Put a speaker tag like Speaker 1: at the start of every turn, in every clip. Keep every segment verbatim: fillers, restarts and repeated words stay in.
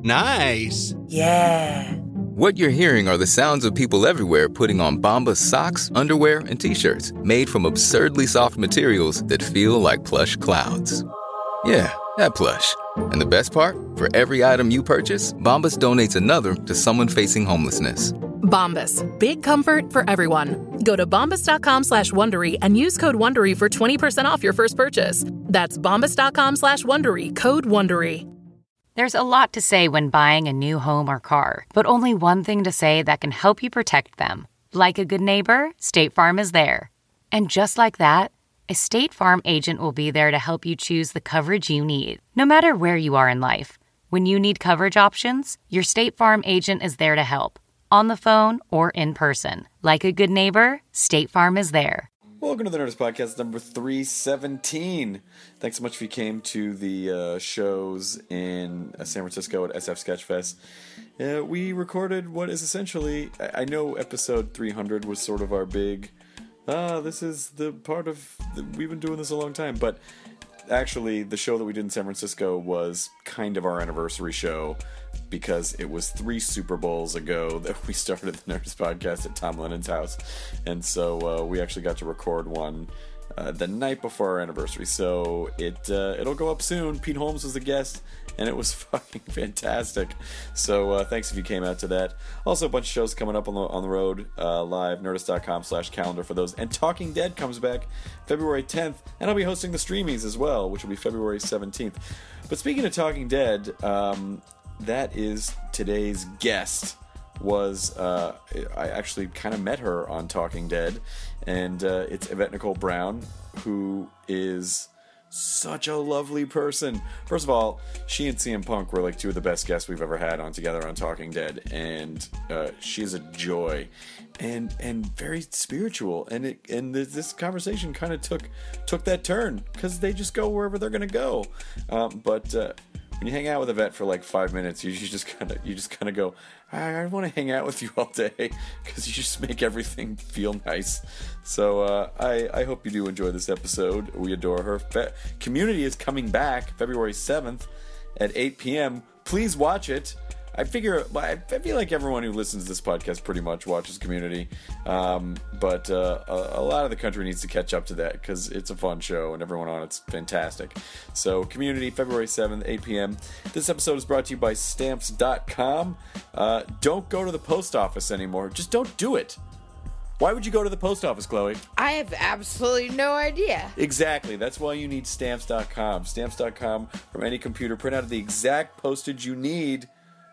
Speaker 1: Nice.
Speaker 2: Yeah.
Speaker 3: What you're hearing are the sounds of people everywhere putting on Bombas socks, underwear, and T-shirts made from absurdly soft materials that feel like plush clouds. Yeah, that plush. And the best part? For every item you purchase, Bombas donates another to someone facing homelessness.
Speaker 4: Bombas. Big comfort for everyone. Go to bombas.com slash Wondery and use code Wondery for twenty percent off your first purchase. That's bombas.com slash Wondery. Code Wondery.
Speaker 5: There's a lot to say when buying a new home or car, but only one thing to say that can help you protect them. Like a good neighbor, State Farm is there. And just like that, a State Farm agent will be there to help you choose the coverage you need, no matter where you are in life. When you need coverage options, your State Farm agent is there to help, on the phone or in person. Like a good neighbor, State Farm is there.
Speaker 6: Welcome to the Nerdist Podcast number three seventeen. Thanks so much if you came to the uh, shows in uh, San Francisco at S F Sketchfest. Uh, we recorded what is essentially, I, I know episode three hundred was sort of our big, ah, this is the part of, the, we've been doing this a long time, but actually the show that we did in San Francisco was kind of our anniversary show, because it was three Super Bowls ago that we started the Nerdist Podcast at Tom Lennon's house. And so uh, we actually got to record one uh, the night before our anniversary. So it, uh, it'll go up soon. Pete Holmes was the guest, and it was fucking fantastic. So uh, thanks if you came out to that. Also, a bunch of shows coming up on the, on the road uh, live, nerdist.com slash calendar for those. And Talking Dead comes back February tenth, and I'll be hosting the Streamies as well, which will be February seventeenth. But speaking of Talking Dead, um... that is today's guest. Was uh, I actually kind of met her on Talking Dead, and uh, it's Yvette Nicole Brown, who is such a lovely person. First of all, she and C M Punk were like two of the best guests we've ever had on together on Talking Dead, and uh, she's a joy, and and very spiritual. And it and this conversation kind of took took that turn because they just go wherever they're gonna go, um, but. Uh, When you hang out with Yvette for like five minutes, you, you just kind of you just kind of go, I, I want to hang out with you all day because you just make everything feel nice. So uh, I I hope you do enjoy this episode. We adore her. Fe- Community is coming back February seventh at eight p.m. Please watch it. I figure, I feel like everyone who listens to this podcast pretty much watches Community, um, but uh, a, a lot of the country needs to catch up to that because it's a fun show and everyone on it's fantastic. So Community, February seventh, eight p.m. This episode is brought to you by Stamps dot com. Uh, don't go to the post office anymore. Just don't do it. Why would you go to the post office, Chloe?
Speaker 7: I have absolutely no idea.
Speaker 6: Exactly. That's why you need Stamps dot com. Stamps dot com, from any computer, print out the exact postage you need.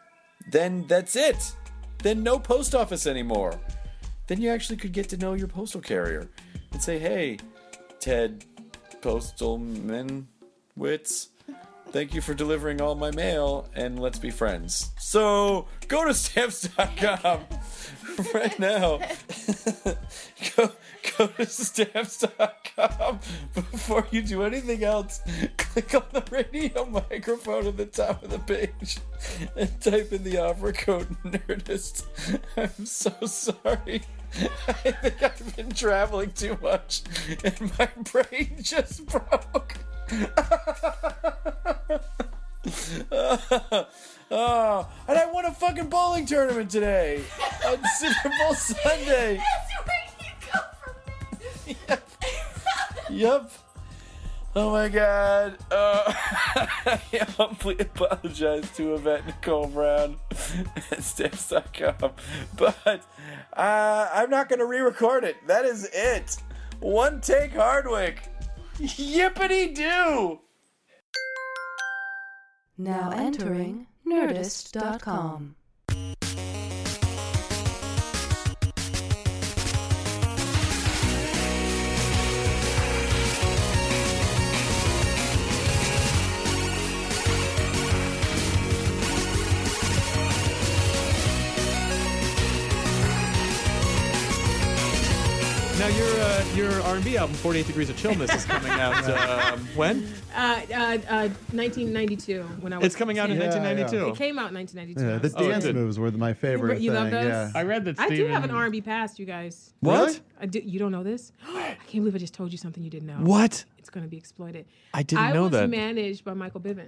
Speaker 6: Then that's it. Then no post office anymore. Then you actually could get to know your postal carrier and say, hey, Ted Postalmanwitz, thank you for delivering all my mail, and let's be friends. So go to Stamps dot com right now. go, go to Stamps dot com. Before you do anything else, click on the radio microphone at the top of the page and type in the offer code NERDIST. I'm so sorry. I think I've been traveling too much and my brain just broke. uh, oh, and I won a fucking bowling tournament today on Super Bowl Sunday.
Speaker 7: That's where you go from there.
Speaker 6: Yep. Yep. Oh my god. Uh, I humbly apologize to Yvette Nicole Brown at Stamps dot com. But uh, I'm not going to re-record it. That is it. One take Hardwick. Yippity-doo.
Speaker 8: Now entering Nerdist dot com.
Speaker 1: Now your uh, your R and B album, forty-eight Degrees of Chillness, is coming out um, when?
Speaker 9: Uh, uh, uh, nineteen ninety-two. When I was
Speaker 1: It's coming out in
Speaker 9: yeah,
Speaker 1: nineteen ninety-two.
Speaker 9: It came out in nineteen ninety-two.
Speaker 10: Yeah, the
Speaker 1: Oh,
Speaker 10: dance
Speaker 1: good.
Speaker 10: moves were my favorite
Speaker 9: You
Speaker 10: thing.
Speaker 9: love those?
Speaker 10: Yeah.
Speaker 1: I read that
Speaker 9: I
Speaker 1: Steven...
Speaker 9: do have an R and B past, you guys.
Speaker 1: What?
Speaker 9: I do, you don't know this? I can't believe I just told you something you didn't know.
Speaker 1: What?
Speaker 9: It's going to be exploited.
Speaker 1: I didn't
Speaker 9: I
Speaker 1: know
Speaker 9: was
Speaker 1: that.
Speaker 9: managed by Michael Bivins.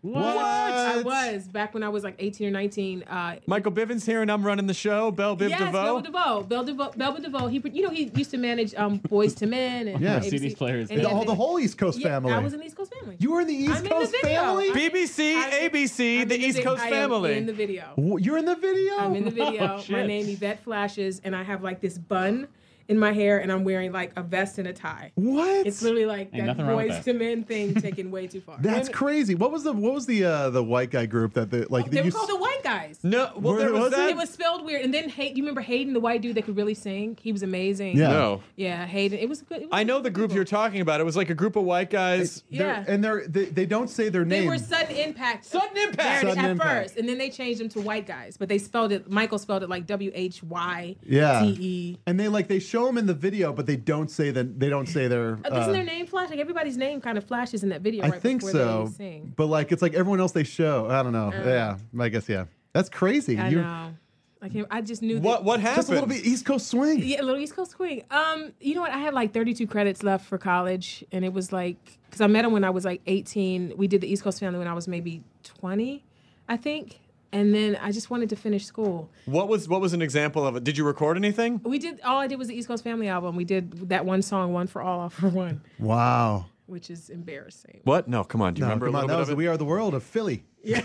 Speaker 1: What?
Speaker 9: I was back when I was like eighteen or nineteen. Uh,
Speaker 1: Michael Bivens here, and I'm running the show. Belle Biv
Speaker 9: yes,
Speaker 1: DeVoe.
Speaker 9: Belva DeVoe. Belle DeVoe. Belva DeVoe. He, you know, he used to manage um, Boys to Men and
Speaker 2: Yeah.
Speaker 9: A B C
Speaker 2: C D players.
Speaker 9: and he
Speaker 2: The-
Speaker 9: had
Speaker 2: all
Speaker 9: the-
Speaker 2: the whole East Coast
Speaker 9: yeah,
Speaker 2: family.
Speaker 9: I was in the East Coast family.
Speaker 2: You were in the East
Speaker 9: I'm in
Speaker 2: Coast
Speaker 9: the video.
Speaker 2: family?
Speaker 1: B B C,
Speaker 9: I'm-
Speaker 1: A B C,
Speaker 9: I'm
Speaker 1: the
Speaker 9: in
Speaker 1: East
Speaker 9: vi-
Speaker 1: Coast
Speaker 9: I am
Speaker 1: family.
Speaker 9: in the video.
Speaker 2: W- You're in the video?
Speaker 9: I'm in the video.
Speaker 2: Oh,
Speaker 9: My
Speaker 2: shit.
Speaker 9: name Yvette Flashes, and I have like this bun in my hair, and I'm wearing like a vest and a tie.
Speaker 2: What?
Speaker 9: It's literally like
Speaker 2: Ain't
Speaker 9: that
Speaker 2: nothing wrong with
Speaker 9: Boys
Speaker 2: that.
Speaker 9: to Men thing taken way too far.
Speaker 2: That's crazy. What was the what was the uh, the white guy group that the like
Speaker 9: They
Speaker 2: you
Speaker 9: were
Speaker 2: s-
Speaker 9: called the White Guys.
Speaker 1: No, well,
Speaker 2: Where
Speaker 1: there was
Speaker 2: was it?
Speaker 1: that.
Speaker 9: It was spelled weird, and then Hayden. You remember Hayden, the white dude that could really sing? He was amazing.
Speaker 2: Yeah.
Speaker 1: No.
Speaker 9: Yeah, Hayden. It was good. It was
Speaker 1: I know the group you're talking about. It was like a group of white guys.
Speaker 2: they're-
Speaker 9: Yeah.
Speaker 2: and they're they, they don't say their
Speaker 9: They
Speaker 2: name.
Speaker 9: were Sudden Impact.
Speaker 1: Sudden Impact.
Speaker 9: There it is,
Speaker 2: Sudden
Speaker 9: at
Speaker 2: Impact.
Speaker 9: first, and then they changed them to White Guys, but they spelled it. Michael spelled it like W H Y
Speaker 2: yeah.
Speaker 9: T E.
Speaker 2: And they like they show them in the video, but they don't say that they don't say their.
Speaker 9: Uh,
Speaker 2: uh,
Speaker 9: Isn't their name flash? Like everybody's name kind of flashes in that video.
Speaker 2: I
Speaker 9: right
Speaker 2: think
Speaker 9: before
Speaker 2: so,
Speaker 9: They sing.
Speaker 2: but like it's like everyone else they show. I don't know.
Speaker 9: Uh.
Speaker 2: yeah, I guess yeah. That's crazy.
Speaker 9: I
Speaker 2: You're-
Speaker 9: know. I can't. I just knew.
Speaker 1: What
Speaker 9: that,
Speaker 1: what happened?
Speaker 2: Just a little bit East Coast swing.
Speaker 9: Yeah, a little East Coast swing. Um, you know what? I had like thirty-two credits left for college, and it was like because I met him when I was like eighteen. We did the East Coast Family when I was maybe twenty, I think, and then I just wanted to finish school.
Speaker 1: What was what was an example of it? Did you record anything?
Speaker 9: We did. All I did was the East Coast Family album. We did that one song, "One for All, All for One,"
Speaker 2: Wow.
Speaker 9: which is embarrassing.
Speaker 1: What? No, come on. Do you
Speaker 2: No,
Speaker 1: remember
Speaker 2: come
Speaker 1: a
Speaker 2: on,
Speaker 1: little
Speaker 2: that
Speaker 1: bit
Speaker 2: was
Speaker 1: of
Speaker 2: the
Speaker 1: it?
Speaker 2: We Are the World of Philly.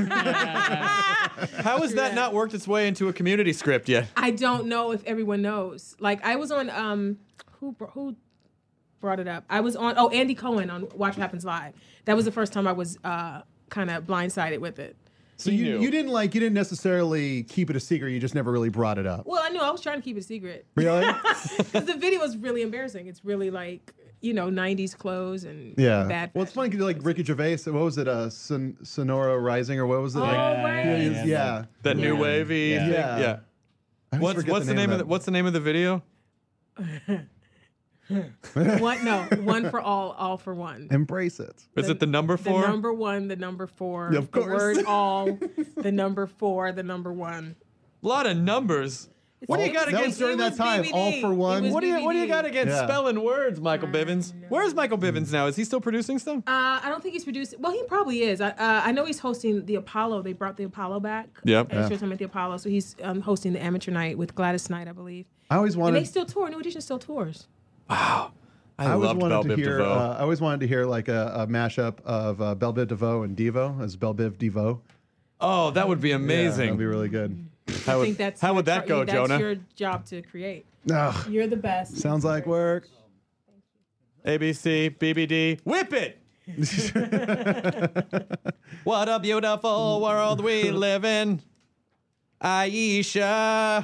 Speaker 1: How has that not worked its way into a community script yet?
Speaker 9: I don't know if everyone knows. Like I was on um, who br- who brought it up? I was on oh Andy Cohen on Watch What Happens Live. That was the first time I was uh kind of blindsided with it.
Speaker 2: So
Speaker 1: He
Speaker 2: you,
Speaker 1: knew.
Speaker 2: you didn't like you didn't necessarily keep it a secret. You just never really brought it up.
Speaker 9: Well, I knew I was trying to keep it a secret
Speaker 2: Really?
Speaker 9: because the video was really embarrassing. It's really like you know nineties clothes and
Speaker 2: Yeah.
Speaker 9: bad.
Speaker 2: Well, it's funny because like Ricky Gervais. What was it? Uh, Son- Sonora Rising or what was it?
Speaker 9: Oh,
Speaker 2: like,
Speaker 9: right.
Speaker 2: yeah,
Speaker 9: Yeah,
Speaker 2: yeah.
Speaker 1: That new
Speaker 9: Yeah.
Speaker 1: wavy
Speaker 2: Yeah.
Speaker 1: thing?
Speaker 2: Yeah.
Speaker 1: Yeah.
Speaker 2: I always
Speaker 1: What's
Speaker 2: forget
Speaker 1: what's the name of
Speaker 2: that.
Speaker 1: the, what's the name of the video?
Speaker 9: One no, one for all, all for one.
Speaker 2: Embrace it.
Speaker 1: Is it the number
Speaker 9: The
Speaker 1: four?
Speaker 9: number one, the number four,
Speaker 2: Of
Speaker 9: the
Speaker 2: course.
Speaker 9: word all, the number four, the number one.
Speaker 1: A lot of numbers. What do you got
Speaker 2: That was
Speaker 1: against?
Speaker 2: during
Speaker 9: It
Speaker 2: that
Speaker 9: was
Speaker 2: time.
Speaker 9: B B D.
Speaker 2: All for
Speaker 9: It
Speaker 2: one.
Speaker 9: was
Speaker 1: What do you what do you
Speaker 9: B B D.
Speaker 1: got against
Speaker 2: Yeah.
Speaker 1: spelling words, Michael Bivens? Where's Michael Bivens now? Is he still producing stuff?
Speaker 9: Uh, I don't think he's producing. Well, he probably is. I, uh, I know he's hosting the Apollo. They brought the Apollo back.
Speaker 1: Yep.
Speaker 9: And
Speaker 2: Yeah.
Speaker 9: Showtime at the Apollo. So he's um, hosting the Amateur Night with Gladys Knight, I believe.
Speaker 2: I always
Speaker 9: And
Speaker 2: wanted.
Speaker 9: they still tour. New Edition still tours.
Speaker 1: I,
Speaker 2: I always
Speaker 1: loved
Speaker 2: wanted
Speaker 1: Belle
Speaker 2: to
Speaker 1: Biv
Speaker 2: hear.
Speaker 1: DeVoe.
Speaker 2: Uh, I always wanted to hear like a, a mashup of uh, Belle Biv DeVoe and Devo as Belle Biv DeVoe.
Speaker 1: oh, that would be
Speaker 2: Yeah,
Speaker 1: amazing.
Speaker 2: that'd be really good.
Speaker 1: how
Speaker 9: I
Speaker 1: would,
Speaker 9: think that's
Speaker 1: how
Speaker 9: your
Speaker 1: would that
Speaker 9: tr-
Speaker 1: go,
Speaker 9: that's
Speaker 1: Jonah?
Speaker 9: your job to create.
Speaker 2: Ugh,
Speaker 9: You're the best.
Speaker 2: sounds like work.
Speaker 1: A B C, B B D, whip it! What a beautiful world we live in. Aisha.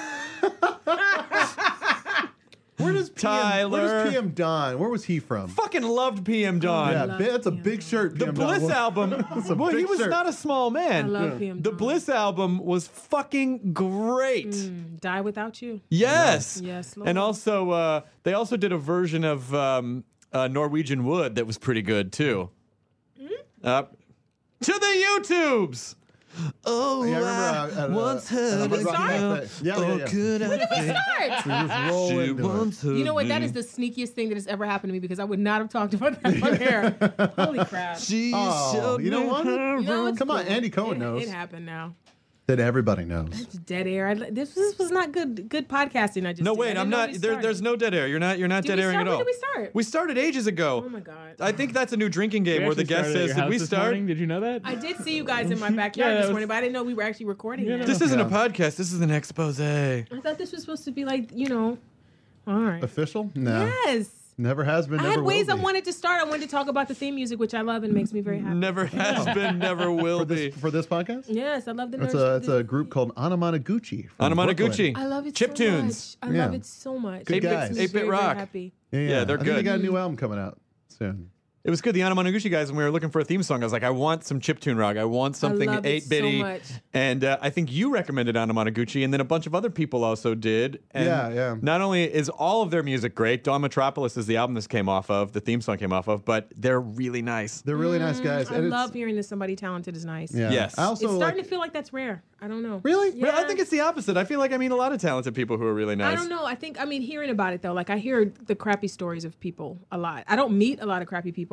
Speaker 2: Where does P M,
Speaker 1: Tyler.
Speaker 2: Where does P M Don? Where was he from?
Speaker 1: Fucking loved P M Dawn.
Speaker 2: Yeah,
Speaker 9: love
Speaker 2: bi- that's a
Speaker 9: P M
Speaker 2: big
Speaker 9: Dawn.
Speaker 2: shirt.
Speaker 1: The
Speaker 2: P M Dawn.
Speaker 1: Bliss
Speaker 2: Well,
Speaker 1: album.
Speaker 2: a
Speaker 1: Well, he
Speaker 2: big
Speaker 1: was
Speaker 2: shirt.
Speaker 1: not a small man.
Speaker 9: I love P M
Speaker 1: The
Speaker 9: Dawn.
Speaker 1: Bliss album was fucking great.
Speaker 9: Mm, Die Without You.
Speaker 1: Yes.
Speaker 9: Yes, Lord.
Speaker 1: And also, uh, they also did a version of um, uh, Norwegian Wood that was pretty good too.
Speaker 9: Hmm?
Speaker 1: Uh, to the YouTubes. Oh,
Speaker 2: Yeah, I remember. Uh, at, uh,
Speaker 1: once
Speaker 2: at
Speaker 1: heard
Speaker 2: a
Speaker 1: a
Speaker 2: Rock
Speaker 1: girl.
Speaker 2: Cafe. Yeah, yeah, yeah.
Speaker 1: Could I
Speaker 9: When did we start?
Speaker 2: We just roll
Speaker 1: She
Speaker 2: into it.
Speaker 1: once heard
Speaker 9: You know what? That
Speaker 1: me.
Speaker 9: is the sneakiest thing that has ever happened to me because I would not have talked about that on air. Holy crap.
Speaker 1: She
Speaker 2: Oh,
Speaker 1: showed
Speaker 2: you don't
Speaker 1: me
Speaker 2: want it?
Speaker 1: her
Speaker 9: You know, it's
Speaker 2: Come on,
Speaker 9: cool.
Speaker 2: Andy Cohen
Speaker 9: It-
Speaker 2: knows.
Speaker 9: It happened now.
Speaker 2: That everybody knows.
Speaker 9: It's dead air. I, this, this was not good good podcasting. I just
Speaker 1: No,
Speaker 9: did. I
Speaker 1: wait,
Speaker 9: didn't
Speaker 1: I'm
Speaker 9: know
Speaker 1: not.
Speaker 9: we
Speaker 1: There,
Speaker 9: started.
Speaker 1: there's no dead air. You're not. You're not
Speaker 9: Did
Speaker 1: dead
Speaker 9: we
Speaker 1: airing
Speaker 9: start?
Speaker 1: at all.
Speaker 9: When did we start?
Speaker 1: We started ages ago.
Speaker 9: Oh my god.
Speaker 1: I think that's a new drinking game where the guest says, "Did we start?"
Speaker 10: Did you know that?
Speaker 9: I did see you guys in my backyard
Speaker 10: Yeah, that
Speaker 9: this
Speaker 10: was-
Speaker 9: morning, but I didn't know we were actually recording
Speaker 10: Yeah,
Speaker 9: that.
Speaker 1: This isn't
Speaker 2: Yeah.
Speaker 1: a podcast. This is an expose.
Speaker 9: I thought this was supposed to be like, you know, all right.
Speaker 2: Official? No.
Speaker 9: Yes.
Speaker 2: Never has been.
Speaker 9: I
Speaker 2: Never
Speaker 9: had ways I
Speaker 2: will be.
Speaker 9: wanted to start. I wanted to talk about the theme music, which I love and makes me very happy.
Speaker 1: Never has been. Never will
Speaker 2: for
Speaker 1: be.
Speaker 2: this for this podcast.
Speaker 9: Yes, I love the
Speaker 2: It's
Speaker 9: nerds.
Speaker 2: a it's a group called Anamanaguchi. from
Speaker 1: Anamanaguchi.
Speaker 9: I love it
Speaker 1: Chip
Speaker 9: so
Speaker 1: tunes.
Speaker 9: much. I
Speaker 2: Yeah.
Speaker 9: love it so much.
Speaker 2: Good
Speaker 9: It makes
Speaker 2: guys.
Speaker 9: me
Speaker 1: eight-bit
Speaker 9: very, very
Speaker 1: rock.
Speaker 9: happy.
Speaker 2: Yeah, yeah.
Speaker 1: Yeah, they're
Speaker 2: I think they
Speaker 1: good.
Speaker 2: got a new album coming out soon.
Speaker 1: It was good. The Anamanaguchi guys, when we were looking for a theme song, I was like, I want some chiptune rock. I want something
Speaker 9: love it
Speaker 1: eight bitty.
Speaker 9: so much.
Speaker 1: And uh, I think you recommended Anamanaguchi, and then a bunch of other people also did. And
Speaker 2: Yeah, yeah.
Speaker 1: Not only is all of their music great, Dawn Metropolis is the album this came off of, the theme song came off of, but they're really nice.
Speaker 2: They're really nice guys.
Speaker 9: Mm, I
Speaker 2: and
Speaker 9: love
Speaker 2: it's,
Speaker 9: hearing that somebody talented is nice.
Speaker 2: yeah.
Speaker 1: Yes.
Speaker 2: I also
Speaker 9: It's starting
Speaker 2: like,
Speaker 9: to feel like that's rare. I don't know.
Speaker 2: Really?
Speaker 9: Yeah.
Speaker 1: Well, I think it's the opposite. I feel like I meet a lot of talented people who are really nice.
Speaker 9: I don't know. I think I mean hearing about it though. Like I hear the crappy stories of people a lot. I don't meet a lot of crappy people.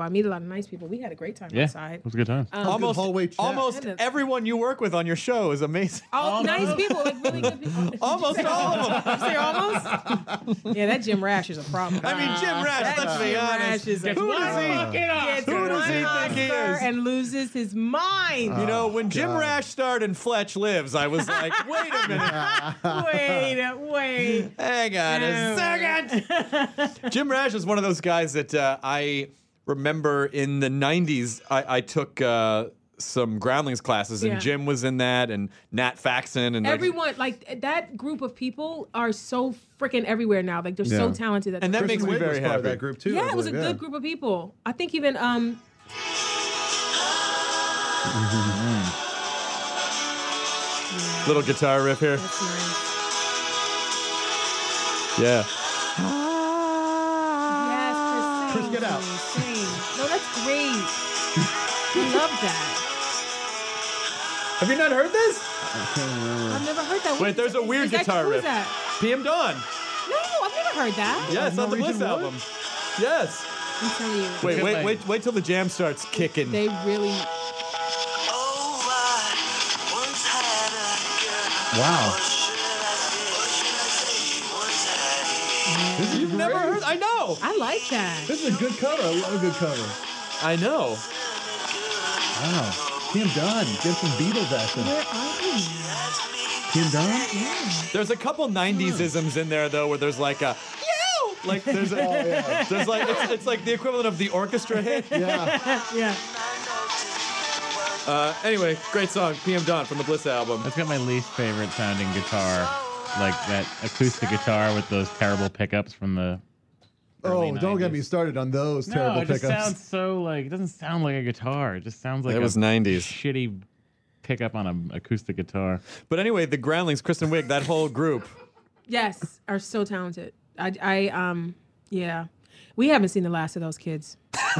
Speaker 9: people. I meet a lot of nice people. We had a great time
Speaker 10: Yeah,
Speaker 9: outside.
Speaker 10: it was a good time.
Speaker 9: Um,
Speaker 1: almost
Speaker 2: hallway chat.
Speaker 1: almost
Speaker 9: Had a-
Speaker 1: everyone you work with on your show is amazing.
Speaker 9: Oh, nice people, like really good people.
Speaker 1: Almost all of them.
Speaker 9: Did you say almost? Yeah, that Jim Rash is a problem.
Speaker 1: I mean, Jim Rash,
Speaker 9: That
Speaker 1: let's be
Speaker 9: Jim
Speaker 1: honest.
Speaker 9: Rash is a
Speaker 1: Who does he,
Speaker 9: Gets
Speaker 1: who does he
Speaker 9: one
Speaker 1: think he
Speaker 9: Oscar
Speaker 1: is?
Speaker 9: and loses his mind.
Speaker 1: You know, when Jim
Speaker 2: God.
Speaker 1: Rash starred in Fletch Lives, I was like, wait a minute.
Speaker 9: wait, wait.
Speaker 1: Hang on a second. Jim Rash is one of those guys that uh, I remember in the nineties. I, I took uh, some Groundlings classes, and
Speaker 9: Yeah.
Speaker 1: Jim was in that, and Nat Faxon, and like,
Speaker 9: Everyone, like that group of people are so freaking everywhere now. Like they're so
Speaker 2: Yeah.
Speaker 9: talented. That
Speaker 1: And that
Speaker 9: they're-
Speaker 1: makes me
Speaker 2: Wiig
Speaker 1: very
Speaker 2: was part of
Speaker 1: happy.
Speaker 2: that group too.
Speaker 9: yeah,
Speaker 2: I
Speaker 9: it was a
Speaker 2: believe,
Speaker 9: good
Speaker 2: yeah.
Speaker 9: group of people. I think even um.
Speaker 1: little guitar riff here.
Speaker 9: That's nice.
Speaker 1: Yeah.
Speaker 9: Yes,
Speaker 2: Chris, get out.
Speaker 9: Sing. No, that's great. I love that.
Speaker 1: Have you not heard this?
Speaker 9: I've never heard that.
Speaker 1: Wait, there's a weird
Speaker 9: Is that-
Speaker 1: guitar
Speaker 9: who is
Speaker 1: riff.
Speaker 9: that?
Speaker 1: P M Dawn.
Speaker 9: No, I've never heard that.
Speaker 1: Yes, on the
Speaker 2: Norwegian
Speaker 1: Bliss
Speaker 2: Wood?
Speaker 1: album. Yes.
Speaker 9: I'm telling you.
Speaker 1: Wait,
Speaker 10: Good
Speaker 1: wait,
Speaker 10: night.
Speaker 1: wait, wait till the jam starts kicking.
Speaker 9: They really.
Speaker 2: Wow.
Speaker 1: You've never heard? I know.
Speaker 9: I like that.
Speaker 2: This is a good cover. I love a good cover.
Speaker 1: I know.
Speaker 2: Wow. P M Dawn. Get some Beatles action.
Speaker 9: Where are we?
Speaker 2: P M Dawn?
Speaker 1: There's a couple nineties isms in there though, where there's like a you, like there's a,
Speaker 2: Oh, yeah.
Speaker 1: there's like it's, it's like the equivalent of the orchestra hit.
Speaker 2: Yeah.
Speaker 9: Yeah.
Speaker 1: Uh, anyway, great song, P M Dawn from the Bliss album.
Speaker 10: That's got my least favorite sounding guitar, like that acoustic guitar with those terrible pickups from the. early
Speaker 2: Oh, don't get me
Speaker 10: nineties.
Speaker 2: started on those
Speaker 10: No,
Speaker 2: terrible
Speaker 10: it just
Speaker 2: pickups.
Speaker 10: sounds so like it doesn't sound like a guitar. It just sounds like
Speaker 1: It
Speaker 10: a
Speaker 1: was nineties.
Speaker 10: shitty pickup on an acoustic guitar.
Speaker 1: But anyway, the Groundlings, Kristen Wiig, that whole group.
Speaker 9: Yes, are so talented. I, I, um, yeah. We haven't seen the last of those kids.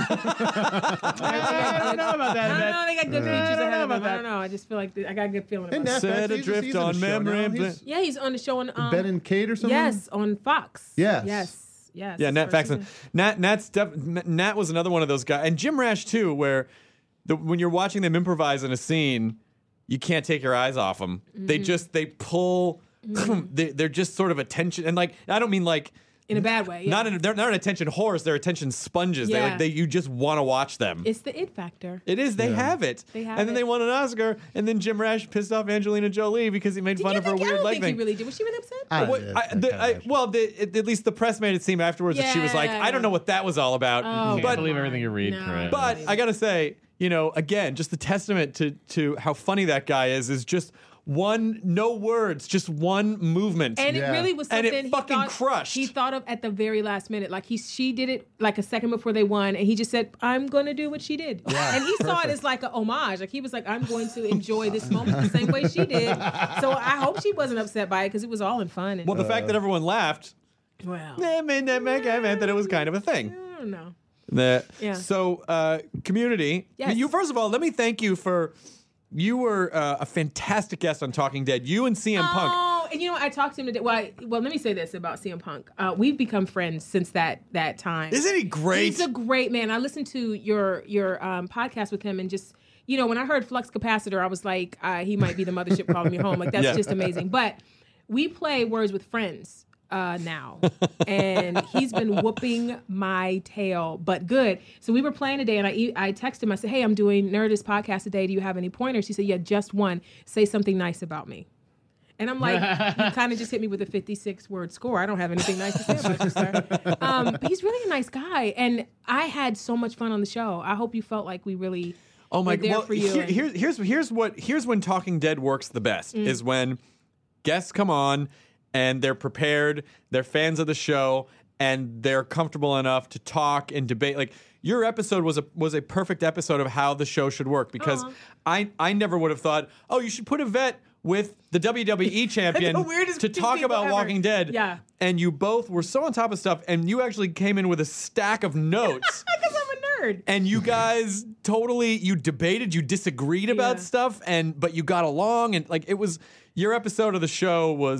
Speaker 10: I don't know about that.
Speaker 9: I don't know. They got good
Speaker 10: I
Speaker 9: features
Speaker 10: don't
Speaker 9: ahead
Speaker 10: know
Speaker 9: of them.
Speaker 10: about
Speaker 9: I don't know. I just feel like th- I got a good feeling about
Speaker 2: Isn't
Speaker 9: it.
Speaker 2: that
Speaker 1: Set
Speaker 2: fast? He's-
Speaker 1: adrift
Speaker 2: he's in
Speaker 1: on
Speaker 2: a show
Speaker 1: memory
Speaker 2: now.
Speaker 1: and
Speaker 2: He's-
Speaker 9: Yeah, he's on the show on um,
Speaker 2: Ben and Kate or something?
Speaker 9: yes, on Fox.
Speaker 2: Yes.
Speaker 9: Yes. Yes.
Speaker 1: Yeah, Nat
Speaker 9: First
Speaker 1: Faxon.
Speaker 9: season.
Speaker 1: Nat Nat's def- Nat was another one of those guys, and Jim Rash too, where the, when you're watching them improvise in a scene, you can't take your eyes off them. They
Speaker 9: Mm-hmm.
Speaker 1: just they pull. they, they're just sort of attention, and like I don't mean like.
Speaker 9: In a bad way. Yeah.
Speaker 1: Not in, they're not an attention horse. They're attention sponges. They
Speaker 9: Yeah.
Speaker 1: like they you just want to watch them.
Speaker 9: It's the it factor.
Speaker 1: It is. They have it.
Speaker 9: They have
Speaker 1: and then
Speaker 9: it.
Speaker 1: they won an Oscar. And then Jim Rash pissed off Angelina Jolie because he made
Speaker 9: Did
Speaker 1: fun
Speaker 9: you
Speaker 1: of her
Speaker 9: think, I
Speaker 1: weird
Speaker 9: don't
Speaker 1: leg
Speaker 9: think
Speaker 1: thing.
Speaker 9: he really did. Was she really upset?
Speaker 2: I
Speaker 1: What-
Speaker 2: did.
Speaker 1: I-
Speaker 2: I
Speaker 1: the-
Speaker 2: kinda
Speaker 1: I-
Speaker 2: imagine.
Speaker 1: well, the, at at least the press made it seem afterwards that she was like,
Speaker 9: Yeah.
Speaker 1: I don't know what that was all about.
Speaker 9: Oh,
Speaker 10: Can't
Speaker 1: but
Speaker 10: believe everything you read,
Speaker 9: No.
Speaker 10: Chris.
Speaker 1: but I gotta say, you know, again, just the testament to to how funny that guy is is just one, no words, just one movement.
Speaker 9: And
Speaker 2: Yeah.
Speaker 9: it really was
Speaker 1: And
Speaker 9: something
Speaker 1: it fucking
Speaker 9: he thought,
Speaker 1: crushed.
Speaker 9: He thought of at the very last minute. Like he, she did it like a second before they won, and he just said, "I'm going to do what she did."
Speaker 2: Yeah,
Speaker 9: and he saw it
Speaker 2: perfect.
Speaker 9: as like a homage. Like he was like, "I'm going to enjoy this moment the same way she did." So I hope she wasn't upset by it because it was all in fun. And,
Speaker 1: well, the fact that everyone laughed,
Speaker 9: well,
Speaker 1: eh, made that make I meant that it was kind of a thing.
Speaker 9: I don't know.
Speaker 1: The,
Speaker 9: Yeah.
Speaker 1: So, uh, community.
Speaker 9: Yes.
Speaker 1: You first of all, let me thank you for. You were uh, a fantastic guest on Talking Dead. You and C M Punk.
Speaker 9: Oh, and you know what? I talked to him today. Well, I, well, let me say this about C M Punk. Uh, we've become friends since that that time.
Speaker 1: Isn't he great?
Speaker 9: He's a great man. I listened to your your um, podcast with him, and just you know, when I heard Flux Capacitor, I was like, uh, he might be the mothership calling me home. Like that's
Speaker 1: Yeah.
Speaker 9: just amazing. But we play Words with Friends uh, now, and he's been whooping my tail, but good. So we were playing today, and I e- I texted him. I said, "Hey, I'm doing Nerdist podcast today. Do you have any pointers?" He said, "Yeah, just one. Say something nice about me." And I'm like, you kind of just hit me with a fifty-six word score. I don't have anything nice to say about you, sir. Um, but he's really a nice guy, and I had so much fun on the show. I hope you felt like we really
Speaker 1: Oh my
Speaker 9: were there
Speaker 1: well,
Speaker 9: for you.
Speaker 1: here-
Speaker 9: and-
Speaker 1: here's here's here's what here's when Talking Dead works the best
Speaker 9: Mm.
Speaker 1: is when guests come on and they're prepared, they're fans of the show, and they're comfortable enough to talk and debate. Like your episode was a was a perfect episode of how the show should work because I I never would have thought, oh, you should put a vet with the W W E champion
Speaker 9: The weirdest
Speaker 1: to
Speaker 9: two
Speaker 1: talk
Speaker 9: people
Speaker 1: about
Speaker 9: ever.
Speaker 1: Walking Dead.
Speaker 9: Yeah.
Speaker 1: And you both were so on top of stuff, and you actually came in with a stack of notes.
Speaker 9: Because I'm a nerd.
Speaker 1: And you guys totally you debated, you disagreed about
Speaker 9: Yeah.
Speaker 1: stuff, and but you got along, and like it was your episode of the show was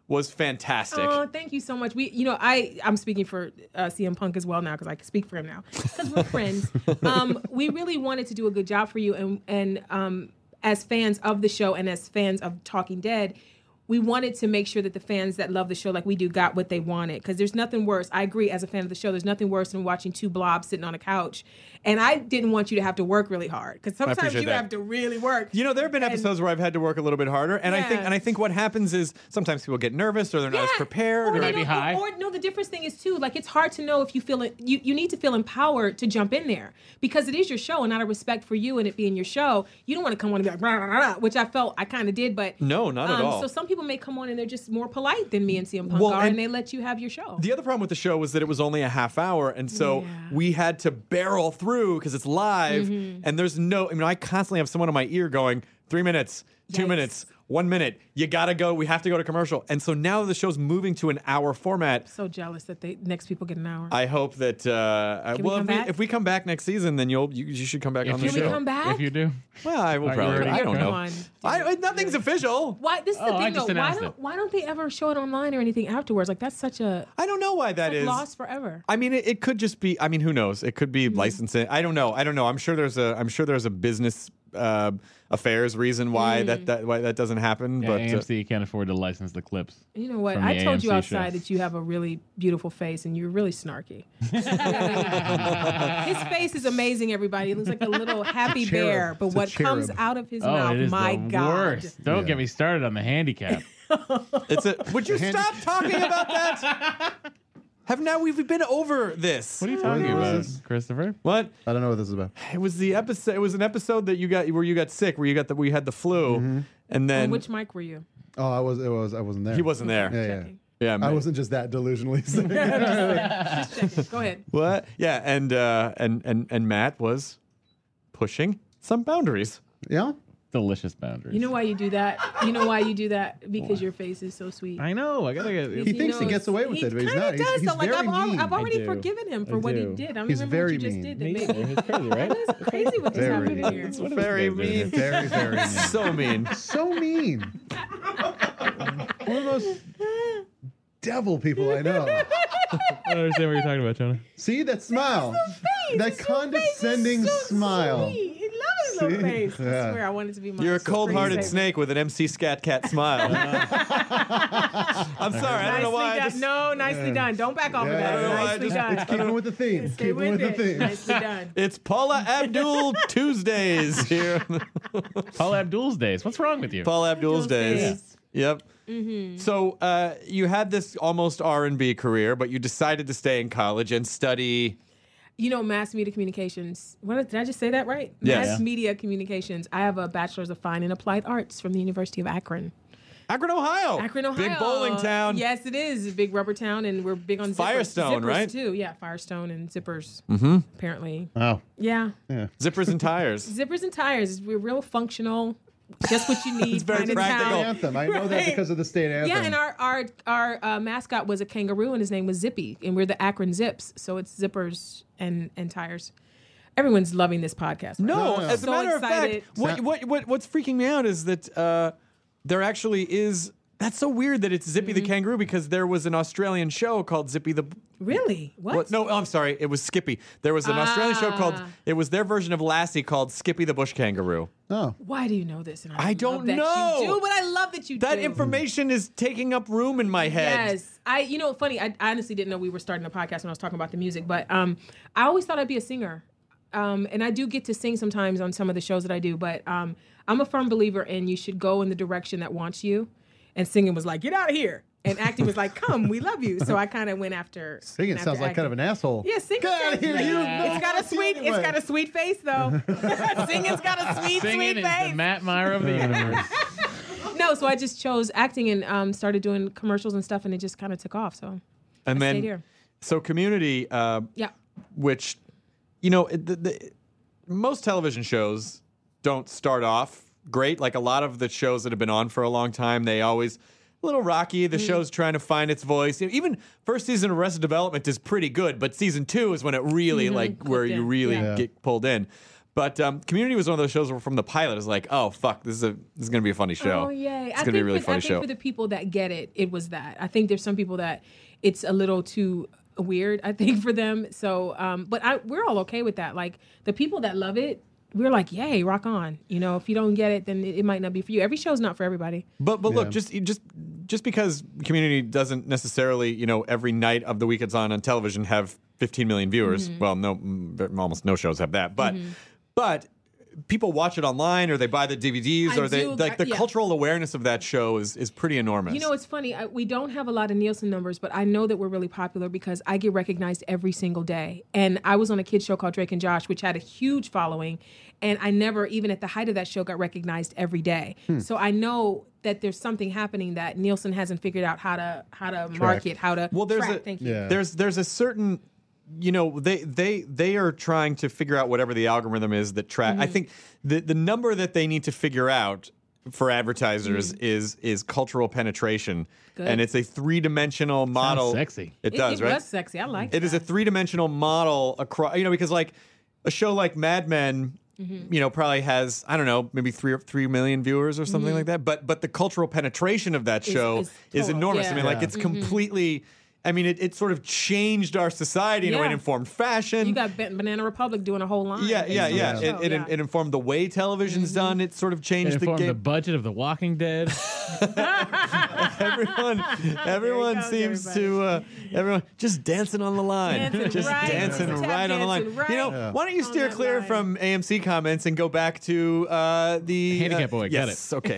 Speaker 1: was fantastic.
Speaker 9: Oh, thank you so much. We, you know, I, I'm speaking for uh, C M Punk as well now because I can speak for him now because we're friends. Um, we really wanted to do a good job for you, and and um, as fans of the show and as fans of Talking Dead, we wanted to make sure that the fans that love the show like we do got what they wanted. Because there's nothing worse. I agree, as a fan of the show, there's nothing worse than watching two blobs sitting on a couch. And I didn't want you to have to work really hard. Because sometimes you
Speaker 1: that.
Speaker 9: have to really work.
Speaker 1: You know, there have been
Speaker 9: And-
Speaker 1: episodes where I've had to work a little bit harder, and I think,
Speaker 9: Yeah.
Speaker 1: and I think what happens is sometimes people get nervous or they're not as
Speaker 9: Yeah.
Speaker 1: prepared.
Speaker 9: Or
Speaker 1: Or
Speaker 9: they
Speaker 10: might be
Speaker 9: don't-
Speaker 10: high.
Speaker 9: Or, or no, the difference thing is too, like it's hard to know if you feel it. You, you need to feel empowered to jump in there because it is your show, and out of respect for you and it being your show, you don't want to come on and be like, rah, rah, rah, which I felt I kind of did, but
Speaker 1: No, not at
Speaker 9: um,
Speaker 1: all.
Speaker 9: So some people may come on and they're just more polite than me and C M Punk
Speaker 1: Well,
Speaker 9: are, and,
Speaker 1: and-
Speaker 9: they let you have your show.
Speaker 1: The other problem with the show was that it was only a half hour, and so
Speaker 9: Yeah.
Speaker 1: we had to barrel through because it's live,
Speaker 9: Mm-hmm.
Speaker 1: and there's no. I mean, I constantly have someone in my ear going, three minutes, two
Speaker 9: Yikes.
Speaker 1: minutes, one minute. You gotta go. We have to go to commercial, and so now the show's moving to an hour format.
Speaker 9: So jealous that they next people get an hour.
Speaker 1: I hope that. Uh,
Speaker 9: Can we
Speaker 1: well,
Speaker 9: come
Speaker 1: if, we,
Speaker 9: back?
Speaker 1: if we come back next season, then you'll you, you should come back
Speaker 10: If
Speaker 1: on the
Speaker 10: you
Speaker 9: Can we
Speaker 1: show.
Speaker 9: come back?
Speaker 10: If you do.
Speaker 1: Well, I will
Speaker 10: Are you
Speaker 1: probably.
Speaker 10: already
Speaker 1: I don't
Speaker 10: going?
Speaker 1: know.
Speaker 9: Come on.
Speaker 1: I, nothing's official.
Speaker 9: Why? This is the
Speaker 10: Oh, I
Speaker 9: thing,
Speaker 10: just
Speaker 9: though. Why
Speaker 10: announced
Speaker 9: don't
Speaker 10: it.
Speaker 9: Why don't they ever show it online or anything afterwards? Like that's such a
Speaker 1: I don't know why that
Speaker 9: like
Speaker 1: is.
Speaker 9: lost forever.
Speaker 1: I mean, it, it could just be. I mean, who knows? It could
Speaker 9: Mm-hmm.
Speaker 1: be licensing. I don't know. I don't know. I'm sure there's a. I'm sure there's a business uh, affairs reason why
Speaker 9: Mm.
Speaker 1: that, that why that doesn't happen.
Speaker 10: Yeah,
Speaker 1: but
Speaker 10: A
Speaker 1: uh,
Speaker 10: M C can't afford to license the clips.
Speaker 9: You know what?
Speaker 10: from the
Speaker 9: I told you
Speaker 10: A M C
Speaker 9: outside
Speaker 10: show.
Speaker 9: that you have a really beautiful face and you're really snarky. His face is amazing, everybody. It looks like a little happy
Speaker 2: cherub.
Speaker 9: bear, but
Speaker 2: It's a
Speaker 9: what comes
Speaker 2: cherub.
Speaker 9: out of his
Speaker 10: Oh,
Speaker 9: mouth,
Speaker 10: it is
Speaker 9: my
Speaker 10: the
Speaker 9: God.
Speaker 10: worst. Don't
Speaker 2: Yeah.
Speaker 10: get me started on the handicap.
Speaker 1: it's a. Would you
Speaker 2: Handy-
Speaker 1: stop talking about that? Have now we've been over this.
Speaker 10: What are you
Speaker 2: What
Speaker 10: talking
Speaker 2: is
Speaker 10: about,
Speaker 2: this?
Speaker 10: Christopher?
Speaker 1: What?
Speaker 2: I don't know what this is about.
Speaker 1: It was the episode. It was an episode that you got where you got sick, where you got the we had the flu,
Speaker 2: Mm-hmm.
Speaker 1: and
Speaker 9: On
Speaker 1: then
Speaker 9: which mic were you?
Speaker 2: Oh, I was. It was. I wasn't there.
Speaker 1: he wasn't there.
Speaker 2: Yeah, yeah.
Speaker 9: Checking.
Speaker 1: Yeah,
Speaker 2: I
Speaker 1: man.
Speaker 2: wasn't just that delusionally sick.
Speaker 9: Just checking. Go ahead.
Speaker 1: What? Yeah, and uh, and and and Matt was pushing some boundaries.
Speaker 2: Yeah.
Speaker 10: Delicious boundaries.
Speaker 9: You know why you do that? You know why you do that? Because your face is so sweet.
Speaker 10: I know. I gotta get.
Speaker 2: He thinks he
Speaker 9: knows-
Speaker 2: gets away with it, but he's
Speaker 9: kinda
Speaker 2: not. He's-
Speaker 9: Does,
Speaker 2: he's
Speaker 9: though. Like,
Speaker 2: very
Speaker 9: I've, al-
Speaker 2: mean.
Speaker 9: I've
Speaker 10: I
Speaker 9: already
Speaker 10: do.
Speaker 9: forgiven him for
Speaker 10: I
Speaker 9: what he
Speaker 10: do.
Speaker 9: did. I don't
Speaker 2: He's
Speaker 9: remember
Speaker 2: very
Speaker 9: what you just
Speaker 2: mean.
Speaker 9: did. That
Speaker 10: Me
Speaker 9: made
Speaker 10: too. It's crazy, right?
Speaker 9: It's crazy what just
Speaker 2: Very
Speaker 9: happened
Speaker 2: mean.
Speaker 9: in here.
Speaker 1: It's very mean.
Speaker 2: Very, very mean.
Speaker 1: So mean.
Speaker 2: So mean. One of those devil people I know.
Speaker 10: I don't understand what you're talking about, Jonah.
Speaker 2: See that smile? That
Speaker 9: His face is
Speaker 2: condescending
Speaker 9: so
Speaker 2: smile.
Speaker 9: sweet. He loves his little
Speaker 2: See?
Speaker 9: face. I
Speaker 2: Yeah.
Speaker 9: swear I wanted to be my
Speaker 1: You're a
Speaker 9: Supreme
Speaker 1: cold-hearted
Speaker 9: Savior.
Speaker 1: snake with an M C Scat Cat smile. I'm sorry. I don't know
Speaker 9: Nicely
Speaker 1: why. I
Speaker 9: done.
Speaker 1: just,
Speaker 9: No, nicely done. Don't back off
Speaker 2: Yeah,
Speaker 9: of that.
Speaker 2: yeah, yeah.
Speaker 1: I
Speaker 9: Nicely
Speaker 1: just-
Speaker 9: done.
Speaker 2: It's keeping with the theme.
Speaker 9: Stay
Speaker 2: Keeping
Speaker 9: with
Speaker 2: with the
Speaker 9: it.
Speaker 2: theme.
Speaker 9: Nicely done.
Speaker 1: It's Paula Abdul Tuesdays here.
Speaker 10: Paul Abdul's days. What's wrong with you?
Speaker 1: Paula Abdul's
Speaker 9: Abdul's
Speaker 1: days.
Speaker 9: days.
Speaker 1: Yep. So uh, you had this almost R and B career, but you decided to stay in college and study.
Speaker 9: You know, mass media communications. What, did I just say that right?
Speaker 1: Yes.
Speaker 9: Mass
Speaker 1: Yeah.
Speaker 9: media communications. I have a bachelor's of fine and applied arts from the University of Akron.
Speaker 1: Akron, Ohio.
Speaker 9: Akron, Ohio.
Speaker 1: Big bowling town.
Speaker 9: Yes, it is. A big rubber town, and we're big on zippers.
Speaker 1: Firestone,
Speaker 9: zippers
Speaker 1: right?
Speaker 9: Too. Yeah, Firestone and zippers. Mm-hmm. Apparently.
Speaker 2: Wow.
Speaker 9: Yeah.
Speaker 1: Zippers and tires.
Speaker 9: Zippers and tires. We're real functional. Just what you need.
Speaker 1: It's very
Speaker 9: kind of
Speaker 1: practical.
Speaker 9: town.
Speaker 2: Anthem. I know that
Speaker 9: Right.
Speaker 2: because of the state anthem.
Speaker 9: Yeah, and our our our uh, mascot was a kangaroo, and his name was Zippy, and we're the Akron Zips, so it's zippers and and tires. Everyone's loving this podcast. Right?
Speaker 1: No,
Speaker 2: No, no.
Speaker 1: as a
Speaker 9: So
Speaker 1: matter
Speaker 9: excited.
Speaker 1: of fact, what,
Speaker 2: Sa-
Speaker 1: what, what, what's freaking me out is that uh, there actually is. That's so weird that it's Zippy
Speaker 9: Mm-hmm.
Speaker 1: the kangaroo because there was an Australian show called Zippy the.
Speaker 9: Really? What?
Speaker 1: What? No, I'm sorry. It was Skippy. There was an Australian show called.
Speaker 9: Ah.
Speaker 1: It was their version of Lassie called Skippy the bush kangaroo.
Speaker 2: Oh.
Speaker 9: Why do you know this? And
Speaker 1: I
Speaker 9: love
Speaker 1: don't
Speaker 9: that
Speaker 1: know.
Speaker 9: You do, but I love that you
Speaker 1: That
Speaker 9: do.
Speaker 1: information is taking up room in my head.
Speaker 9: Yes, I. You know, funny. I, I honestly didn't know we were starting a podcast when I was talking about the music, but um, I always thought I'd be a singer, um, and I do get to sing sometimes on some of the shows that I do. But um, I'm a firm believer in you should go in the direction that wants you, and singing was like, get out of here, and acting was like, come, we love you. So I kind of went after.
Speaker 2: Singing
Speaker 9: went
Speaker 2: sounds
Speaker 9: after
Speaker 2: like kind of an
Speaker 9: acting.
Speaker 2: asshole.
Speaker 9: Yeah, singing.
Speaker 2: Get out of here, you.
Speaker 9: It's got a sweet. It's got a sweet face though. Singing's got a sweet,
Speaker 10: Singing
Speaker 9: sweet
Speaker 10: is
Speaker 9: face.
Speaker 10: the Matt Meyer of the universe.
Speaker 9: No, so I just chose acting and um, started doing commercials and stuff, and it just kind of took off. So
Speaker 1: And
Speaker 9: I
Speaker 1: then,
Speaker 9: stayed here.
Speaker 1: so Community, uh,
Speaker 9: Yeah.
Speaker 1: which, you know, it- the, the, most television shows don't start off great. Like a lot of the shows that have been on for a long time, they always a little rocky. The show's trying to find its voice. You know, even first season of Arrested Development is pretty good, but season two is when it really like where
Speaker 9: Clicked
Speaker 1: you
Speaker 9: in.
Speaker 1: really
Speaker 9: Yeah.
Speaker 1: get pulled in. But um, Community was one of those shows where from the pilot, it was like, oh fuck, this is a this is gonna be a funny show.
Speaker 9: Oh yay!
Speaker 1: It's
Speaker 9: I
Speaker 1: gonna be a
Speaker 9: think
Speaker 1: really
Speaker 9: for,
Speaker 1: funny
Speaker 9: I think
Speaker 1: show.
Speaker 9: for the people that get it, it was that. I think there's some people that it's a little too weird. I think for them. So, um, but I we're all okay with that. Like the people that love it, we're like, yay, rock on. You know, if you don't get it, then it, it might not be for you. Every show's not for everybody.
Speaker 1: But but look,
Speaker 2: Yeah.
Speaker 1: just just just because Community doesn't necessarily, you know, every night of the week it's on on television have fifteen million viewers.
Speaker 9: Mm-hmm.
Speaker 1: Well, no, mm, almost no shows have that. But but people watch it online, or they buy the D V Ds,
Speaker 9: I
Speaker 1: or they
Speaker 9: do-
Speaker 1: like the
Speaker 9: yeah.
Speaker 1: cultural awareness of that show is is pretty enormous.
Speaker 9: You know, it's funny. I, we don't have a lot of Nielsen numbers, but I know that we're really popular because I get recognized every single day. And I was on a kids show called Drake and Josh, which had a huge following. And I never, even at the height of that show, got recognized every day. So I know that there's something happening that Nielsen hasn't figured out how to how to market, how to
Speaker 1: Well, there's
Speaker 9: track.
Speaker 1: a
Speaker 9: Thank you.
Speaker 2: Yeah.
Speaker 1: there's there's a certain, you know, they they they are trying to figure out whatever the algorithm is that track.
Speaker 9: Mm-hmm.
Speaker 1: I think the the number that they need to figure out for advertisers is is cultural penetration,
Speaker 9: Mm-hmm. Good.
Speaker 1: and it's a three dimensional model.
Speaker 10: sexy.
Speaker 1: It,
Speaker 9: It,
Speaker 1: does,
Speaker 9: it
Speaker 1: right?
Speaker 9: was sexy. I like
Speaker 1: It is a three dimensional model across. You know, because like a show like Mad Men.
Speaker 9: Mm-hmm.
Speaker 1: You know, probably has I don't know, maybe three or three million viewers or something like that. But but the cultural penetration of that
Speaker 9: Mm-hmm. Is-
Speaker 1: show
Speaker 9: is
Speaker 1: is,
Speaker 9: total,
Speaker 1: enormous.
Speaker 9: yeah.
Speaker 1: I mean, like
Speaker 2: Yeah.
Speaker 1: it's completely. I mean, it, it sort of changed our society in a way. It
Speaker 9: Yeah.
Speaker 1: informed fashion.
Speaker 9: You got Ben- Banana Republic doing a whole line.
Speaker 1: yeah, yeah,
Speaker 9: based on
Speaker 1: yeah.
Speaker 9: that
Speaker 1: It,
Speaker 9: show,
Speaker 1: it,
Speaker 9: yeah.
Speaker 1: it informed the way television's done. It sort of
Speaker 10: It
Speaker 1: changed the
Speaker 10: informed the
Speaker 1: game.
Speaker 10: budget of The Walking Dead.
Speaker 1: everyone, everyone
Speaker 9: goes,
Speaker 1: seems
Speaker 9: everybody.
Speaker 1: to uh, everyone just dancing on the line,
Speaker 9: Dancing
Speaker 1: just
Speaker 9: right-
Speaker 1: dancing
Speaker 9: tap
Speaker 1: right on the line.
Speaker 9: dancing right
Speaker 1: you know,
Speaker 2: Yeah.
Speaker 1: why don't you
Speaker 9: on
Speaker 1: steer
Speaker 9: that
Speaker 1: clear
Speaker 9: line.
Speaker 1: from A M C comments and go back to uh, the
Speaker 10: Handicap
Speaker 1: uh,
Speaker 10: boy, got
Speaker 1: yes, okay.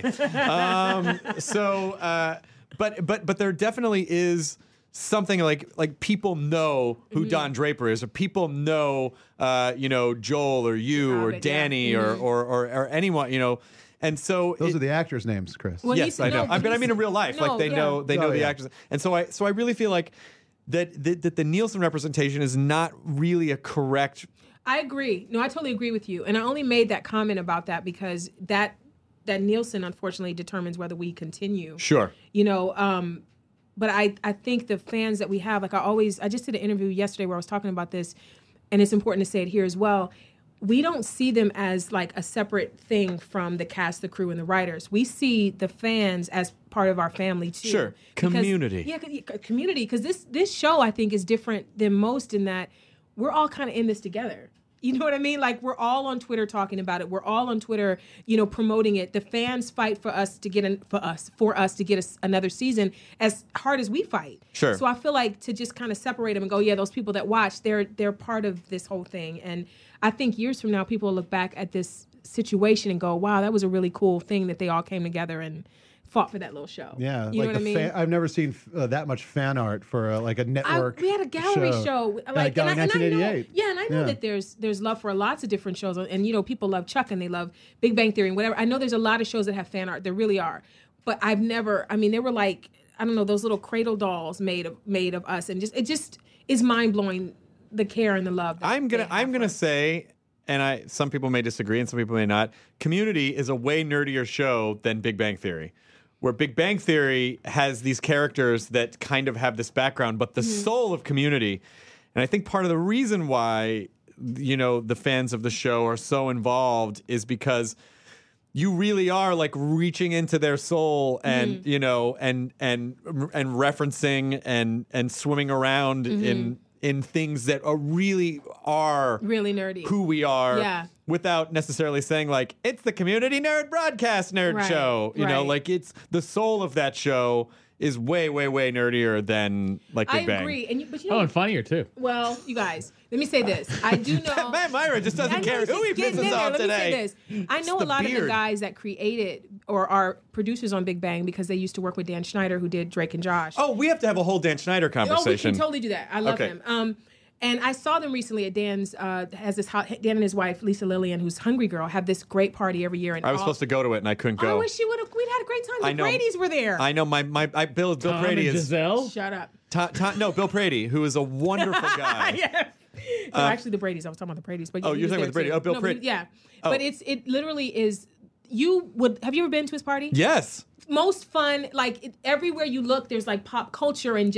Speaker 1: um, so, uh, but but but there definitely is something like like people know who
Speaker 9: Mm-hmm.
Speaker 1: Don Draper is, or people know uh, you know Joel or you or
Speaker 9: Robert, yeah.
Speaker 1: Danny or, or or or anyone, you know. And so
Speaker 2: Those
Speaker 1: it-
Speaker 2: are the actors' names, Chris.
Speaker 9: Well,
Speaker 1: yes,
Speaker 9: he's-
Speaker 1: I know.
Speaker 9: no,
Speaker 1: I, but I
Speaker 9: he's-
Speaker 1: mean in real life,
Speaker 9: no,
Speaker 1: like they
Speaker 9: yeah.
Speaker 1: know they know
Speaker 2: Oh,
Speaker 1: the
Speaker 2: yeah.
Speaker 1: actors, and so I so I really feel like that, that that the Nielsen representation is not really a correct.
Speaker 9: I agree. No, I totally agree with you. And I only made that comment about that because that that Nielsen unfortunately determines whether we continue.
Speaker 1: Sure.
Speaker 9: You know, um, but I I think the fans that we have, like I always, I just did an interview yesterday where I was talking about this, and it's important to say it here as well. We don't see them as like a separate thing from the cast, the crew, and the writers. We see the fans as part of our family too.
Speaker 1: Sure.
Speaker 9: Because-
Speaker 1: Community.
Speaker 9: Yeah, c- c- community. Because this this show I think is different than most in that we're all kind of in this together. You know what I mean? Like we're all on Twitter talking about it. We're all on Twitter, you know, promoting it. The fans fight for us to get in, for us for us to get us another season as hard as we fight.
Speaker 1: Sure.
Speaker 9: So I feel like to just kind of separate them and go, yeah, those people that watch, they're they're part of this whole thing. And I think years from now, people will look back at this situation and go, wow, that was a really cool thing that they all came together and fought for that little show.
Speaker 2: Yeah,
Speaker 9: you
Speaker 2: like
Speaker 9: know what
Speaker 2: the
Speaker 9: I mean?
Speaker 2: fan, I've never seen uh, that much fan art for uh, like a
Speaker 9: I,
Speaker 2: network.
Speaker 9: we had a gallery show,
Speaker 2: show.
Speaker 9: like
Speaker 2: Gallery
Speaker 9: and I, and I know,
Speaker 2: nineteen eighty-eight.
Speaker 9: yeah, and I know
Speaker 2: Yeah.
Speaker 9: that there's there's love for lots of different shows, and you know people love Chuck and they love Big Bang Theory and whatever. I know there's a lot of shows that have fan art. There really are, but I've never. I mean, they were like I don't know those little cradle dolls made of made of us, and just it just is mind blowing the care and the love. That
Speaker 1: I'm gonna
Speaker 9: they have
Speaker 1: I'm
Speaker 9: for
Speaker 1: gonna
Speaker 9: us.
Speaker 1: say, and I some people may disagree and some people may not. Community is a way nerdier show than Big Bang Theory. Where Big Bang Theory has these characters that kind of have this background, but the
Speaker 9: Mm-hmm.
Speaker 1: soul of Community, and I think part of the reason why, you know, the fans of the show are so involved is because you really are like reaching into their soul and
Speaker 9: Mm-hmm.
Speaker 1: you know and and and referencing and and swimming around
Speaker 9: Mm-hmm.
Speaker 1: in in things that are really are
Speaker 9: really nerdy.
Speaker 1: who we are,
Speaker 9: Yeah.
Speaker 1: without necessarily saying like it's the Community Nerd Broadcast Nerd
Speaker 9: Right,
Speaker 1: Show. You know,
Speaker 9: right.
Speaker 1: like it's the soul of that show is way, way, way nerdier than like Big
Speaker 9: I
Speaker 1: Bang.
Speaker 9: agree, and you, but you know,
Speaker 10: Oh, and funnier too.
Speaker 9: well, you guys, let me say this. I do know.
Speaker 1: Matt Myra just doesn't
Speaker 9: I know
Speaker 1: care
Speaker 9: he's
Speaker 1: who he
Speaker 9: just getting
Speaker 1: pisses
Speaker 9: in there.
Speaker 1: off
Speaker 9: Let
Speaker 1: today.
Speaker 9: me say this. I know
Speaker 1: It's
Speaker 9: a
Speaker 1: the
Speaker 9: lot of the
Speaker 1: beard.
Speaker 9: guys that created or are producers on Big Bang because they used to work with Dan Schneider, who did Drake and Josh.
Speaker 1: Oh, we have to have a whole Dan Schneider
Speaker 9: Oh, we
Speaker 1: conversation.
Speaker 9: can totally do that. I love
Speaker 1: Okay.
Speaker 9: him. Um, and I saw them recently at Dan's. Uh, has this hot, Dan and his wife Lisa Lillian, who's Hungry Girl, have this great party every year. And
Speaker 1: I was
Speaker 9: all,
Speaker 1: supposed to go to it and I couldn't
Speaker 9: I
Speaker 1: go.
Speaker 9: wish you would have. We'd had a great time. The
Speaker 1: I know.
Speaker 9: Brady's were there.
Speaker 1: I know my my I, Bill Bill
Speaker 10: Tom
Speaker 1: Brady
Speaker 10: and
Speaker 1: is
Speaker 10: Giselle.
Speaker 9: Shut up.
Speaker 1: Ta- ta- no Bill Brady, who is a wonderful guy.
Speaker 9: yeah. No, actually, the Brady's. I was talking about the Brady's. But yeah,
Speaker 1: Uh, oh,
Speaker 9: he
Speaker 1: you're
Speaker 9: was
Speaker 1: talking
Speaker 9: there
Speaker 1: about the Brady.
Speaker 9: too.
Speaker 1: Oh, Bill
Speaker 9: No,
Speaker 1: Brady.
Speaker 9: but Yeah,
Speaker 1: Oh.
Speaker 9: but it's it literally is. You would have you ever been to his party?
Speaker 1: Yes.
Speaker 9: Most fun. Like it, everywhere you look, there's like pop culture and just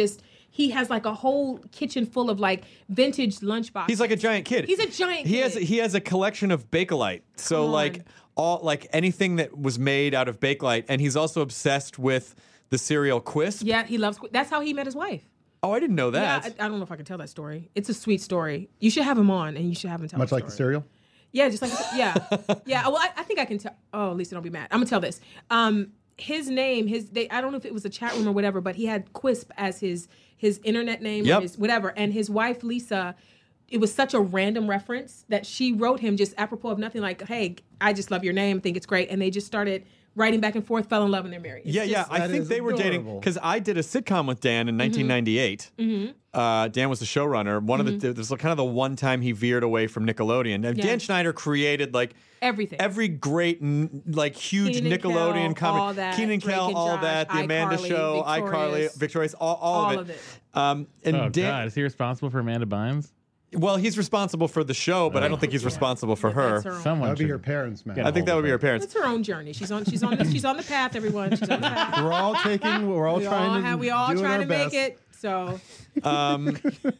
Speaker 9: he has like a whole kitchen full of like vintage lunchboxes.
Speaker 1: He's like a giant kid.
Speaker 9: He's a giant
Speaker 1: he
Speaker 9: kid.
Speaker 1: has he has a collection of Bakelite. So
Speaker 9: Come
Speaker 1: like
Speaker 9: on.
Speaker 1: all like anything that was made out of Bakelite, and he's also obsessed with the cereal Quisp.
Speaker 9: Yeah, he loves. That's how he met his wife.
Speaker 1: Oh, I didn't know that.
Speaker 9: Yeah, I, I don't know if I can tell that story. It's a sweet story. You should have him on, and you should have him tell.
Speaker 2: Much
Speaker 9: the
Speaker 2: like the
Speaker 9: story.
Speaker 2: cereal.
Speaker 9: Yeah, just like yeah, yeah. Well, I, I think I can tell. Oh, Lisa, don't be mad. I'm gonna tell this. Um, his name, his they. I don't know if it was a chat room or whatever, but he had Quisp as his his internet name
Speaker 1: Yep.
Speaker 9: or his whatever. And his wife Lisa, it was such a random reference that she wrote him just apropos of nothing. Like, hey, I just love your name, think it's great, and they just started writing back and forth, fell in love, and they're married. It's
Speaker 1: Yeah, yeah.
Speaker 9: just-
Speaker 1: I
Speaker 2: That
Speaker 1: think
Speaker 2: is
Speaker 1: they were dating
Speaker 2: adorable.
Speaker 1: because I did a sitcom with Dan in nineteen ninety-eight.
Speaker 9: Mm-hmm.
Speaker 1: Uh, Dan was the showrunner. One of the this was kind of the one time he veered away from Nickelodeon. And
Speaker 9: Yeah.
Speaker 1: Dan Schneider created like
Speaker 9: everything.
Speaker 1: every great n- like huge
Speaker 9: Keenan and
Speaker 1: Nickelodeon
Speaker 9: Kel,
Speaker 1: comic.
Speaker 9: all that,
Speaker 1: Keenan and
Speaker 9: Drake
Speaker 1: Kel,
Speaker 9: and
Speaker 1: all
Speaker 9: Josh,
Speaker 1: that. The Amanda
Speaker 9: iCarly,
Speaker 1: Show, iCarly,
Speaker 9: Victorious.
Speaker 1: Victorious, all, all,
Speaker 9: All
Speaker 1: of
Speaker 9: of
Speaker 1: it.
Speaker 9: it.
Speaker 1: Um, and
Speaker 10: Oh
Speaker 1: Dan,
Speaker 10: God, is he responsible for Amanda Bynes?
Speaker 1: well, he's responsible for the show, but I don't think he's responsible for her.
Speaker 9: That's her own-
Speaker 10: Someone
Speaker 2: That would be
Speaker 10: should
Speaker 2: her parents, man.
Speaker 10: get
Speaker 1: I think that would be her parents.
Speaker 9: It's her own journey. She's on. She's on. The, she's on the path. Everyone. She's on the path.
Speaker 2: We're all taking. We're all
Speaker 9: We
Speaker 2: trying
Speaker 9: all
Speaker 2: to.
Speaker 9: have, we all
Speaker 2: doing
Speaker 9: trying
Speaker 2: our
Speaker 9: to make
Speaker 2: best.
Speaker 9: it. So
Speaker 1: Um,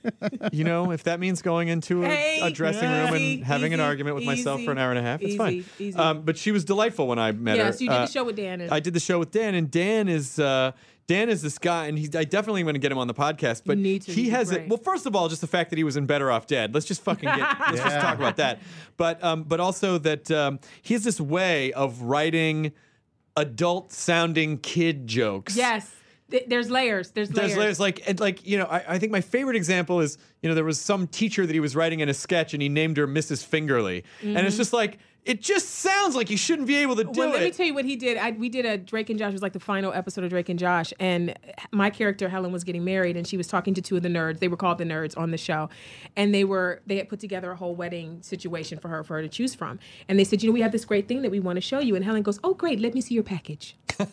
Speaker 1: you know, if that means going into a,
Speaker 9: Hey,
Speaker 1: a dressing room
Speaker 9: easy,
Speaker 1: and having an
Speaker 9: easy,
Speaker 1: argument with myself for an hour and a half, it's
Speaker 9: easy,
Speaker 1: fine.
Speaker 9: easy.
Speaker 1: Um, but she was delightful when I met her.
Speaker 9: yes, you did
Speaker 1: Uh,
Speaker 9: the show with Dan. And
Speaker 1: I did the show with Dan, and Dan is uh, Dan is this guy, and he's I definitely want to get him on the podcast. But
Speaker 9: You need to.
Speaker 1: he
Speaker 9: He's
Speaker 1: has it.
Speaker 9: great.
Speaker 1: Well, first of all, just the fact that he was in Better Off Dead. Let's just fucking get. Let's just
Speaker 2: Yeah.
Speaker 1: talk about that. But um, but also that um, he has this way of writing adult-sounding kid jokes.
Speaker 9: yes, th- there's layers. There's layers.
Speaker 1: There's layers like and like you know I, I think my favorite example is you know there was some teacher that he was writing in a sketch and he named her Missus Fingerly and it's just like it just sounds like you shouldn't be able to do
Speaker 9: Well, let me
Speaker 1: it.
Speaker 9: tell you what he did. I, we did a Drake and Josh. It was like the final episode of Drake and Josh, and my character Helen was getting married, and she was talking to two of the nerds. They were called the nerds on the show, and they were they had put together a whole wedding situation for her for her to choose from. And they said, you know, we have this great thing that we want to show you. And Helen goes, oh, great, let me see your package.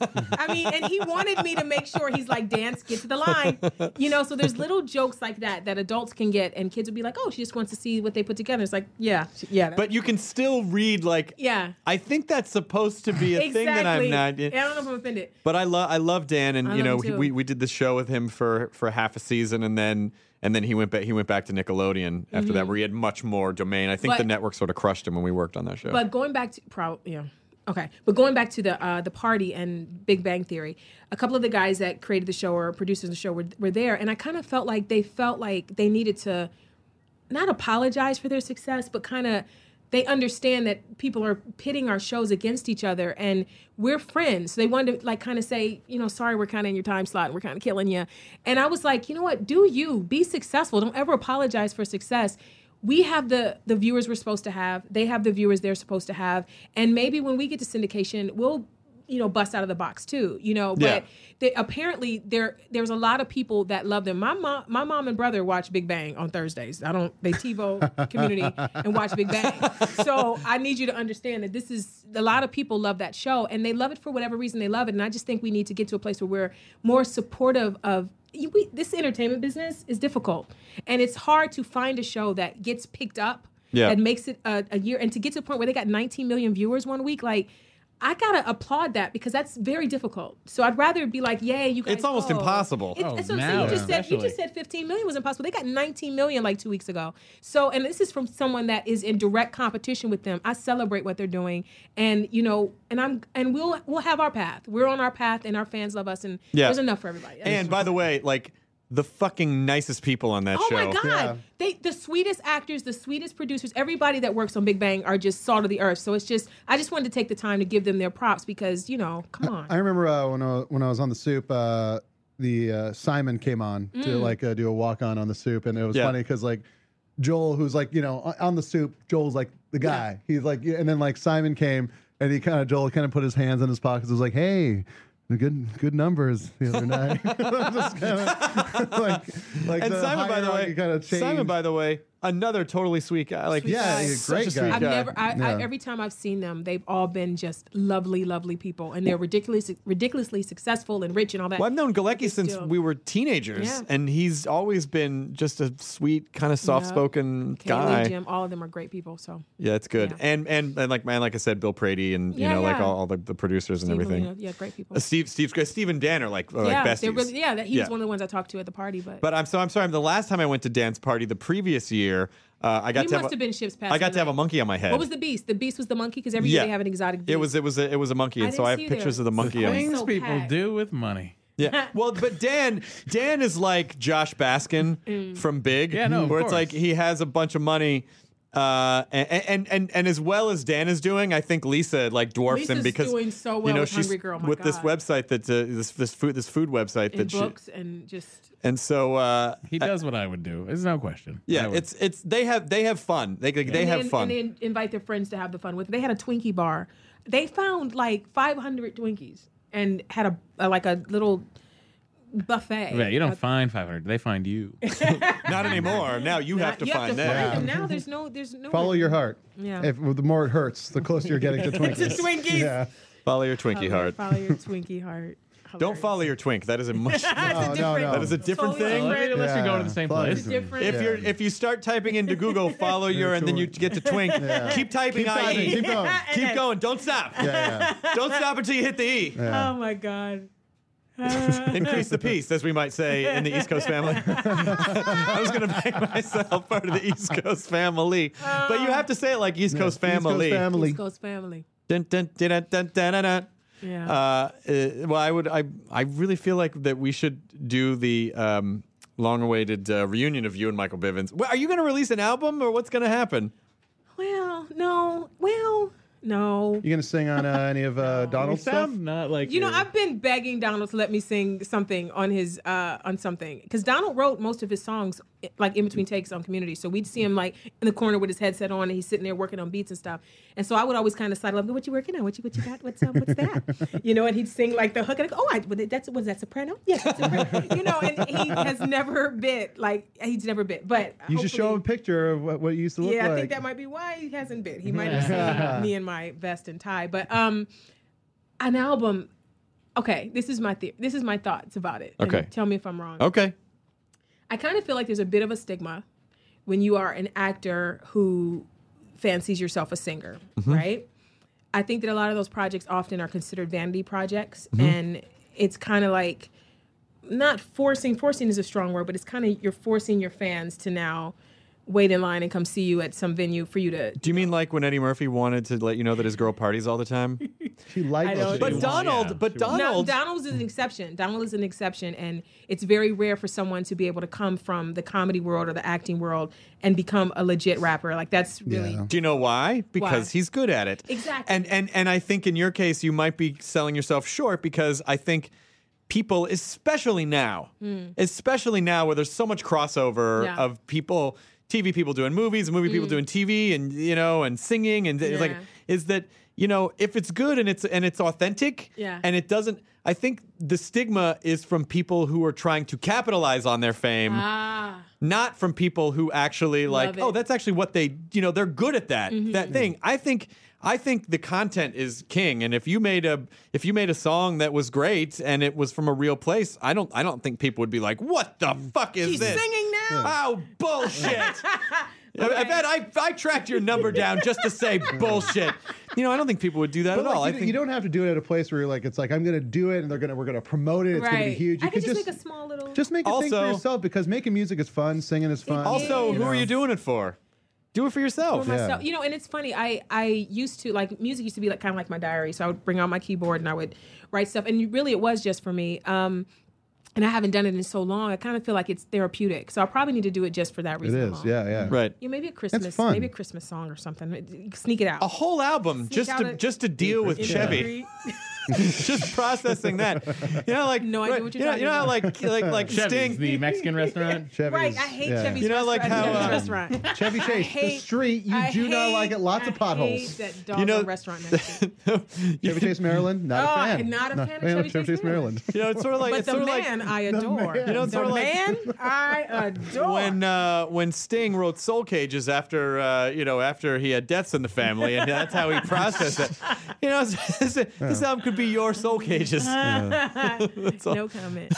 Speaker 9: I mean, and he wanted me to make sure he's like, dance, get to the line, you know. So there's little jokes like that that adults can get, and kids would be like, oh, she just wants to see what they put together. It's like, yeah, she- yeah.
Speaker 1: But you can still read like
Speaker 9: yeah.
Speaker 1: I think that's supposed to be a
Speaker 9: Exactly.
Speaker 1: thing that I'm not.
Speaker 9: I don't know if I'm offended.
Speaker 1: But I love I love Dan, and
Speaker 9: I
Speaker 1: you
Speaker 9: love
Speaker 1: know
Speaker 9: him too.
Speaker 1: we we did the show with him for for half a season, and then and then he went back he went back to Nickelodeon after that, where he had much more domain. I think
Speaker 9: Mm-hmm. But-
Speaker 1: the network sort of crushed him when we worked on that show.
Speaker 9: But going back to pro, yeah, okay. But going back to the uh, the party and Big Bang Theory, a couple of the guys that created the show or producers of the show were were there, and I kind of felt like they felt like they needed to not apologize for their success, but kind of they understand that people are pitting our shows against each other, and we're friends. So they wanted to like kind of say, you know, sorry, we're kind of in your time slot, and we're kind of killing you. And I was like, you know what? Do you be successful? Don't ever apologize for success. We have the the viewers we're supposed to have. They have the viewers they're supposed to have. And maybe when we get to syndication, we'll, you know, bust out of the box too, you know. But
Speaker 1: Yeah.
Speaker 9: they, apparently there there's a lot of people that love them. My mom, my mom and brother watch Big Bang on Thursdays. I don't they TiVo Community and watch Big Bang. So I need you to understand that this is a lot of people love that show, and they love it for whatever reason they love it. And I just think we need to get to a place where we're more supportive of. We, this entertainment business is difficult, and it's hard to find a show that gets picked up,
Speaker 1: Yeah.
Speaker 9: that makes it a, a year, and to get to a point where they got nineteen million viewers one week, like. I gotta applaud that because that's very difficult. So I'd rather be like, "Yay, you guys!"
Speaker 1: It's almost
Speaker 9: go.
Speaker 1: impossible.
Speaker 9: It,
Speaker 10: Oh,
Speaker 9: that's what I'm saying.
Speaker 10: now
Speaker 9: You just said you
Speaker 10: especially.
Speaker 9: just said fifteen million was impossible. They got nineteen million like two weeks ago. So, and this is from someone that is in direct competition with them. I celebrate what they're doing, and you know, and I'm and we'll we'll have our path. We're on our path, and our fans love us, and
Speaker 1: Yeah.
Speaker 9: there's enough for everybody.
Speaker 1: and by the way, like the fucking nicest people on that
Speaker 9: Oh
Speaker 1: show.
Speaker 9: my God!
Speaker 2: Yeah.
Speaker 9: They the sweetest actors, the sweetest producers, everybody that works on Big Bang are just salt of the earth. So it's just I just wanted to take the time to give them their props because you know, come on.
Speaker 2: I remember uh, when I, when I was on the Soup, uh, the uh, Simon came on to
Speaker 9: Mm.
Speaker 2: like uh, do a walk on on the Soup, and it was
Speaker 1: Yeah.
Speaker 2: funny because like Joel, who's like you know on- on the Soup, Joel's like the guy. He's like, yeah, and then like Simon came, and he kind of Joel kind of put his hands in his pockets. Was like, hey. The good good numbers the other night. Just kinda, like, like
Speaker 1: And
Speaker 2: the
Speaker 1: Simon, by the way,
Speaker 2: kind of
Speaker 1: Simon, by the way, another totally sweet guy. Like,
Speaker 9: Sweet
Speaker 2: Yeah,
Speaker 9: guy.
Speaker 2: he's a
Speaker 1: such
Speaker 2: great
Speaker 1: sweet
Speaker 2: guy.
Speaker 9: I've
Speaker 1: guy.
Speaker 9: never. I, I,
Speaker 2: Yeah.
Speaker 9: every time I've seen them, they've all been just lovely, lovely people, and they're ridiculously, ridiculously successful and rich and all that.
Speaker 1: Well, I've known Galecki
Speaker 9: But
Speaker 1: since
Speaker 9: still.
Speaker 1: we were teenagers,
Speaker 9: Yeah.
Speaker 1: and he's always been just a sweet, kind of soft-spoken
Speaker 9: Kaylee,
Speaker 1: guy.
Speaker 9: Jim, all of them are great people. So
Speaker 1: Yeah, it's good.
Speaker 9: Yeah.
Speaker 1: And, and and like man, like I said, Bill Prady and you
Speaker 9: Yeah,
Speaker 1: know like
Speaker 9: yeah.
Speaker 1: all, all the, the producers and
Speaker 9: Steve,
Speaker 1: everything.
Speaker 9: you know, yeah, great people.
Speaker 1: Uh, Steve, Steve's great. Steve and Dan are like are
Speaker 9: yeah,
Speaker 1: like
Speaker 9: they're
Speaker 1: besties.
Speaker 9: really, yeah. That, he
Speaker 1: Yeah.
Speaker 9: was one of the ones I talked to at the party, but,
Speaker 1: But I'm so I'm sorry. The last time I went to Dan's party, the previous year, uh, I got
Speaker 9: he
Speaker 1: to
Speaker 9: must
Speaker 1: have,
Speaker 9: have
Speaker 1: a,
Speaker 9: been Ship's past.
Speaker 1: I got to have a
Speaker 9: midnight.
Speaker 1: monkey on my head.
Speaker 9: What was the beast? The beast was the monkey because every year
Speaker 1: Yeah.
Speaker 9: they have an exotic beast.
Speaker 1: It was it was a, it was a monkey,
Speaker 9: I
Speaker 1: and so
Speaker 9: didn't
Speaker 1: I have
Speaker 9: see
Speaker 1: pictures
Speaker 9: there.
Speaker 1: of the monkey on.
Speaker 10: Things
Speaker 9: so
Speaker 10: people
Speaker 9: packed.
Speaker 10: do with money.
Speaker 1: Yeah. Well, but Dan, Dan is like Josh Baskin
Speaker 9: Mm.
Speaker 1: from Big.
Speaker 10: Yeah, no, of
Speaker 1: where it's
Speaker 10: course.
Speaker 1: like he has a bunch of money. Uh, and, and and and as well as Dan is doing, I think Lisa like dwarfs him
Speaker 9: Lisa's
Speaker 1: because
Speaker 9: doing so well
Speaker 1: you know
Speaker 9: with
Speaker 1: she's
Speaker 9: Hungry Girl, my
Speaker 1: with this
Speaker 9: God.
Speaker 1: website that uh, this this food this food website
Speaker 9: in
Speaker 1: that she
Speaker 9: books and just
Speaker 1: and so uh,
Speaker 10: He does what I would do. There's no question. I
Speaker 1: yeah,
Speaker 10: would.
Speaker 1: it's it's they have they have fun. They they
Speaker 9: and
Speaker 1: have
Speaker 9: then,
Speaker 1: fun.
Speaker 9: and then invite their friends to have the fun with. They had a Twinkie bar. They found like five hundred Twinkies and had a, a like a little buffet.
Speaker 10: Yeah, you don't
Speaker 9: Uh,
Speaker 10: find five hundred. They find you.
Speaker 1: Not anymore. Now you have to
Speaker 9: you
Speaker 1: find
Speaker 9: have to
Speaker 1: them.
Speaker 9: find them now. There's no, there's no.
Speaker 2: Follow your heart.
Speaker 9: Yeah.
Speaker 2: If the more it hurts, the closer you're getting to Twinkies.
Speaker 9: To Twinkies.
Speaker 2: Yeah.
Speaker 1: Follow your Twinkie
Speaker 9: Follow-
Speaker 1: heart.
Speaker 9: Follow your Twinkie heart.
Speaker 1: Don't
Speaker 9: Hilarious.
Speaker 1: follow your twink. That is a much.
Speaker 9: That's
Speaker 2: No,
Speaker 9: a
Speaker 2: no,
Speaker 9: different.
Speaker 2: no.
Speaker 1: That is a different
Speaker 9: totally
Speaker 1: thing.
Speaker 9: different.
Speaker 10: Unless you're going to
Speaker 2: Yeah.
Speaker 10: the same
Speaker 2: Follow
Speaker 10: place.
Speaker 2: your-
Speaker 9: Different.
Speaker 1: If
Speaker 2: Yeah.
Speaker 1: you're if you start typing into Google, follow your, and then you get to twink. Keep typing
Speaker 2: Keep
Speaker 1: I
Speaker 2: typing,
Speaker 1: E.
Speaker 2: keep going.
Speaker 1: Keep going. Don't stop.
Speaker 2: Yeah,
Speaker 1: Don't stop until you hit the E.
Speaker 2: yeah.
Speaker 9: Oh my god.
Speaker 1: Increase the peace, as we might say in the East Coast family. I was going to make myself part of the East Coast family, but you have to say it like East Coast
Speaker 2: East Coast
Speaker 1: family.
Speaker 2: family.
Speaker 9: East Coast family.
Speaker 1: Dun, dun, dun, dun, dun, dun, dun, dun.
Speaker 9: Yeah.
Speaker 1: Uh, uh, well, I would. I I really feel like that we should do the um, long-awaited uh, reunion of you and Michael Bivins. Well, are you going to release an album, or what's going to happen?
Speaker 9: Well, no. Well, no.
Speaker 2: You gonna sing on uh, any of uh,
Speaker 10: You
Speaker 2: Donald's stuff?
Speaker 10: sound not like
Speaker 9: You know,
Speaker 10: you're-
Speaker 9: I've been begging Donald to let me sing something on his uh on something because Donald wrote most of his songs like in between takes on Community. So we'd see him like in the corner with his headset on, and he's sitting there working on beats and stuff. And so I would always kind of sidle up, go, "What you working on? What you what you got? What's um, what's that?" You know, and he'd sing like the hook, and I go, "Oh, I, that's was that soprano? Yeah, that's soprano." You know, and he has never bit like he's never bit. But
Speaker 2: You should show him a
Speaker 9: hopefully-
Speaker 2: picture of what, what you used to look
Speaker 9: Yeah,
Speaker 2: like.
Speaker 9: I think that might be why he hasn't bit. He might have seen me in my vest and tie. But um, an album. Okay, this is my the- this is my thoughts about it. and
Speaker 1: Okay.
Speaker 9: tell me if I'm wrong.
Speaker 1: Okay.
Speaker 9: I kind of feel like there's a bit of a stigma when you are an actor who fancies yourself a singer, right? I think that a lot of those projects often are considered vanity projects, and it's kind of like not forcing. Forcing is a strong word, but it's kind of you're forcing your fans to now wait in line and come see you at some venue for you to.
Speaker 1: Do you mean like when Eddie Murphy wanted to let you know that his girl parties all the time?
Speaker 2: She liked
Speaker 9: I know.
Speaker 2: it.
Speaker 1: But
Speaker 10: She-
Speaker 1: Donald,
Speaker 10: yeah,
Speaker 1: but
Speaker 10: she-
Speaker 9: No,
Speaker 1: Donald.
Speaker 9: Donald is an exception. Donald is an exception, and it's very rare for someone to be able to come from the comedy world or the acting world and become a legit rapper. Like that's really
Speaker 2: Yeah.
Speaker 1: Do you know why? Because
Speaker 9: Why?
Speaker 1: he's good at it.
Speaker 9: Exactly.
Speaker 1: And and and I think in your case you might be selling yourself short because I think people, especially now, especially now where there's so much crossover
Speaker 9: Hmm. Yeah.
Speaker 1: of people, T V people doing movies, movie people doing T V, and you know, and singing, and it's like,
Speaker 9: Yeah.
Speaker 1: is that you know, if it's good and it's and it's authentic,
Speaker 9: Yeah.
Speaker 1: and it doesn't. I think the stigma is from people who are trying to capitalize on their fame.
Speaker 9: ah.
Speaker 1: Not from people who actually like,
Speaker 9: Love it.
Speaker 1: oh, that's actually what they, you know, they're good at that
Speaker 9: Mm-hmm.
Speaker 1: that thing. I think, I think the content is king, and if you made a, if you made a song that was great and it was from a real place, I don't, I don't think people would be like, what the fuck is
Speaker 9: He's
Speaker 1: this?
Speaker 9: singing now.
Speaker 1: Oh, bullshit. I, I bet I, I tracked your number down just to say bullshit. You know, I don't think people would do that
Speaker 2: But
Speaker 1: at
Speaker 2: like,
Speaker 1: all. I
Speaker 2: you,
Speaker 1: think
Speaker 2: you don't have to do it at a place where you're like, it's like I'm gonna do it, and they're gonna we're gonna promote it. It's gonna be
Speaker 9: Right.
Speaker 2: huge. You
Speaker 9: I could just, make a small little.
Speaker 2: just make a thing for
Speaker 1: Also-
Speaker 2: yourself because making music is fun, singing is fun.
Speaker 1: also,
Speaker 9: is.
Speaker 1: who are you doing it for? Do it for yourself.
Speaker 9: for myself. You know, and it's funny. I I used to like music used to be like kind of like my diary. So I would bring out my keyboard and I would write stuff. And really, it was just for me. Um, and I haven't done it in so long. I kind of feel like it's therapeutic. So I probably need to do it just for that
Speaker 2: It
Speaker 9: reason.
Speaker 2: is,
Speaker 9: alone.
Speaker 2: yeah, yeah.
Speaker 1: Right.
Speaker 9: Yeah, maybe a Christmas,
Speaker 2: fun.
Speaker 9: maybe a Christmas song or something. Sneak it out.
Speaker 1: A whole album
Speaker 9: Sneak
Speaker 1: just
Speaker 9: out
Speaker 1: to
Speaker 9: a-
Speaker 1: just to deal with
Speaker 9: In the
Speaker 1: Chevy.
Speaker 9: street.
Speaker 1: just processing that. You know, like
Speaker 9: No idea
Speaker 1: right,
Speaker 9: what
Speaker 1: you
Speaker 9: you're
Speaker 1: know, you know how like like like
Speaker 10: Chevy's,
Speaker 1: Sting.
Speaker 10: the Mexican restaurant.
Speaker 2: Chevy's,
Speaker 9: Right, I hate
Speaker 2: yeah.
Speaker 9: Chevy's
Speaker 1: You know, like
Speaker 9: restaurant.
Speaker 1: how,
Speaker 9: Chevy's
Speaker 1: um,
Speaker 9: restaurant.
Speaker 2: Chevy
Speaker 9: I
Speaker 2: Chase, the
Speaker 9: hate-
Speaker 2: street. You
Speaker 9: I
Speaker 2: do not
Speaker 9: hate-
Speaker 2: like it. Lots of
Speaker 9: I
Speaker 2: potholes.
Speaker 9: hate that doggone
Speaker 1: You know,
Speaker 9: restaurant next to it.
Speaker 2: Chevy Chase, Maryland. Not
Speaker 9: Oh,
Speaker 2: a fan.
Speaker 9: not a fan of
Speaker 2: fan
Speaker 9: Chevy Chase, Maryland.
Speaker 1: you know, it's sort of like
Speaker 9: But
Speaker 1: it's
Speaker 9: the
Speaker 1: sort of
Speaker 9: man
Speaker 1: like
Speaker 9: I adore.
Speaker 2: man.
Speaker 1: You know, it's
Speaker 9: the
Speaker 1: sort of like-
Speaker 9: man I adore.
Speaker 1: when uh, when Sting wrote Soul Cages after uh, you know after he had deaths in the family, and that's how he processed it. You know, this, this album could be your Soul Cages.
Speaker 9: No comment.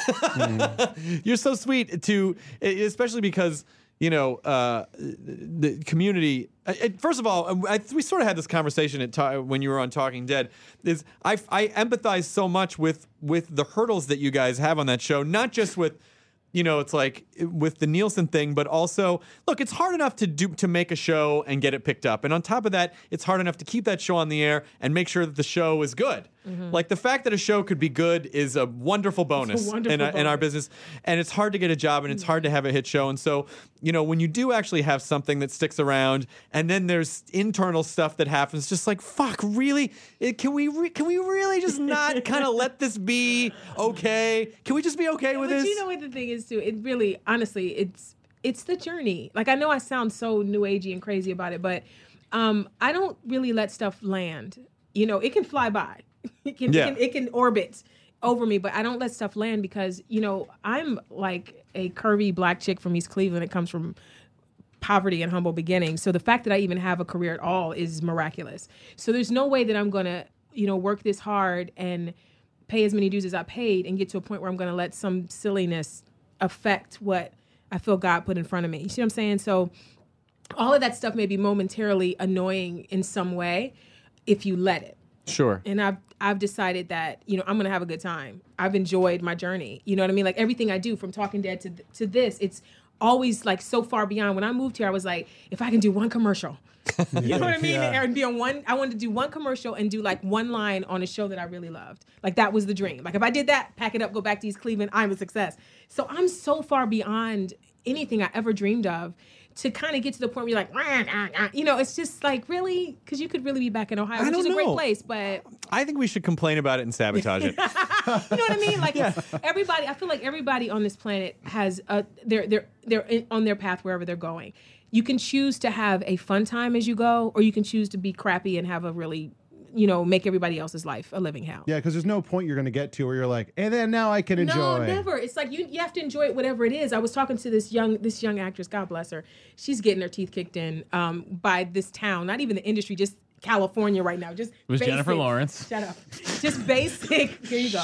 Speaker 1: You're so sweet to, especially because you know uh, the community. I- I- First of all, I, we sort of had this conversation at ta- when you were on Talking Dead. Is I, I empathize so much with with the hurdles that you guys have on that show, not just with. You know, it's like with the Nielsen thing, but also, look, it's hard enough to do to make a show and get it picked up. And on top of that, it's hard enough to keep that show on the air and make sure that the show is good.
Speaker 9: Mm-hmm.
Speaker 1: Like the fact that a show could be good is a wonderful bonus
Speaker 9: wonderful
Speaker 1: in, a, in our
Speaker 9: bonus.
Speaker 1: business. And it's hard to get a job and it's hard to have a hit show. And so, you know, when you do actually have something that sticks around and then there's internal stuff that happens, just like, fuck, really? It, can we re- can we really just not kind of let this be okay? Can we just be okay with
Speaker 9: But
Speaker 1: this?
Speaker 9: you know what the thing is too? It really, honestly, it's it's the journey. Like I know I sound so new agey and crazy about it, but um, I don't really let stuff land. You know, it can fly by. It can,
Speaker 1: Yeah.
Speaker 9: it can it can orbit over me, but I don't let stuff land because you know I'm like a curvy black chick from East Cleveland. It comes from poverty and humble beginnings. So the fact that I even have a career at all is miraculous. So there's no way that I'm gonna you know work this hard and pay as many dues as I paid and get to a point where I'm gonna let some silliness affect what I feel God put in front of me. You see what I'm saying? So all of that stuff may be momentarily annoying in some way if you let it.
Speaker 1: Sure.
Speaker 9: And I've I've decided that, you know, I'm gonna have a good time. I've enjoyed my journey. You know what I mean? Like everything I do from Talking Dead to to this, it's always like so far beyond. When I moved here, I was like, if I can do one commercial. You know what I mean?
Speaker 2: Yeah.
Speaker 9: And be on one, I wanted to do one commercial and do like one line on a show that I really loved. Like that was the dream. Like if I did that, pack it up, go back to East Cleveland, I'm a success. So I'm so far beyond anything I ever dreamed of to kind of get to the point where you're like, "Rah, rah, rah." You know, it's just like really, because you could really be back in Ohio,
Speaker 1: I
Speaker 9: which
Speaker 1: don't
Speaker 9: is a great
Speaker 1: know.
Speaker 9: place, but
Speaker 1: I think we should complain about it and sabotage it.
Speaker 9: you know what I mean? Like everybody, I feel like everybody on this planet has a, they're they're they're in, on their path wherever they're going. You can choose to have a fun time as you go, or you can choose to be crappy and have a really, you know, make everybody else's life a living hell.
Speaker 2: Yeah, because there's no point you're going to get to where you're like, and then now I can enjoy.
Speaker 9: No, never. It's like you you have to enjoy it, whatever it is. I was talking to this young this young actress, God bless her. She's getting her teeth kicked in um, by this town, not even the industry, just California right now. Just
Speaker 10: It was
Speaker 9: basic.
Speaker 10: Jennifer Lawrence.
Speaker 9: Shut up. Just basic. Here you go.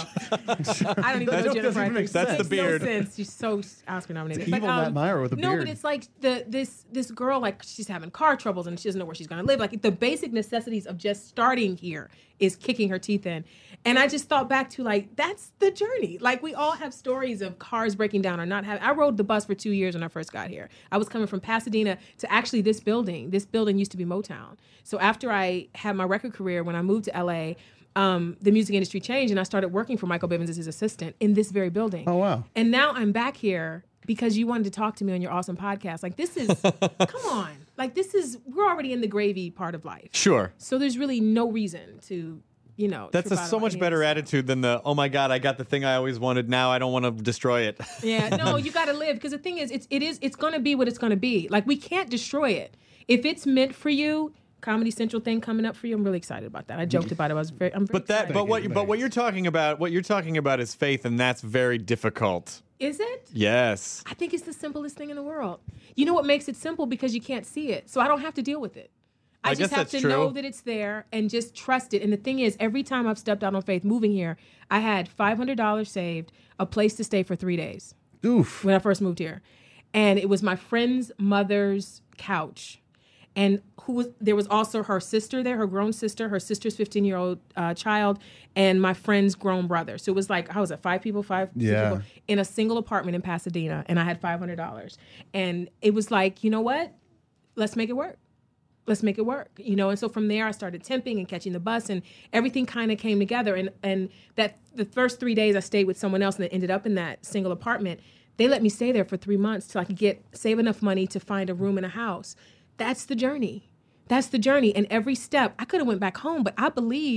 Speaker 9: I don't even
Speaker 2: That
Speaker 9: know
Speaker 2: doesn't
Speaker 9: Jennifer.
Speaker 2: even make
Speaker 9: Aniston.
Speaker 1: That's
Speaker 9: Makes
Speaker 1: the beard.
Speaker 9: No sense. She's so Oscar nominated.
Speaker 2: It's evil Matt Meyer with a
Speaker 9: no,
Speaker 2: beard.
Speaker 9: but it's like the this this girl, like she's having car troubles and she doesn't know where she's gonna live. Like the basic necessities of just starting here is kicking her teeth in. And I just thought back to like that's the journey. Like we all have stories of cars breaking down or not having. I rode the bus for two years when I first got here. I was coming from Pasadena to actually this building. This building used to be Motown. So after I had my record career, when I moved to L A, um, the music industry changed and I started working for Michael Bivins as his assistant in this very building.
Speaker 2: Oh, wow.
Speaker 9: And now I'm back here because you wanted to talk to me on your awesome podcast. Like this is, come on. Like this is, we're already in the gravy part of life.
Speaker 1: Sure.
Speaker 9: So there's really no reason to, you know.
Speaker 1: That's a
Speaker 9: trip out
Speaker 1: so
Speaker 9: about
Speaker 1: much
Speaker 9: any of
Speaker 1: better
Speaker 9: this stuff.
Speaker 1: attitude than the, oh my God, I got the thing I always wanted. Now I don't want to destroy it.
Speaker 9: Yeah, no, you got to live because the thing is, it's it is it's going to be what it's going to be. Like we can't destroy it. If it's meant for you, Comedy Central thing coming up for you, I'm really excited about that. I joked about it. I was very, I'm very
Speaker 1: But that,
Speaker 9: excited.
Speaker 1: but what, but what you're talking about, what you're talking about is faith, and that's very difficult.
Speaker 9: Is it?
Speaker 1: Yes.
Speaker 9: I think it's the simplest thing in the world. You know what makes it simple? Because you can't see it. So I don't have to deal with it. I,
Speaker 1: I
Speaker 9: just
Speaker 1: guess
Speaker 9: have
Speaker 1: that's
Speaker 9: to
Speaker 1: true.
Speaker 9: know that it's there and just trust it. And the thing is, every time I've stepped out on faith moving here, I had five hundred dollars saved, a place to stay for three days
Speaker 2: Oof.
Speaker 9: when I first moved here. And it was my friend's mother's couch. And who was there was also her sister there, her grown sister, her sister's fifteen-year-old uh, child, and my friend's grown brother. So it was like, how was it, five people, five six
Speaker 2: Yeah.
Speaker 9: people in a single apartment in Pasadena, and I had five hundred dollars. And it was like, you know what? Let's make it work. Let's make it work, you know? And so from there, I started temping and catching the bus, and everything kind of came together. And and that the first three days I stayed with someone else and then ended up in that single apartment. They let me stay there for three months till I could get save enough money to find a room in a house. That's the journey. That's the journey. And every step, I could have went back home, but I believed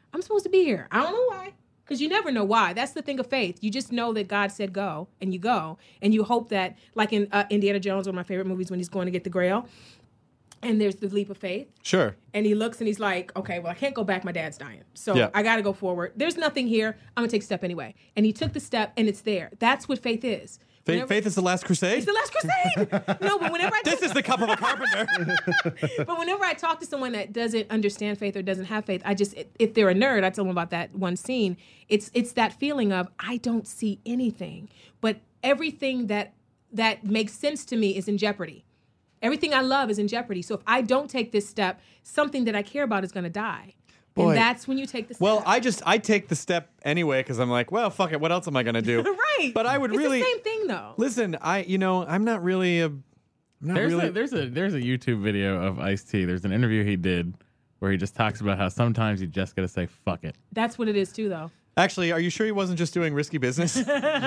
Speaker 9: I'm supposed to be here. I don't know why. Because you never know why. That's the thing of faith. You just know that God said go, and you go. And you hope that, like in uh, Indiana Jones, one of my favorite movies, when he's going to get the Grail, and there's the leap of faith.
Speaker 1: Sure.
Speaker 9: And he looks and he's like, okay, well, I can't go back. My dad's dying. So
Speaker 1: Yeah.
Speaker 9: I got to go forward. There's nothing here. I'm going to take a step anyway. And he took the step, and it's there. That's what faith is.
Speaker 1: Faith,
Speaker 9: Whenever-
Speaker 1: faith is the last crusade?
Speaker 9: It's the last crusade. No, but whenever I
Speaker 1: This is the cup of a carpenter.
Speaker 9: but whenever I talk to someone that doesn't understand faith or doesn't have faith, I just, if they're a nerd, I tell them about that one scene. It's it's that feeling of, I don't see anything, but everything that that makes sense to me is in jeopardy. Everything I love is in jeopardy. So if I don't take this step, something that I care about is going to die.
Speaker 1: Boy.
Speaker 9: And that's when you take the step.
Speaker 1: Well, I just, I take the step anyway because I'm like, well, fuck it. What else am I going to do?
Speaker 9: right.
Speaker 1: But I would
Speaker 9: it's
Speaker 1: really.
Speaker 9: the same thing, though.
Speaker 1: Listen, I, you know, I'm not really a. I'm not
Speaker 10: There's
Speaker 1: really.
Speaker 10: a, there's a there's a YouTube video of Ice-T. There's an interview he did where he just talks about how sometimes you just got to say fuck it.
Speaker 9: That's what it is, too, though.
Speaker 1: Actually, are you sure he wasn't just doing risky business?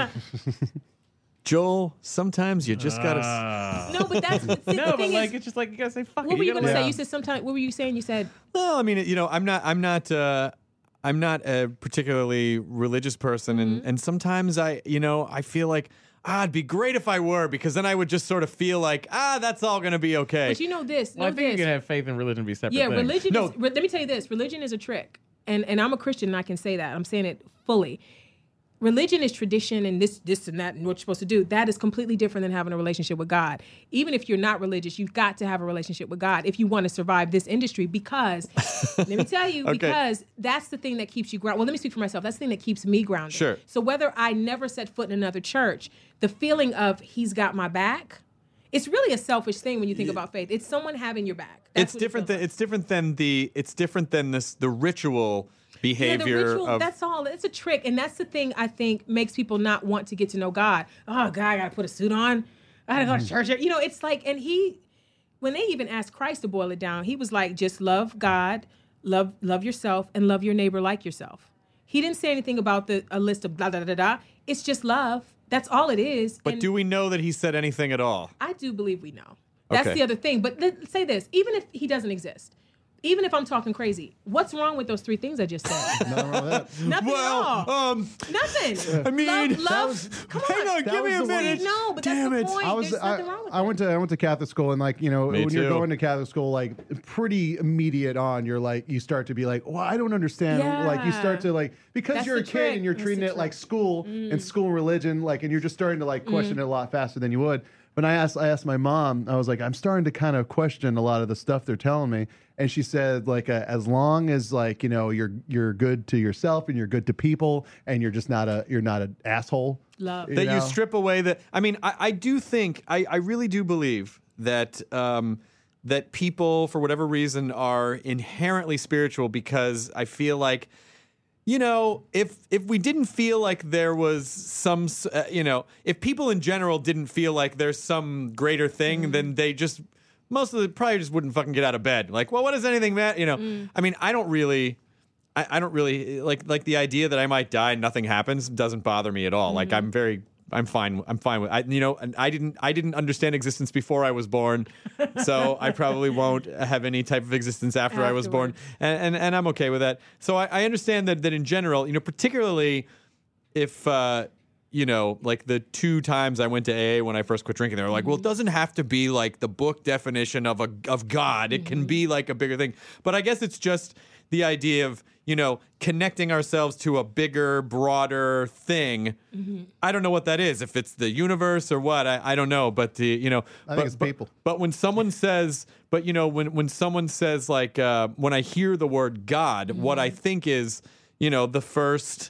Speaker 1: Joel, sometimes you just gotta.
Speaker 10: Uh,
Speaker 9: No, but that's see,
Speaker 10: no,
Speaker 9: the
Speaker 10: but
Speaker 9: thing
Speaker 10: like
Speaker 9: is,
Speaker 10: it's just like you gotta say fuck
Speaker 9: what
Speaker 10: it.
Speaker 9: were you going to
Speaker 10: gotta-
Speaker 9: say? You said sometimes, what were you saying? You said,
Speaker 1: Well, I mean, you know, I'm not, I'm not, uh, I'm not a particularly religious person, and
Speaker 9: Mm-hmm.
Speaker 1: and sometimes I, you know, I feel like ah, it'd be great if I were, because then I would just sort of feel like ah, that's all gonna be okay.
Speaker 9: but you know this.
Speaker 10: Well, I
Speaker 9: know
Speaker 10: think you
Speaker 9: this.
Speaker 10: can have faith and religion be separate
Speaker 9: Yeah,
Speaker 10: things.
Speaker 9: religion
Speaker 1: No.
Speaker 9: is, re- let me tell you this. Religion is a trick. And and I'm a Christian and I can say that. I'm saying it fully. Religion is tradition and this, this and that and what you're supposed to do. That is completely different than having a relationship with God. Even if you're not religious, you've got to have a relationship with God if you want to survive this industry because, let me tell you,
Speaker 1: Okay.
Speaker 9: because that's the thing that keeps you grounded. Well, let me speak for myself. That's the thing that keeps me grounded.
Speaker 1: Sure.
Speaker 9: So whether I never set foot in another church, the feeling of he's got my back, it's really a selfish thing when you think about faith. It's someone having your back. That's
Speaker 1: it's
Speaker 9: what it
Speaker 1: different
Speaker 9: feels
Speaker 1: than it's different than the it's different than this the ritual behavior
Speaker 9: Yeah, the ritual,
Speaker 1: of
Speaker 9: that's all. It's a trick. And that's the thing I think makes people not want to get to know God. Oh, God, I got to put a suit on. I got to go to church. You know, it's like, and he, when they even asked Christ to boil it down, he was like, just love God, love love yourself, and love your neighbor like yourself. He didn't say anything about the a list of blah, blah, blah, blah. It's just love. That's all it is.
Speaker 1: But
Speaker 9: And
Speaker 1: do we know that he said anything at all?
Speaker 9: I do believe we know. That's
Speaker 1: Okay.
Speaker 9: the other thing. But let's say this, even if he doesn't exist, even if I'm talking crazy, what's wrong with those three things I just said?
Speaker 2: Nothing wrong with that.
Speaker 9: Nothing
Speaker 1: Well,
Speaker 9: at all.
Speaker 1: um,
Speaker 9: Nothing.
Speaker 1: I mean,
Speaker 9: love,
Speaker 1: that
Speaker 9: love.
Speaker 2: was-
Speaker 9: come
Speaker 1: hang on,
Speaker 2: That
Speaker 1: give me
Speaker 2: was
Speaker 1: a
Speaker 2: the one-
Speaker 1: minute.
Speaker 9: No, but that's
Speaker 1: Damn
Speaker 9: the
Speaker 1: it.
Speaker 9: point.
Speaker 2: I was
Speaker 9: There's
Speaker 2: I,
Speaker 9: nothing wrong with
Speaker 2: I went
Speaker 9: that.
Speaker 2: to I went to Catholic school and like you know
Speaker 1: Me
Speaker 2: when you're
Speaker 1: too.
Speaker 2: going to Catholic school like pretty immediate on you're like you start to be like well I don't understand like you start to like because
Speaker 9: That's
Speaker 2: you're a
Speaker 9: the
Speaker 2: kid
Speaker 9: trick.
Speaker 2: and you're
Speaker 9: That's
Speaker 2: treating
Speaker 9: the
Speaker 2: it like
Speaker 9: trick.
Speaker 2: school and school religion like and you're just starting to like question
Speaker 9: Mm.
Speaker 2: it a lot faster than you would. But I asked I asked my mom I was like I'm starting to kind of question a lot of the stuff they're telling me and she said like uh, as long as like you know you're you're good to yourself and you're good to people and you're just not a you're not an asshole.
Speaker 9: Love.
Speaker 1: that you
Speaker 2: know?
Speaker 1: strip away the I mean, I, I do think I, I really do believe that um, that people for whatever reason are inherently spiritual because I feel like you know, if if we didn't feel like there was some, s- uh, you know, if people in general didn't feel like there's some greater thing, then they just most of the probably just wouldn't fucking get out of bed. Like, well, what does anything matter? You know, I mean, I don't really, I, I don't really like like the idea that I might die and nothing happens doesn't bother me at all. Like, I'm very. I'm fine. I'm fine with. I, you know, and I didn't. I didn't understand existence before I was born, so I probably won't have any type of existence after I was born,
Speaker 9: Afterwards.
Speaker 1: and, and and I'm okay with that. So I, I understand that that in general, you know, particularly if uh, you know, like the two times I went to A A when I first quit drinking, they were like, well, it doesn't have to be like the book definition of a of God. It can be like a bigger thing. But I guess it's just the idea of, you know, connecting ourselves to a bigger, broader thing. I don't know what that is. If it's the universe or what, I, I don't know. But the, you know,
Speaker 2: I think
Speaker 1: but,
Speaker 2: it's
Speaker 1: but-
Speaker 2: people.
Speaker 1: But when someone says, but you know, when when someone says like, uh, when I hear the word God, what I think is, you know, the first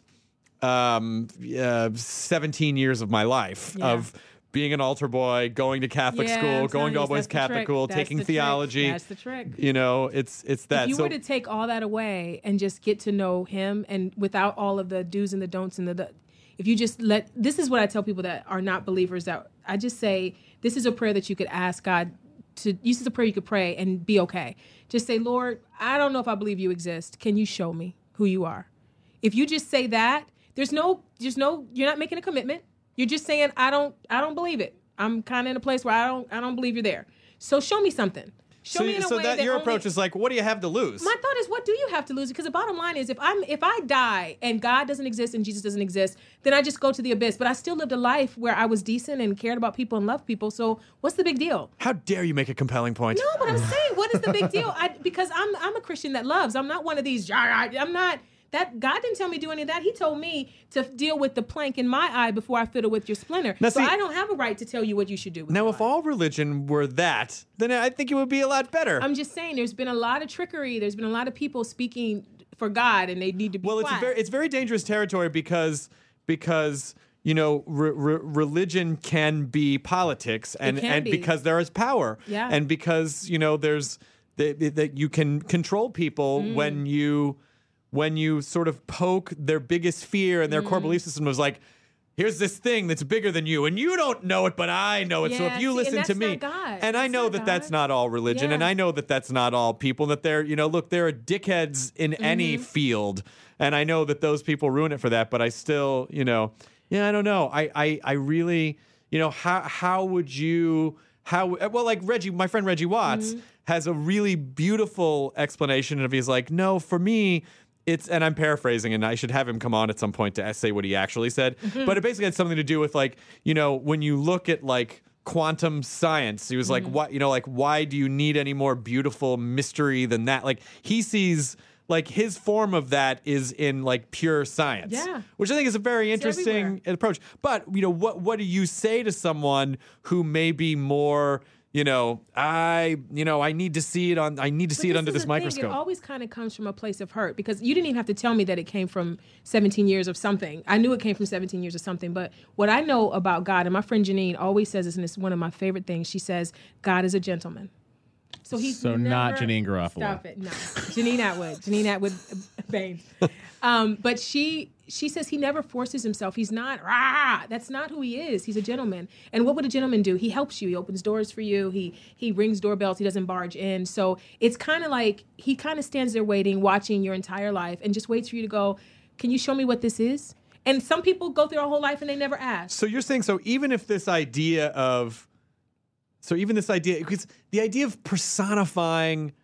Speaker 1: um, uh, seventeen years of my life
Speaker 9: Yeah.
Speaker 1: of being an altar boy, going to Catholic
Speaker 9: Yeah,
Speaker 1: school,
Speaker 9: I'm
Speaker 1: going
Speaker 9: telling
Speaker 1: to
Speaker 9: you,
Speaker 1: all boys
Speaker 9: that's the
Speaker 1: Catholic
Speaker 9: trick.
Speaker 1: school,
Speaker 9: That's
Speaker 1: taking
Speaker 9: the trick.
Speaker 1: theology.
Speaker 9: That's the trick.
Speaker 1: You know, it's it's that.
Speaker 9: If you
Speaker 1: so
Speaker 9: were to take all that away and just get to know him and without all of the do's and the don'ts and the, the if you just let this is what I tell people that are not believers that I just say this is a prayer that you could ask God to this is a prayer you could pray and be okay. Just say, Lord, I don't know if I believe you exist. Can you show me who you are? If you just say that, there's no there's no you're not making a commitment. You're just saying I don't I don't believe it. I'm kind of in a place where I don't I don't believe you're there. So show me something. Show
Speaker 1: so
Speaker 9: me in a
Speaker 1: so
Speaker 9: way
Speaker 1: that,
Speaker 9: that
Speaker 1: your
Speaker 9: only-
Speaker 1: approach is like, what do you have to lose?
Speaker 9: My thought is, what do you have to lose? Because the bottom line is, if I'm if I die and God doesn't exist and Jesus doesn't exist, then I just go to the abyss. But I still lived a life where I was decent and cared about people and loved people. So what's the big deal?
Speaker 1: How dare you make a compelling point?
Speaker 9: No, but I'm saying, what is the big deal? I, because I'm I'm a Christian that loves. I'm not one of these. I'm not. That God didn't tell me to do any of that. He told me to deal with the plank in my eye before I fiddle with your splinter.
Speaker 1: Now,
Speaker 9: so
Speaker 1: see-
Speaker 9: I don't have a right to tell you what you should do with
Speaker 1: Now,
Speaker 9: your
Speaker 1: if
Speaker 9: eye.
Speaker 1: all religion were that, then I think it would be a lot better.
Speaker 9: I'm just saying, there's been a lot of trickery. There's been a lot of people speaking for God, and they need to be
Speaker 1: well, it's a
Speaker 9: quiet.
Speaker 1: very it's very dangerous territory because because you know re- re- religion can be politics, and
Speaker 9: can
Speaker 1: and
Speaker 9: be.
Speaker 1: because there is power,
Speaker 9: Yeah.
Speaker 1: and because you know there's that that you can control people
Speaker 9: Mm.
Speaker 1: when you when you sort of poke their biggest fear and their core
Speaker 9: Mm.
Speaker 1: belief system was like. Here's this thing that's bigger than you, and you don't know it, but I know it. so
Speaker 9: Yeah,
Speaker 1: if you
Speaker 9: see,
Speaker 1: listen
Speaker 9: and
Speaker 1: to
Speaker 9: that's
Speaker 1: me,
Speaker 9: not God.
Speaker 1: and I
Speaker 9: That's
Speaker 1: know
Speaker 9: not
Speaker 1: that that's
Speaker 9: God.
Speaker 1: not all religion, and
Speaker 9: Yeah.
Speaker 1: I know that that's not all people, and that they're, you know, look, there are dickheads in any
Speaker 9: Mm-hmm.
Speaker 1: field, and I know that those people ruin it for that, but I still, you know, yeah, I don't know. I, I, I really, you know, how how would you, how, well, like Reggie, my friend Reggie Watts
Speaker 9: Mm-hmm.
Speaker 1: has a really beautiful explanation of he's like, no, for me, it's, and I'm paraphrasing, and I should have him come on at some point to say what he actually said.
Speaker 9: Mm-hmm.
Speaker 1: But it basically had something to do with like, you know, when you look at like quantum science, he was like,
Speaker 9: Mm-hmm.
Speaker 1: what, you know, like, why do you need any more beautiful mystery than that? Like, he sees like his form of that is in like pure science,
Speaker 9: Yeah.
Speaker 1: which I think is a very interesting
Speaker 9: everywhere.
Speaker 1: approach. But, you know, what, what do you say to someone who may be more, you know, I, you know, I need to see it on, I need to see it
Speaker 9: But
Speaker 1: under
Speaker 9: is
Speaker 1: this
Speaker 9: the thing,
Speaker 1: microscope.
Speaker 9: It always kind of comes from a place of hurt because you didn't even have to tell me that it came from seventeen years of something. I knew it came from seventeen years of something. But what I know about God, and my friend Janine always says this, and it's one of my favorite things. She says, God is a gentleman. So he's
Speaker 10: So
Speaker 9: never,
Speaker 10: not Janine Garofalo.
Speaker 9: Stop it. No. Janine Atwood. Janine Atwood Baines. Um, but she she says he never forces himself. He's not, rah, that's not who he is. He's a gentleman. And what would a gentleman do? He helps you. He opens doors for you. He he rings doorbells. He doesn't barge in. So it's kind of like he kind of stands there waiting, watching your entire life and just waits for you to go, can you show me what this is? And some people go through their whole life and they never ask.
Speaker 1: So you're saying, so even if this idea of, so even this idea, because the idea of personifying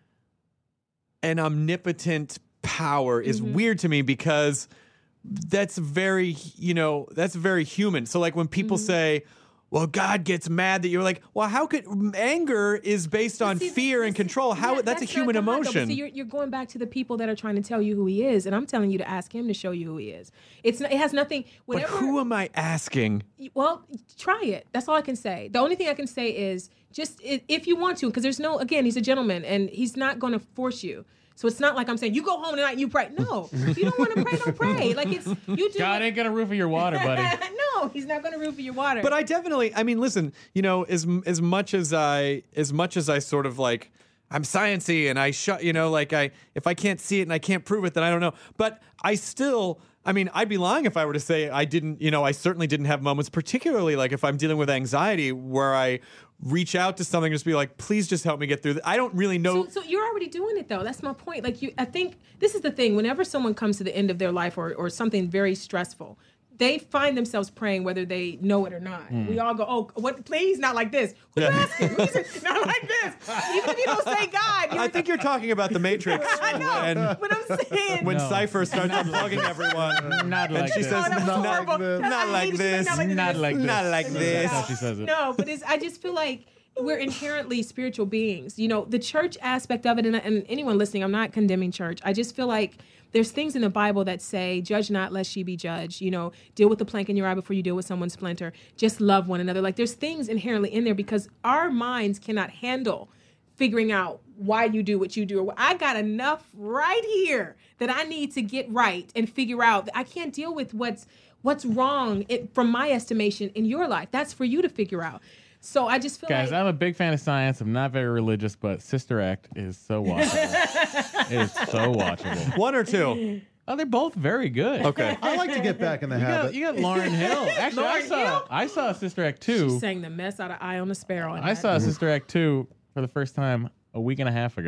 Speaker 1: an omnipotent power is
Speaker 9: Mm-hmm.
Speaker 1: weird to me because that's very, you know, that's very human. So like when people
Speaker 9: Mm-hmm.
Speaker 1: say, well, God gets mad that you're like, well, how could anger is based on
Speaker 9: See,
Speaker 1: fear and
Speaker 9: this-
Speaker 1: control? How
Speaker 9: yeah,
Speaker 1: that's, a
Speaker 9: not
Speaker 1: human
Speaker 9: God, though. But
Speaker 1: emotion.
Speaker 9: See, you're, you're going back to the people that are trying to tell you who he is, and I'm telling you to ask him to show you who he is. It's not, it has nothing.
Speaker 1: but
Speaker 9: Whatever,
Speaker 1: who am I asking?
Speaker 9: Well, try it. That's all I can say. The only thing I can say is just i- if you want to, because there's no. Again, he's a gentleman, and he's not going to force you. So it's not like I'm saying you go home tonight and you pray. No, if you don't want to pray, don't pray. Like it's you do.
Speaker 10: God
Speaker 9: what-
Speaker 10: ain't gonna roof your water, buddy.
Speaker 9: no, he's not going to roof your water.
Speaker 1: But I definitely, I mean, listen, you know, as as much as I, as much as I sort of like, I'm sciencey and I shut, you know, like I, if I can't see it and I can't prove it, then I don't know. But I still, I mean, I'd be lying if I were to say I didn't, you know, I certainly didn't have moments, particularly like if I'm dealing with anxiety, where I reach out to something and just be like, please just help me get through this. I don't really know.
Speaker 9: So, so you're already doing it though. That's my point. Like you, I think this is the thing. Whenever someone comes to the end of their life or, or something very stressful, they find themselves praying whether they know it or not. We all go, oh, what? Please, not like this. Who's
Speaker 1: Yeah.
Speaker 9: asking? Who's, not like this. Even if you don't say God, you're
Speaker 1: I think you're talking about the Matrix.
Speaker 9: I know,
Speaker 1: when,
Speaker 9: but I'm saying.
Speaker 1: when
Speaker 10: No.
Speaker 1: Cypher starts unplugging everyone.
Speaker 10: Not
Speaker 1: And
Speaker 10: like
Speaker 1: she
Speaker 10: this.
Speaker 1: says,
Speaker 9: Oh, that was
Speaker 1: not
Speaker 9: horrible.
Speaker 1: like this.
Speaker 9: I
Speaker 1: Not like
Speaker 9: hated you,
Speaker 1: this.
Speaker 9: not like
Speaker 10: Not like this.
Speaker 1: Not like this.
Speaker 10: That's how she says it.
Speaker 9: No, but it's, I just feel like we're inherently spiritual beings. You know, the church aspect of it, and, and anyone listening, I'm not condemning church. I just feel like there's things in the Bible that say, judge not lest ye be judged. You know, deal with the plank in your eye before you deal with someone's splinter. Just love one another. Like there's things inherently in there because our minds cannot handle figuring out why you do what you do. Or I got enough right here that I need to get right and figure out. I can't deal with what's what's wrong it, from my estimation in your life. That's for you to figure out. So I just feel
Speaker 10: Guys,
Speaker 9: like
Speaker 10: I'm a big fan of science. I'm not very religious, but Sister Act is so watchable. It is so watchable.
Speaker 1: One or two.
Speaker 10: Oh, they're both very good.
Speaker 1: Okay.
Speaker 2: I like to get back in the
Speaker 10: You got,
Speaker 2: habit.
Speaker 10: you got Lauryn Hill. Actually, I
Speaker 9: Lauryn
Speaker 10: saw
Speaker 9: Hill?
Speaker 10: I saw Sister Act
Speaker 9: she
Speaker 10: two.
Speaker 9: sang the mess out of Eye on the Sparrow. in
Speaker 10: I
Speaker 9: that.
Speaker 10: saw Sister Act two for the first time a week and a half ago.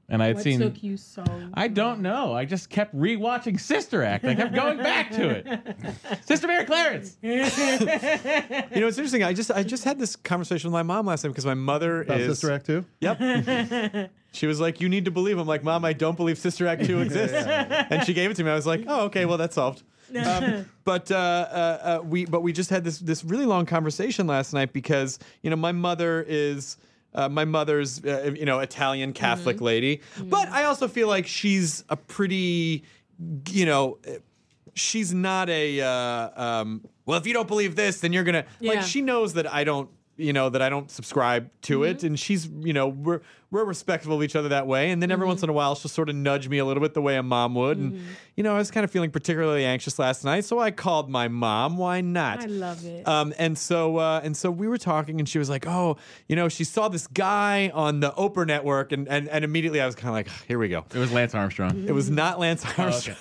Speaker 10: And I had
Speaker 9: What
Speaker 10: seen.
Speaker 9: took you so
Speaker 10: I don't know. I just kept rewatching Sister Act. I kept going back to it. Sister Mary Clarence.
Speaker 1: You know, it's interesting. I just I just had this conversation with my mom last night because my mother
Speaker 2: About
Speaker 1: is
Speaker 2: Sister Act two?
Speaker 1: Yep. She was like, "You need to believe." I'm like, "Mom, I don't believe Sister Act two exists." And she gave it to me. I was like, "Oh, okay. Well, that's solved." Um, but uh, uh, uh, we but we just had this this really long conversation last night because you know my mother is. Uh, my mother's, uh, you know, Italian Catholic
Speaker 9: Mm-hmm.
Speaker 1: lady, mm-hmm. but I also feel like she's a pretty, you know, she's not a. Uh, um, well, if you don't believe this, then you're gonna
Speaker 9: Yeah.
Speaker 1: like. She knows that I don't, you know, that I don't subscribe to
Speaker 9: Mm-hmm.
Speaker 1: it, and she's, you know, we're we're respectful of each other that way. And then every
Speaker 9: Mm-hmm.
Speaker 1: once in a while, she'll sort of nudge me a little bit the way a mom would, and you know, I was kind of feeling particularly anxious last night, so I called my mom. Why not?
Speaker 9: I love it.
Speaker 1: Um, and so uh, and so we were talking, and she was like, "Oh, you know, she saw this guy on the Oprah network," and and, and immedially I was kind of like, "Here we go."
Speaker 10: It was Lance Armstrong.
Speaker 1: It was not Lance Armstrong.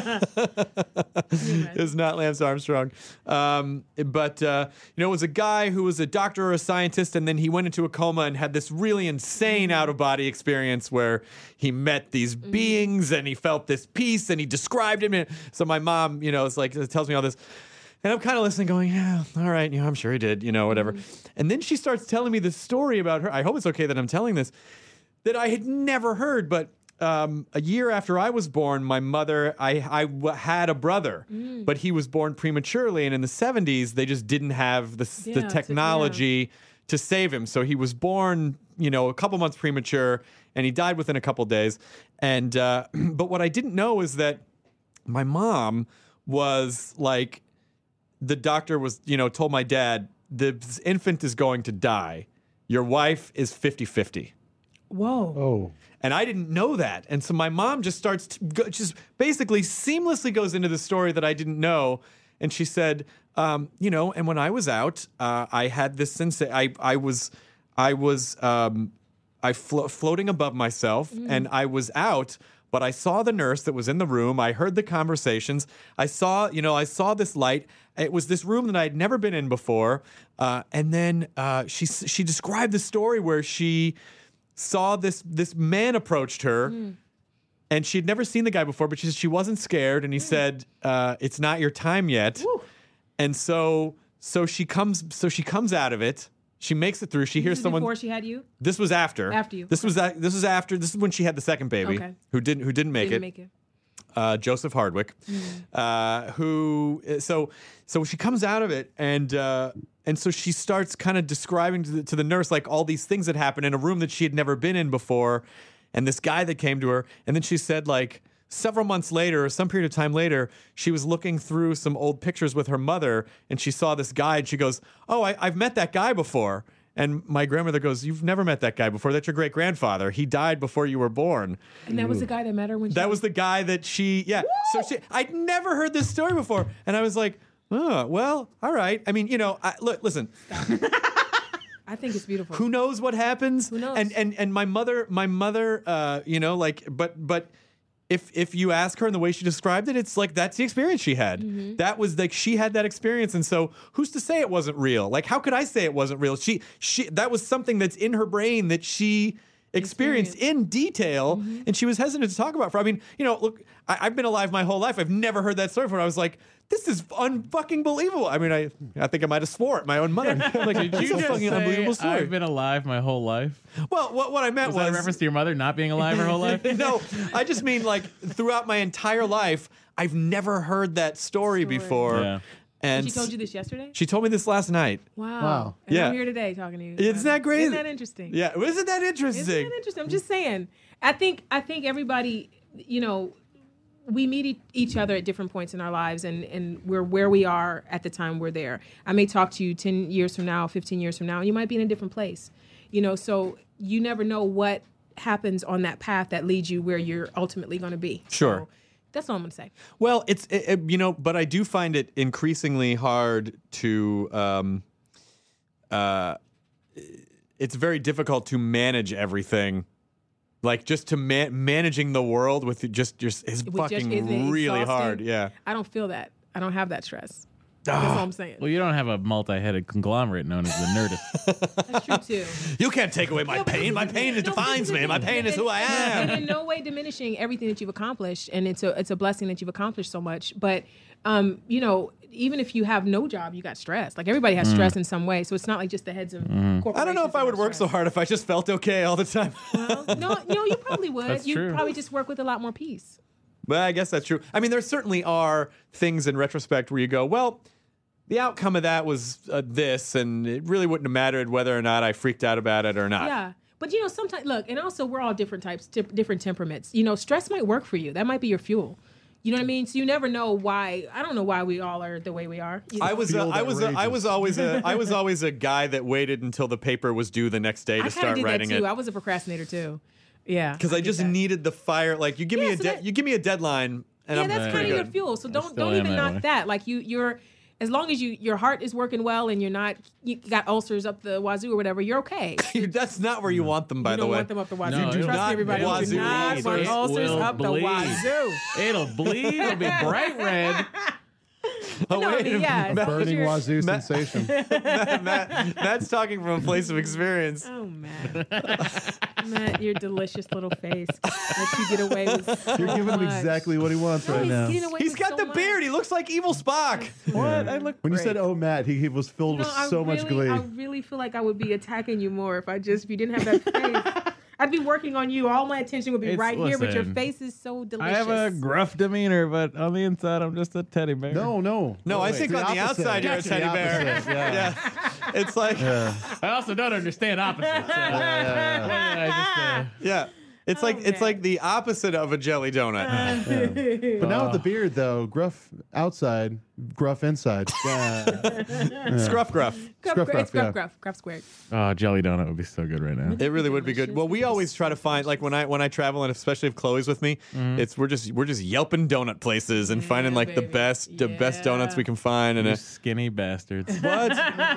Speaker 1: It was not Lance Armstrong. Um, but uh, you know, it was a guy who was a doctor or a scientist, and then he went into a coma and had this really insane out of body experience where he met these beings and he felt this peace and he described him. And so my mom, you know, is like tells me all this. And I'm kind of listening, going, yeah, all right, you know, I'm sure he did, you know, whatever. And then she starts telling me this story about her. I hope it's okay that I'm telling this, that I had never heard. But um, a year after I was born, my mother, I, I w- had a brother,
Speaker 9: Mm.
Speaker 1: but he was born prematurely. And in the seventies, they just didn't have the, s-
Speaker 9: Yeah,
Speaker 1: the
Speaker 9: to-
Speaker 1: technology to save him. So he was born, you know, a couple months premature, and he died within a couple days. And uh, but what I didn't know is that my mom was like, the doctor was, you know, told my dad, this infant is going to die. Your wife is fifty-fifty.
Speaker 9: Whoa.
Speaker 2: Oh.
Speaker 1: And I didn't know that. And so my mom just starts to go, just basically seamlessly goes into the story that I didn't know. And she said, um, you know, and when I was out, uh, I had this sense I, I was, I was, um, I flo- floating above myself, and I was out, but I saw the nurse that was in the room. I heard the conversations. I saw, you know, I saw this light. It was this room that I had never been in before. Uh, and then uh, she she described the story where she saw this this man approached her. Mm. And she had never seen the guy before, but she said she wasn't scared. And he mm. said, uh, "It's not your time yet." Woo. And so, so she comes. So she comes out of it. She makes it through. She hears
Speaker 9: this
Speaker 1: someone.
Speaker 9: Before she had you.
Speaker 1: This was after.
Speaker 9: After you.
Speaker 1: This
Speaker 9: okay.
Speaker 1: was a- this was after. This is when she had the second baby.
Speaker 9: Okay.
Speaker 1: Who didn't who didn't make
Speaker 9: Didn't
Speaker 1: it.
Speaker 9: Make it.
Speaker 1: Uh, Joseph Hardwick. Mm. Uh, who so so she comes out of it, and uh, and so she starts kind of describing to the, to the nurse like all these things that happened in a room that she had never been in before, and this guy that came to her, and then she said like. Several months later, or some period of time later, she was looking through some old pictures with her mother, and she saw this guy, and she goes, "Oh, I, I've met that guy before." And my grandmother goes, "You've never met that guy before. That's your great grandfather. He died before you were born."
Speaker 9: And that was the guy that met her when she
Speaker 1: that
Speaker 9: was,
Speaker 1: was the guy that she, yeah. Woo! So she, I'd never heard this story before, and I was like, "Oh, well, all right." I mean, you know, I, look, listen.
Speaker 9: I think it's beautiful.
Speaker 1: Who knows what happens?
Speaker 9: Who knows?
Speaker 1: And and and my mother, my mother, uh, you know, like, but but. If if you ask her in the way she described it, it's like that's the experience she had. Mm-hmm. That was like she had that experience, and so who's to say it wasn't real? Like how could I say it wasn't real? She she that was something that's in her brain that she experienced Experience. in detail, mm-hmm. and she was hesitant to talk about. For I mean, you know, look, I, I've been alive my whole life. I've never heard that story before. I was like, this is unfucking believable. I mean, I I think I might have swore at my own mother. Like,
Speaker 10: did you just
Speaker 1: fucking
Speaker 10: say,
Speaker 1: unbelievable story?
Speaker 10: I've been alive my whole life.
Speaker 1: Well, what what I meant
Speaker 10: was,
Speaker 1: was
Speaker 10: that a reference to your mother not being alive her whole life.
Speaker 1: No, I just mean like throughout my entire life, I've never heard that story, story. before.
Speaker 10: Yeah.
Speaker 1: And
Speaker 9: she told you this yesterday?
Speaker 1: She told me this last night.
Speaker 9: Wow.
Speaker 2: Wow.
Speaker 9: And
Speaker 1: yeah.
Speaker 9: I'm here today talking to you.
Speaker 1: Isn't that great?
Speaker 9: Isn't that interesting?
Speaker 1: Yeah. Isn't that interesting?
Speaker 9: Isn't that interesting? I'm just saying. I think I think everybody, you know, we meet e- each other at different points in our lives, and, and we're where we are at the time we're there. I may talk to you ten years from now, fifteen years from now, and you might be in a different place. You know, so you never know what happens on that path that leads you where you're ultimately going to be.
Speaker 1: Sure.
Speaker 9: So, that's all I'm going to say.
Speaker 1: Well, it's, it, it, you know, but I do find it increasingly hard to, um, uh, it's very difficult to manage everything. Like just to man- managing the world with just, just is
Speaker 9: With
Speaker 1: fucking
Speaker 9: just, is it
Speaker 1: really
Speaker 9: exhausting?
Speaker 1: hard. Yeah.
Speaker 9: I don't feel that. I don't have that stress. That's all I'm saying.
Speaker 10: Well, you don't have a multi-headed conglomerate known as the Nerdist.
Speaker 9: That's true too.
Speaker 1: You can't take away my
Speaker 9: No, but
Speaker 1: pain.
Speaker 9: this
Speaker 1: My
Speaker 9: is-
Speaker 1: pain
Speaker 9: no,
Speaker 1: defines
Speaker 9: but this
Speaker 1: me. My
Speaker 9: is-
Speaker 1: pain is who I
Speaker 9: And
Speaker 1: am.
Speaker 9: in no way diminishing everything that you've accomplished, and it's a it's a blessing that you've accomplished so much. But um, you know, even if you have no job, you got stress. Like everybody has stress in some way, so it's not like just the heads of corporations.
Speaker 1: I don't know if I would work so hard if I just felt okay all the time.
Speaker 9: Well, no, no, you probably would.
Speaker 10: That's
Speaker 9: You'd
Speaker 10: true.
Speaker 9: probably just work with a lot more peace.
Speaker 1: Well, I guess that's true. I mean, there certainly are things in retrospect where you go, well, the outcome of that was uh, this, and it really wouldn't have mattered whether or not I freaked out about it or not.
Speaker 9: Yeah. But, you know, sometimes, look, and also we're all different types, tip, different temperaments. You know, stress might work for you. That might be your fuel. You know what I mean? So you never know why. I don't know why we all are the way we are. You
Speaker 1: I
Speaker 9: know?
Speaker 1: was, uh,
Speaker 2: Feel
Speaker 1: I was, uh, I
Speaker 2: outrageous.
Speaker 1: was always a, I was always a guy that waited until the paper was due the next day to
Speaker 9: I kind of
Speaker 1: start
Speaker 9: did that
Speaker 1: writing
Speaker 9: too.
Speaker 1: it.
Speaker 9: I was a procrastinator too. Yeah.
Speaker 1: Because I,
Speaker 9: did
Speaker 1: just
Speaker 9: that.
Speaker 1: needed the fire. Like you give me
Speaker 9: Yeah,
Speaker 1: a,
Speaker 9: so
Speaker 1: de-
Speaker 9: that-
Speaker 1: you give me a deadline, and
Speaker 9: yeah,
Speaker 1: I'm
Speaker 9: that's
Speaker 1: pretty
Speaker 9: kind of your
Speaker 1: good.
Speaker 9: fuel. So don't
Speaker 10: still
Speaker 9: don't
Speaker 10: am
Speaker 9: even
Speaker 10: that
Speaker 9: knock
Speaker 10: way.
Speaker 9: that. Like you, you're as long as you your heart is working well and you're not you got ulcers up the wazoo or whatever, you're okay.
Speaker 1: That's not where you want them, by
Speaker 9: you
Speaker 1: the
Speaker 9: don't
Speaker 1: way.
Speaker 9: want them up the wazoo.
Speaker 10: No,
Speaker 9: Trust
Speaker 10: you do
Speaker 9: me,
Speaker 1: not
Speaker 9: everybody.
Speaker 1: want
Speaker 9: You do not
Speaker 1: wazoo
Speaker 9: want
Speaker 1: ulcers.
Speaker 9: ulcers
Speaker 10: It
Speaker 9: up the
Speaker 10: will bleed.
Speaker 9: wazoo.
Speaker 10: It'll bleed. It'll be bright red.
Speaker 1: Oh,
Speaker 9: No, I
Speaker 1: wait
Speaker 9: mean,
Speaker 1: a
Speaker 9: yeah,
Speaker 1: minute.
Speaker 9: as long as
Speaker 2: Burning
Speaker 9: you're-
Speaker 2: wazoo
Speaker 1: Matt-
Speaker 2: sensation.
Speaker 1: Matt, Matt, Matt's talking from a place of experience.
Speaker 9: Oh, Matt. Matt, your delicious little face. Let you get away with so
Speaker 2: You're giving him
Speaker 9: much.
Speaker 2: exactly what he wants
Speaker 9: No,
Speaker 2: right
Speaker 9: he's
Speaker 2: now.
Speaker 9: getting away
Speaker 1: He's
Speaker 9: with
Speaker 1: got
Speaker 9: so
Speaker 1: the
Speaker 9: much.
Speaker 1: beard. He looks like evil Spock.
Speaker 10: What? I look
Speaker 2: When you
Speaker 10: great.
Speaker 2: said, "Oh, Matt," he, he was filled
Speaker 9: No,
Speaker 2: with
Speaker 9: I
Speaker 2: so
Speaker 9: really,
Speaker 2: much glee.
Speaker 9: I really feel like I would be attacking you more if I just if you didn't have that face. I'd be working on you. All my attention would be
Speaker 10: It's-
Speaker 9: right here, but your
Speaker 10: listen,
Speaker 9: face is so
Speaker 10: I
Speaker 9: delicious.
Speaker 10: have a gruff demeanor, but on the inside, I'm just a teddy bear.
Speaker 2: No, no,
Speaker 1: No, I
Speaker 2: wait,
Speaker 1: think
Speaker 2: it's
Speaker 1: on the
Speaker 2: opposite.
Speaker 1: outside you're a
Speaker 2: It's
Speaker 1: teddy
Speaker 2: the
Speaker 1: bear.
Speaker 2: opposite, Yeah.
Speaker 1: Yeah. It's like,
Speaker 10: I also don't understand opposites. so- I just, uh,
Speaker 1: yeah. It's
Speaker 9: Oh,
Speaker 1: like it's
Speaker 9: man.
Speaker 1: like the opposite of a jelly donut.
Speaker 2: But now with the beard, though, gruff outside, gruff inside. Yeah.
Speaker 1: Scruff gruff.
Speaker 9: Gruff,
Speaker 2: Scruff
Speaker 9: gruff, it's
Speaker 2: gruff,
Speaker 9: gruff,
Speaker 2: yeah.
Speaker 9: gruff, gruff squared.
Speaker 10: oh, jelly donut would be so good right now.
Speaker 1: It really would be good. Well, we always try to find like when I when I travel and especially if Chloe's with me, it's we're just we're just yelping donut places and finding like the
Speaker 9: baby.
Speaker 1: best the best
Speaker 9: Yeah.
Speaker 1: donuts we can find and
Speaker 10: You
Speaker 1: it,
Speaker 10: skinny bastards.
Speaker 1: what?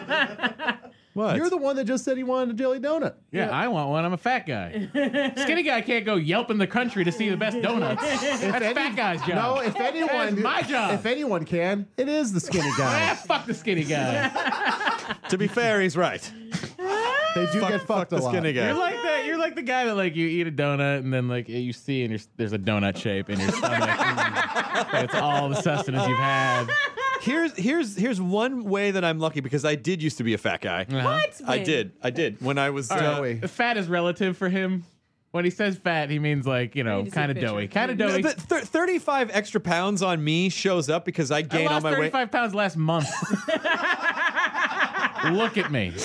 Speaker 1: What?
Speaker 2: You're the one that just said he wanted a jelly donut.
Speaker 10: Yeah, I want one. I'm a fat guy. Skinny guy can't go yelping the country to see the best donuts. That's fat guy's job.
Speaker 2: No, if anyone,
Speaker 10: That's my job.
Speaker 2: If anyone can, it is the skinny
Speaker 10: Ah,
Speaker 2: guy.
Speaker 10: fuck the skinny guy.
Speaker 1: To be fair, he's right.
Speaker 2: They do
Speaker 1: Fuck,
Speaker 2: get
Speaker 1: fuck
Speaker 2: fucked
Speaker 1: the
Speaker 2: a lot.
Speaker 1: skinny guy.
Speaker 10: You're like that. You're like the guy that like you eat a donut and then like you see and your, there's a donut shape in your stomach. Mm. It's all the sustenance you've had.
Speaker 1: Here's here's here's one way that I'm lucky because I did used to be a fat guy.
Speaker 9: What?
Speaker 1: I
Speaker 9: When?
Speaker 1: did. I did when I was.
Speaker 10: All right,
Speaker 1: Uh,
Speaker 2: Joey.
Speaker 10: Fat is relative for him. When he says fat, he means like, you know,
Speaker 9: need to see
Speaker 10: kind
Speaker 9: a
Speaker 10: of
Speaker 9: picture.
Speaker 10: doughy. Kind of
Speaker 1: no,
Speaker 10: doughy.
Speaker 1: the th- thirty-five extra pounds on me shows up because I
Speaker 10: I
Speaker 1: gain all
Speaker 10: lost
Speaker 1: my weight.
Speaker 10: thirty-five pounds last month. Look at me.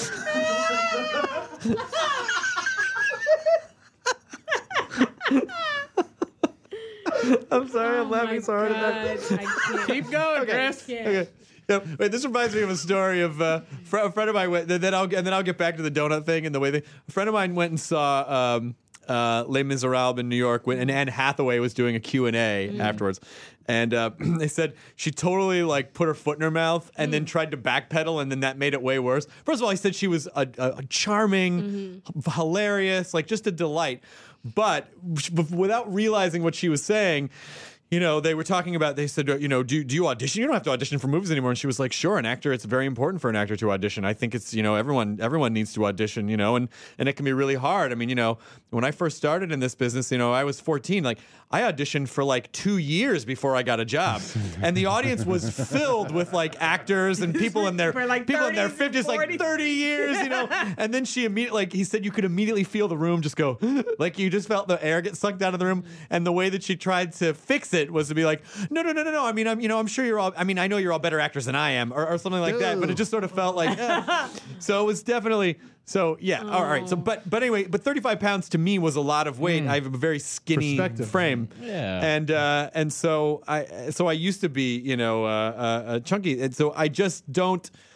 Speaker 1: I'm sorry, I'm
Speaker 9: Oh
Speaker 1: laughing
Speaker 9: my
Speaker 1: so hard at that.
Speaker 9: God, I can't.
Speaker 10: Keep going, Chris.
Speaker 9: can't.
Speaker 1: Okay. Yep. Wait, this reminds me of a story of uh, fr- a friend of mine went. Then I'll and then I'll get back to the donut thing and the way they. A friend of mine went and saw um, uh, Les Miserables in New York, when, and Anne Hathaway was doing a Q and A afterwards, and uh, they said she totally like put her foot in her mouth and then tried to backpedal, and then that made it way worse. First of all, he said she was a, a, a charming, h- hilarious, like just a delight, but without realizing what she was saying. You know, they were talking about, they said, you know, do, do you audition? You don't have to audition for movies anymore. And she was like, sure, an actor, it's very important for an actor to audition. I think it's, you know, everyone everyone needs to audition, you know, and, and it can be really hard. I mean, you know, when I first started in this business, you know, I was fourteen. Like, I auditioned for like two years before I got a job. And the audience was filled with like actors and people in their,
Speaker 9: For, like,
Speaker 1: people in their
Speaker 9: thirties and
Speaker 1: fifties, like
Speaker 9: forties.
Speaker 1: thirty years, you know. And then she immediately, like, he said you could immediately feel the room just go, like, you just felt the air get sucked out of the room. And the way that she tried to fix it was to be like, no, no, no, no, no. I mean, I'm, you know, I'm sure you're all, I mean, I know you're all better actors than I am, or, or something like that. But it just sort of felt like, eh. So it was definitely, so yeah. All right. So, but, but anyway, but thirty-five pounds to me was a lot of weight. I have a very skinny
Speaker 2: Perspective.
Speaker 1: frame.
Speaker 10: Yeah.
Speaker 1: And, uh, and so I, so I used to be, you know, uh, uh, uh, chunky. And so I just don't,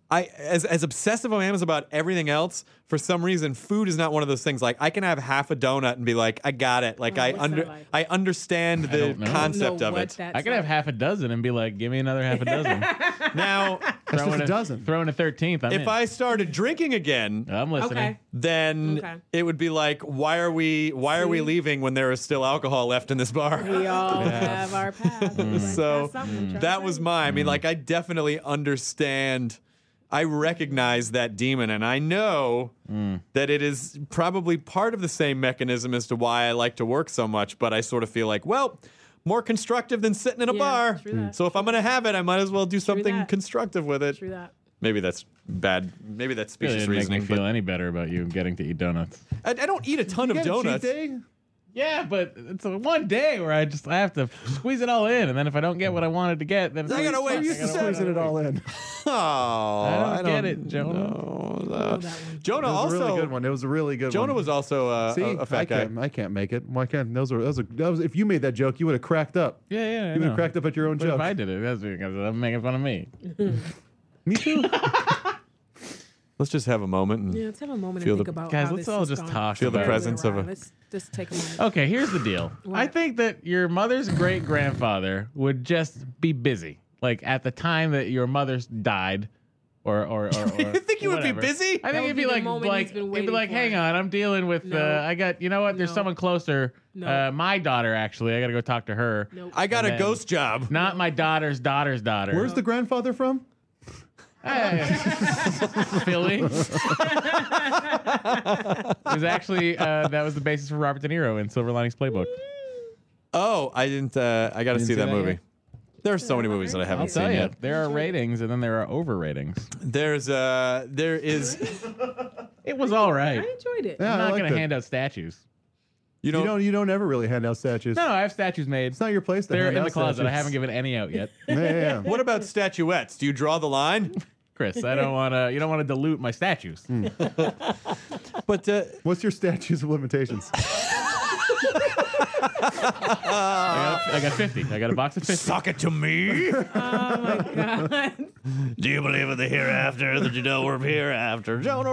Speaker 1: I as as obsessive I am as about everything else, for some reason, food is not one of those things. Like I can have half a donut and be like, I got it. Like
Speaker 9: Oh,
Speaker 1: I
Speaker 9: what's
Speaker 1: under
Speaker 9: that like?
Speaker 1: I understand the
Speaker 10: don't know.
Speaker 1: concept
Speaker 9: know
Speaker 1: of
Speaker 9: what
Speaker 1: it.
Speaker 9: that's
Speaker 10: I could have
Speaker 9: like.
Speaker 10: half a dozen and be like, give me another half a dozen.
Speaker 1: Now,
Speaker 2: That's
Speaker 10: Throw
Speaker 2: just
Speaker 10: in
Speaker 2: a dozen.
Speaker 10: Throw in a thirteenth. I'm
Speaker 1: if
Speaker 10: in.
Speaker 1: I started drinking again,
Speaker 10: I'm listening.
Speaker 9: Okay.
Speaker 1: then
Speaker 9: Okay.
Speaker 1: it would be like, why are we why are we
Speaker 9: See?
Speaker 1: leaving when there is still alcohol left in this bar?
Speaker 9: We all have our paths. Like,
Speaker 1: So
Speaker 9: that's something I'm trying
Speaker 1: that
Speaker 9: to
Speaker 1: was
Speaker 9: say.
Speaker 1: mine. I mean, like I definitely understand. I recognize that demon, and I know that it is probably part of the same mechanism as to why I like to work so much. But I sort of feel like, well, more constructive than sitting in a
Speaker 9: Yeah,
Speaker 1: bar.
Speaker 9: true that,
Speaker 1: So if I'm going to have it, I might as well do something
Speaker 9: that.
Speaker 1: constructive with it.
Speaker 9: True that.
Speaker 1: Maybe that's bad. Maybe that's
Speaker 10: Really
Speaker 1: specious
Speaker 10: didn't make
Speaker 1: reasoning.
Speaker 10: me feel
Speaker 1: But
Speaker 10: any better about you getting to eat donuts.
Speaker 1: I, I don't eat a ton
Speaker 2: You
Speaker 1: of
Speaker 2: got a cheat
Speaker 1: donuts.
Speaker 2: day?
Speaker 10: Yeah, but it's a one day where I just I have to squeeze it all in, and then if I don't get what I wanted to get, then
Speaker 1: I gotta wait.
Speaker 2: I'm used to squeezing it all in.
Speaker 1: Oh,
Speaker 10: I don't get it, Jonah.
Speaker 1: know. Uh,
Speaker 9: that one.
Speaker 1: Jonah
Speaker 2: It was
Speaker 1: also.
Speaker 2: a really good one. It was a really good
Speaker 1: Jonah
Speaker 2: one.
Speaker 1: was also uh,
Speaker 2: See,
Speaker 1: a, a fat
Speaker 2: I
Speaker 1: guy.
Speaker 2: can't, I can't make it. Why can't? Those were, those were, that was, if you made that joke, you would have cracked up.
Speaker 10: Yeah, yeah, I
Speaker 2: You would
Speaker 10: know.
Speaker 2: have cracked up at your own
Speaker 10: But
Speaker 2: joke.
Speaker 10: if I did it, that's because I'm making fun of me.
Speaker 2: Me too.
Speaker 1: Let's just have a moment and
Speaker 9: Yeah, let's have a moment
Speaker 1: Feel
Speaker 9: and think
Speaker 1: the-
Speaker 9: about
Speaker 10: Guys,
Speaker 9: how
Speaker 10: let's
Speaker 9: this
Speaker 10: all
Speaker 9: has
Speaker 10: just
Speaker 9: gone.
Speaker 10: talk
Speaker 1: Feel the
Speaker 10: about it.
Speaker 1: presence of a-
Speaker 9: Let's just take a moment.
Speaker 10: Okay, here's the deal. I
Speaker 9: What?
Speaker 10: think that your mother's great grandfather would just be busy. Like at the time that your mother's died, or or or, or
Speaker 1: You think you would be
Speaker 10: whatever.
Speaker 1: busy?
Speaker 10: I think
Speaker 9: would
Speaker 10: it'd
Speaker 9: be
Speaker 10: be
Speaker 9: the
Speaker 10: like
Speaker 9: moment
Speaker 10: like
Speaker 9: he's been
Speaker 10: it'd be
Speaker 9: waiting
Speaker 10: like,
Speaker 9: for.
Speaker 10: hang on, I'm dealing with.
Speaker 9: No.
Speaker 10: Uh, I got you know what? There's
Speaker 9: No.
Speaker 10: someone closer.
Speaker 9: No.
Speaker 10: Uh, my daughter actually. I got to go talk to her.
Speaker 9: Nope.
Speaker 1: I got a
Speaker 10: And then-
Speaker 1: ghost job.
Speaker 10: Not my daughter's daughter's daughter.
Speaker 2: Where's the grandfather from?
Speaker 10: Hey. Philly. It was actually uh, that was the basis for Robert De Niro in Silver Linings Playbook.
Speaker 1: Oh, I didn't. Uh, I got to
Speaker 10: Didn't
Speaker 1: see
Speaker 10: see
Speaker 1: that
Speaker 10: that
Speaker 1: movie.
Speaker 10: yet?
Speaker 1: There are so many movies that I haven't
Speaker 10: I'll
Speaker 1: seen
Speaker 10: tell you,
Speaker 1: yet.
Speaker 10: there are ratings and then there are over ratings.
Speaker 1: There's uh, there is.
Speaker 10: It was all right.
Speaker 9: I enjoyed it.
Speaker 2: Yeah,
Speaker 10: I'm
Speaker 2: I
Speaker 10: not
Speaker 2: liked
Speaker 10: going to
Speaker 2: it.
Speaker 10: hand out statues.
Speaker 1: You
Speaker 2: You
Speaker 1: know,
Speaker 2: don't. You don't ever really hand out statues.
Speaker 10: No, I have statues made.
Speaker 2: It's not your place to
Speaker 10: They're
Speaker 2: hand
Speaker 10: in
Speaker 2: out
Speaker 10: the closet. I
Speaker 2: statues.
Speaker 10: haven't given any out yet.
Speaker 2: Yeah, yeah, yeah.
Speaker 1: what about statuettes? Do you draw the line?
Speaker 10: Chris, I don't want to. You don't want to dilute my statues.
Speaker 1: But uh,
Speaker 2: What's your statutes of limitations?
Speaker 10: I, got, I got fifty. I got a box of fifty.
Speaker 1: suck it to me.
Speaker 9: Oh my god.
Speaker 1: Do you believe in the hereafter? That you know we're hereafter? Jonah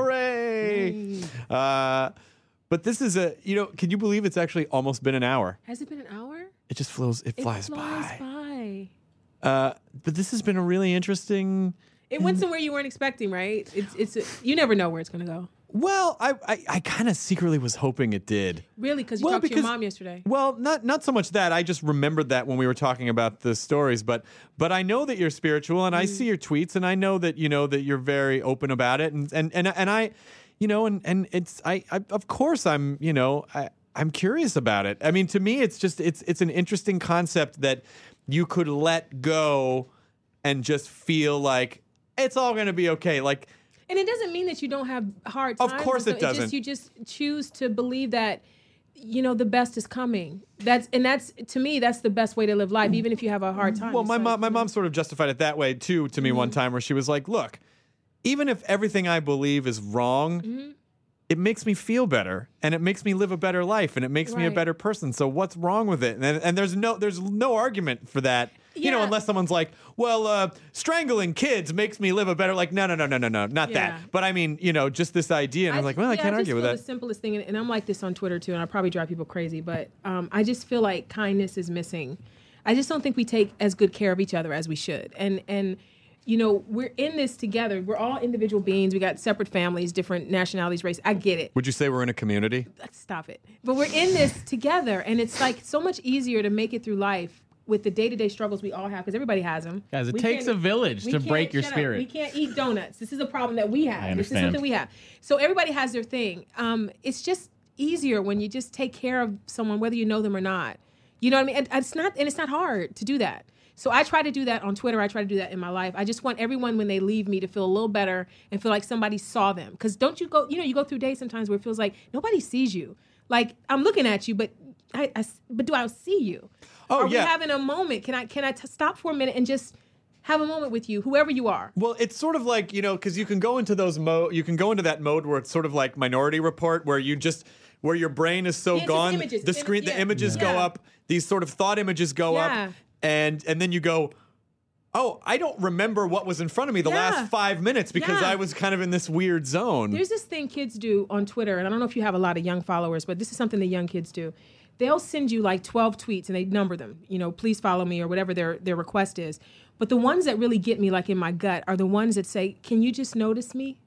Speaker 1: Ray. Uh, but this is a. You know, can you believe it's actually almost been an hour?
Speaker 9: Has it been an hour?
Speaker 1: It just flows. It
Speaker 9: It
Speaker 1: flies,
Speaker 9: flies
Speaker 1: by.
Speaker 9: by.
Speaker 1: Uh, but this has been a really interesting.
Speaker 9: It went somewhere you weren't expecting, right? It's it's a, you never know where it's gonna go.
Speaker 1: Well, I I, I kind of secretly was hoping it did.
Speaker 9: Really, because you
Speaker 1: Well,
Speaker 9: talked to
Speaker 1: because-
Speaker 9: your mom yesterday.
Speaker 1: Well, not not so much that. I just remembered that when we were talking about the stories, but but I know that you're spiritual, and I see your tweets, and I know that you know that you're very open about it, and and and, and I, you know, and and it's I, I of course I'm you know I I'm curious about it. I mean, to me, it's just it's it's an interesting concept that you could let go and just feel like it's all going to be okay. Like,
Speaker 9: And it doesn't mean that you don't have hard
Speaker 1: Of
Speaker 9: times.
Speaker 1: course
Speaker 9: and
Speaker 1: it
Speaker 9: stuff. It's
Speaker 1: doesn't.
Speaker 9: just you just choose to believe that you know the best is coming. That's and that's to me that's the best way to live life, even if you have a hard time.
Speaker 1: well,
Speaker 9: It's
Speaker 1: my
Speaker 9: like,
Speaker 1: mom my
Speaker 9: you know,
Speaker 1: mom sort of justified it that way too to me one time, where she was like, "Look, even if everything I believe is wrong." It makes me feel better, and it makes me live a better life, and it makes me a
Speaker 9: Right.
Speaker 1: better person. So what's wrong with it? And, and there's no there's no argument for that, you know,
Speaker 9: Yeah.
Speaker 1: unless someone's like, well, uh, strangling kids makes me live a better. Like, no, no, no, no, no, no, not
Speaker 9: Yeah.
Speaker 1: that. But I mean, you know, just this idea, and I, was like, well, I
Speaker 9: yeah,
Speaker 1: can't
Speaker 9: just
Speaker 1: argue with
Speaker 9: feel
Speaker 1: that.
Speaker 9: The simplest thing, and, and I'm like this on Twitter too, and I probably drive people crazy, but um, I just feel like kindness is missing. I just don't think we take as good care of each other as we should, and and. You know, we're in this together. We're all individual beings. We got separate families, different nationalities, race. I get it.
Speaker 1: Would you say we're in a community?
Speaker 9: Stop it. But we're in this together, and it's like so much easier to make it through life with the day-to-day struggles we all have, because everybody has them.
Speaker 10: Guys, it
Speaker 9: We
Speaker 10: takes
Speaker 9: can't-
Speaker 10: a village
Speaker 9: we
Speaker 10: to
Speaker 9: can't-
Speaker 10: break your
Speaker 9: shut up.
Speaker 10: spirit.
Speaker 9: We can't eat donuts. This is a problem that we have.
Speaker 10: I
Speaker 9: This is
Speaker 10: understand.
Speaker 9: something we have. So everybody has their thing. Um, it's just easier when you just take care of someone, whether you know them or not. You know what I mean? And it's not, and it's not hard to do that. So I try to do that on Twitter. I try to do that in my life. I just want everyone, when they leave me, to feel a little better and feel like somebody saw them. Because don't you go, you know, you go through days sometimes where it feels like nobody sees you. Like, I'm looking at you, but I, I but do I see you?
Speaker 1: Oh,
Speaker 9: Are
Speaker 1: yeah.
Speaker 9: we having a moment? Can I can I t- stop for a minute and just have a moment with you, whoever you are?
Speaker 1: Well, it's sort of like, you know, because you can go into those mode, you can go into that mode where it's sort of like Minority Report, where you just, where your brain is so
Speaker 9: Yeah, it's just
Speaker 1: gone,
Speaker 9: images.
Speaker 1: the
Speaker 9: Im-
Speaker 1: screen, the
Speaker 9: yeah.
Speaker 1: images go
Speaker 9: Yeah.
Speaker 1: up, these sort of thought images go
Speaker 9: Yeah.
Speaker 1: up, and and then you go, oh, I don't remember what was in front of me the
Speaker 9: Yeah.
Speaker 1: last five minutes because
Speaker 9: Yeah.
Speaker 1: I was kind of in this weird zone.
Speaker 9: There's this thing kids do on Twitter, and I don't know if you have a lot of young followers, but this is something the young kids do. They'll send you like twelve tweets and they number them, you know, please follow me or whatever their, their request is. But the ones that really get me like in my gut are the ones that say, can you just notice me?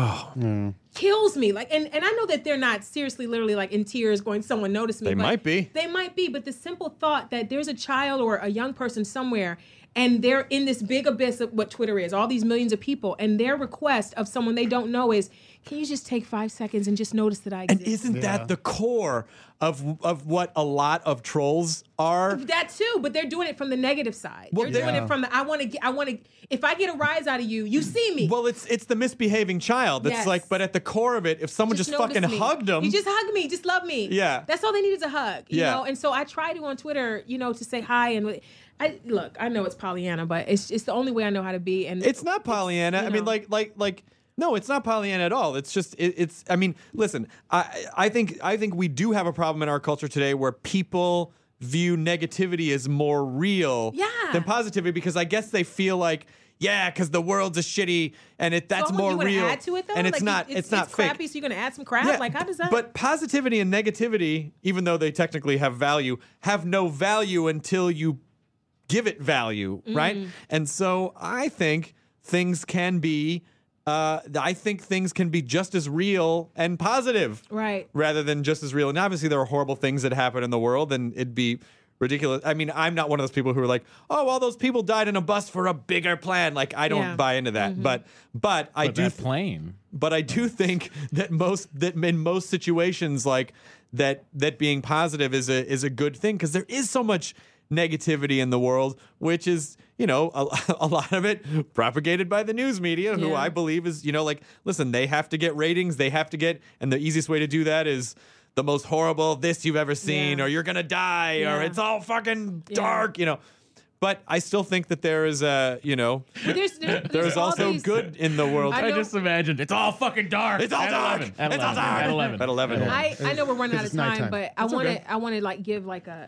Speaker 1: Oh.
Speaker 9: Kills me. Like, and, and I know that they're not seriously, literally like in tears going, someone notice me.
Speaker 1: They
Speaker 9: but
Speaker 1: might be.
Speaker 9: They might be. But the simple thought that there's a child or a young person somewhere and they're in this big abyss of what Twitter is, all these millions of people, and their request of someone they don't know is, can you just take five seconds and just notice that I exist?
Speaker 1: And isn't that the core of of what a lot of trolls are?
Speaker 9: That too, but they're doing it from the negative side.
Speaker 1: Well,
Speaker 9: they're doing
Speaker 1: yeah.
Speaker 9: it from the I want to get I want to if I get a rise out of you, you see me.
Speaker 1: Well, it's it's the misbehaving child. It's
Speaker 9: Yes.
Speaker 1: like, but at the core of it, if someone just,
Speaker 9: notice
Speaker 1: fucking
Speaker 9: me.
Speaker 1: hugged them,
Speaker 9: You just hug me, just love me.
Speaker 1: Yeah.
Speaker 9: That's all they need is a hug. You
Speaker 1: Yeah.
Speaker 9: know, and so I try to on Twitter, you know, to say hi and I look, I know it's Pollyanna, but it's it's the only way I know how to be. And
Speaker 1: it's not Pollyanna.
Speaker 9: you
Speaker 1: I mean,
Speaker 9: know.
Speaker 1: like like like. No, it's not Pollyanna at all. It's just it, it's. I mean, listen. I I think I think we do have a problem in our culture today where people view negativity as more real
Speaker 9: Yeah.
Speaker 1: than positivity because I guess they feel like yeah, because the world's a shitty and it that's
Speaker 9: so
Speaker 1: more
Speaker 9: you
Speaker 1: real.
Speaker 9: wanna add to it though?
Speaker 1: And it's
Speaker 9: Like,
Speaker 1: not.
Speaker 9: It's,
Speaker 1: It's, not
Speaker 9: it's
Speaker 1: fake.
Speaker 9: crappy, so you're gonna add some crap.
Speaker 1: Yeah,
Speaker 9: like how does that?
Speaker 1: But positivity and negativity, even though they technically have value, have no value until you give it value, right?
Speaker 9: Mm.
Speaker 1: And so I think things can be. Uh, I think things can be just as real and positive,
Speaker 9: Right.
Speaker 1: rather than just as real. And obviously, there are horrible things that happen in the world, and it'd be ridiculous. I mean, I'm not one of those people who are like, "Oh, all those people died in a bus for a bigger plan." Like, I don't
Speaker 9: Yeah.
Speaker 1: buy into that.
Speaker 9: Mm-hmm.
Speaker 1: But, but I
Speaker 10: But
Speaker 1: do.
Speaker 10: that
Speaker 1: th-
Speaker 10: plane.
Speaker 1: but I do think that most that in most situations, like that, that being positive is a is a good thing because there is so much negativity in the world, which is, you know, a, a lot of it propagated by the news media, who
Speaker 9: Yeah.
Speaker 1: I believe is, you know, like, listen, they have to get ratings, they have to get, and the easiest way to do that is the most horrible this you've ever seen,
Speaker 9: Yeah.
Speaker 1: or you're gonna die, or
Speaker 9: Yeah.
Speaker 1: it's all fucking
Speaker 9: Yeah.
Speaker 1: dark, you know. But I still think that there is a, you know,
Speaker 9: But there's, there's,
Speaker 1: there's
Speaker 9: all
Speaker 1: also
Speaker 9: these-
Speaker 1: good in the world.
Speaker 9: I
Speaker 10: I
Speaker 9: know-
Speaker 10: just imagined it's all fucking dark.
Speaker 1: It's all
Speaker 10: at
Speaker 1: dark.
Speaker 10: eleven. At
Speaker 1: It's all
Speaker 10: eleven.
Speaker 1: dark.
Speaker 10: At eleven.
Speaker 1: At eleven.
Speaker 9: I, I know we're running out of
Speaker 2: It's
Speaker 9: time,
Speaker 2: nighttime.
Speaker 9: but I
Speaker 1: That's
Speaker 9: want
Speaker 1: okay.
Speaker 9: to I want to like give like a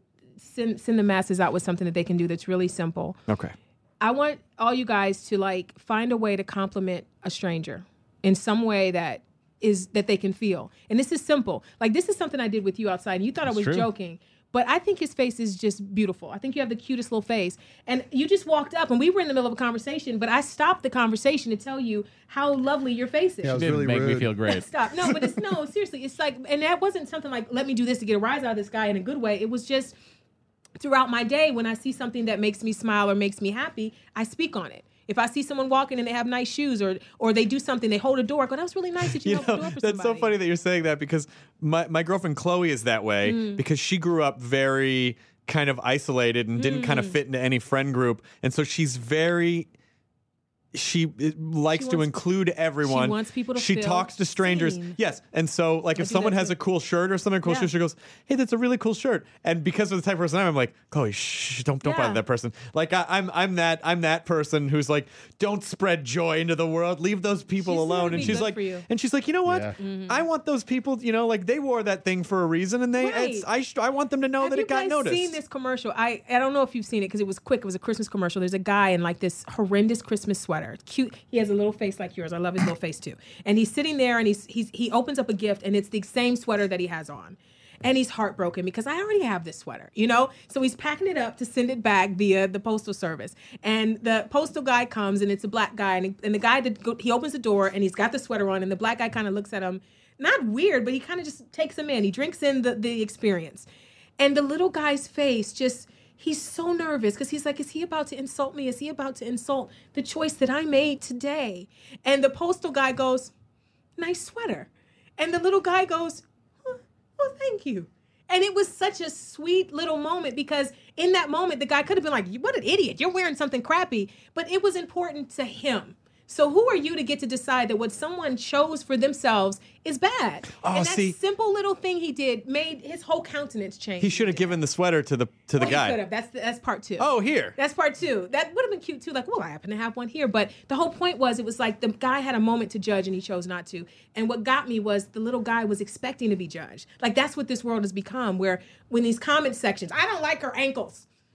Speaker 9: send send the masses out with something that they can do that's really simple.
Speaker 1: Okay.
Speaker 9: I want all you guys to like find a way to compliment a stranger in some way that is that they can feel. And this is simple. Like this is something I did with you outside and you thought I was
Speaker 10: true.
Speaker 9: joking. But I think his face is just beautiful. I think you have the cutest little face. And you just walked up and we were in the middle of a conversation, but I stopped the conversation to tell you how lovely your face is.
Speaker 2: Yeah, it was
Speaker 10: Didn't
Speaker 2: really
Speaker 10: make me
Speaker 2: rude.
Speaker 10: feel great.
Speaker 9: Stop. No, but it's no, seriously. It's like, and that wasn't something like, let me do this to get a rise out of this guy in a good way. It was just throughout my day, when I see something that makes me smile or makes me happy, I speak on it. If I see someone walking and they have nice shoes or or they do something, they hold a door, I go, that was really nice that you,
Speaker 1: You
Speaker 9: opened
Speaker 1: know,
Speaker 9: the door for
Speaker 1: that's so
Speaker 9: somebody.
Speaker 1: funny that you're saying that because my, my girlfriend Chloe is that way
Speaker 9: Mm.
Speaker 1: because she grew up very kind of isolated and didn't kind of
Speaker 9: Mm.
Speaker 1: fit into any friend group. And so she's very, she uh, likes
Speaker 9: She
Speaker 1: to
Speaker 9: wants-
Speaker 1: include everyone.
Speaker 9: she wants people to
Speaker 1: She
Speaker 9: feel
Speaker 1: talks to strangers.
Speaker 9: seen.
Speaker 1: Yes. And so like
Speaker 9: I
Speaker 1: if
Speaker 9: do
Speaker 1: someone
Speaker 9: that
Speaker 1: has
Speaker 9: too.
Speaker 1: a cool shirt or something cool
Speaker 9: Yeah.
Speaker 1: shirt, she goes, hey, that's a really cool shirt. And because of the type of person I am, I'm like, Chloe, shh, don't, don't
Speaker 9: Yeah.
Speaker 1: bother that person. Like I, I'm, I'm that, I'm that person who's like, don't spread joy into the world. Leave those people
Speaker 9: She's
Speaker 1: alone.
Speaker 9: gonna
Speaker 1: And
Speaker 9: be
Speaker 1: she's
Speaker 9: good
Speaker 1: like,
Speaker 9: for you.
Speaker 1: and she's like, you know what?
Speaker 2: Yeah.
Speaker 9: Mm-hmm.
Speaker 1: I want those people, you know, like they wore that thing for a reason, and they,
Speaker 9: Right.
Speaker 1: it's, I, sh- I want them to know
Speaker 9: Have
Speaker 1: that
Speaker 9: you
Speaker 1: it got
Speaker 9: guys
Speaker 1: noticed.
Speaker 9: seen this commercial? I, I don't know if you've seen it because it was quick. It was a Christmas commercial. There's a guy in like this horrendous Christmas sweater. Cute. He has a little face like yours. I love his little face too. And he's sitting there and he's, he's he opens up a gift and it's the same sweater that he has on. And he's heartbroken because I already have this sweater, you know? So he's packing it up to send it back via the postal service. And the postal guy comes and it's a black guy. And, he, and the guy, that go, he opens the door and he's got the sweater on. And the black guy kind of looks at him, not weird, but he kind of just takes him in. He drinks in the, the experience. And the little guy's face just, he's so nervous because he's like, is he about to insult me? Is he about to insult the choice that I made today? And the postal guy goes, nice sweater. And the little guy goes, oh, oh, thank you. And it was such a sweet little moment because in that moment, the guy could have been like, what an idiot. You're wearing something crappy. But it was important to him. So who are you to get to decide that what someone chose for themselves is bad?
Speaker 1: Oh,
Speaker 9: and that
Speaker 1: see-
Speaker 9: simple little thing he did made his whole countenance change.
Speaker 1: He should have given the sweater to the to the
Speaker 9: Well, he
Speaker 1: guy.
Speaker 9: could have. That's that's part two.
Speaker 1: Oh, here.
Speaker 9: That's part two. That would have been cute too. Like, well, I happen to have one here. But the whole point was, it was like the guy had a moment to judge and he chose not to. And what got me was the little guy was expecting to be judged. Like that's what this world has become. Where when these comment sections, I don't like her ankles.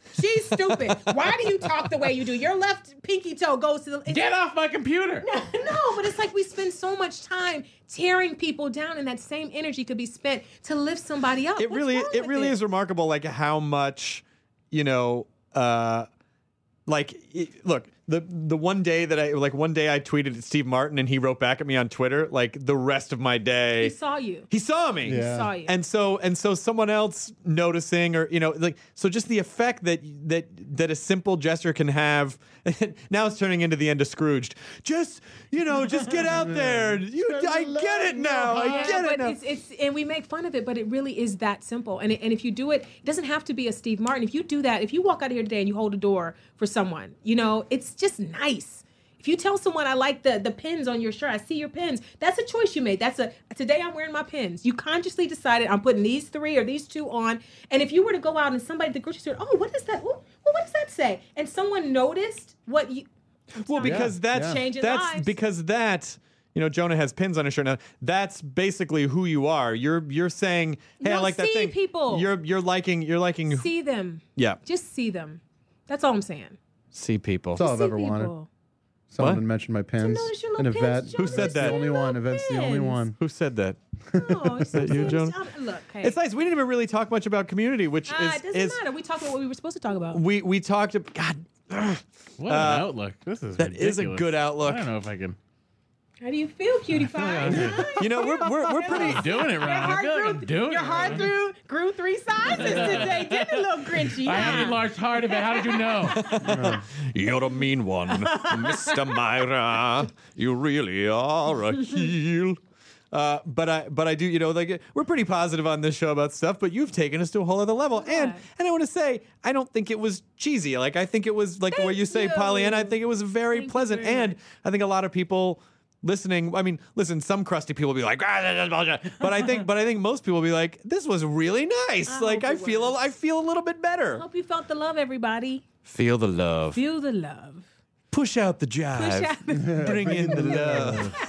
Speaker 9: She's stupid. Why do you talk the way you do? Your left pinky toe goes to the... it's-
Speaker 10: Get off my computer.
Speaker 9: No, no, but it's like we spend so much time tearing people down, and that same energy could be spent to lift somebody up.
Speaker 1: It
Speaker 9: What's
Speaker 1: really,
Speaker 9: wrong
Speaker 1: it
Speaker 9: with
Speaker 1: really is remarkable, like how much, you know, uh, like it, look, the the one day that I like one day I tweeted at Steve Martin and he wrote back at me on Twitter. Like the rest of my day,
Speaker 9: He saw you.
Speaker 1: he saw me.
Speaker 9: He saw you.
Speaker 1: And so and so someone else noticing, or you know, like so just the effect that that that a simple gesture can have. Now it's turning into the end of Scrooged. Just you know, just get out there. You, I get it now. I
Speaker 9: Yeah,
Speaker 1: get it
Speaker 9: but
Speaker 1: now.
Speaker 9: it's it's and we make fun of it, but it really is that simple. And it, and if you do it, it doesn't have to be a Steve Martin. If you do that, if you walk out of here today and you hold a door for someone, you know, it's just nice. If you tell someone, I like the the pins on your shirt, I see your pins, that's a choice you made. That's a, today I'm wearing my pins. You consciously decided I'm putting these three or these two on. And if you were to go out and somebody at the grocery store, oh, what is that? Well, what does that say? And someone noticed what you...
Speaker 1: Well, because
Speaker 2: Yeah,
Speaker 1: that's
Speaker 2: yeah.
Speaker 9: Changing
Speaker 1: that's
Speaker 9: lives.
Speaker 1: because that you know Jonah has pins on his shirt now. That's basically who you are. You're you're saying, hey, I
Speaker 9: No,
Speaker 1: like that
Speaker 9: see
Speaker 1: thing.
Speaker 9: people.
Speaker 1: You're you're liking you're liking.
Speaker 9: See them.
Speaker 1: Yeah,
Speaker 9: Just see them. That's all I'm saying.
Speaker 1: see people.
Speaker 2: That's all I've
Speaker 9: See
Speaker 2: ever wanted.
Speaker 9: people.
Speaker 2: Someone
Speaker 1: What?
Speaker 2: to mention my pins.
Speaker 9: notice your
Speaker 2: And
Speaker 9: little
Speaker 2: Yvette.
Speaker 9: pins,
Speaker 1: Who said
Speaker 2: That's
Speaker 1: that?
Speaker 2: The only
Speaker 9: Your
Speaker 2: one.
Speaker 9: little
Speaker 2: Yvette's the only
Speaker 9: pins.
Speaker 2: one.
Speaker 1: Who said that?
Speaker 9: Oh, it's
Speaker 1: that you, Jonah?
Speaker 9: Look, hey.
Speaker 1: It's nice. We didn't even really talk much about Community, which
Speaker 9: Ah,
Speaker 1: is
Speaker 9: it doesn't
Speaker 1: is
Speaker 9: matter. We talked about what we were supposed to talk about.
Speaker 1: we we talked. ab- God, ugh.
Speaker 10: What
Speaker 1: Uh,
Speaker 10: an outlook. This is
Speaker 1: that
Speaker 10: ridiculous.
Speaker 1: is a good outlook.
Speaker 10: I don't know if I can.
Speaker 9: How do you feel, cutie pie?
Speaker 1: you know we're we're, we're pretty.
Speaker 10: I'm doing it
Speaker 9: Your
Speaker 10: wrong. I
Speaker 9: heart,
Speaker 10: feel like
Speaker 9: grew,
Speaker 10: I'm doing
Speaker 9: your
Speaker 10: it
Speaker 9: heart
Speaker 10: wrong.
Speaker 9: grew, grew three sizes today. Didn't it, little Grinchy?
Speaker 10: I have an
Speaker 9: huh?
Speaker 10: enlarged heart of it. How did you know?
Speaker 1: You're a mean one, Mister Myra. You really are a heel. Uh, but I, but I do, you know, like we're pretty positive on this show about stuff. But you've taken us to a whole other level, and
Speaker 9: Yeah.
Speaker 1: and I want to say, I don't think it was cheesy. Like I think it was like the way
Speaker 9: Thank
Speaker 1: you say
Speaker 9: you.
Speaker 1: Pollyanna. I think it was very
Speaker 9: Thank you
Speaker 1: pleasant,
Speaker 9: very
Speaker 1: and
Speaker 9: much.
Speaker 1: I think a lot of people listening. I mean, listen, some crusty people will be like, ah, this is bullshit. But I think, but I think most people will be like, this was really nice.
Speaker 9: I
Speaker 1: like
Speaker 9: hope
Speaker 1: I
Speaker 9: it
Speaker 1: feel,
Speaker 9: was.
Speaker 1: a, I feel a little bit better.
Speaker 9: Hope you felt the love, everybody.
Speaker 1: Feel the love.
Speaker 9: Feel the love.
Speaker 1: Push out the jive.
Speaker 9: Push out.
Speaker 1: Bring in the love.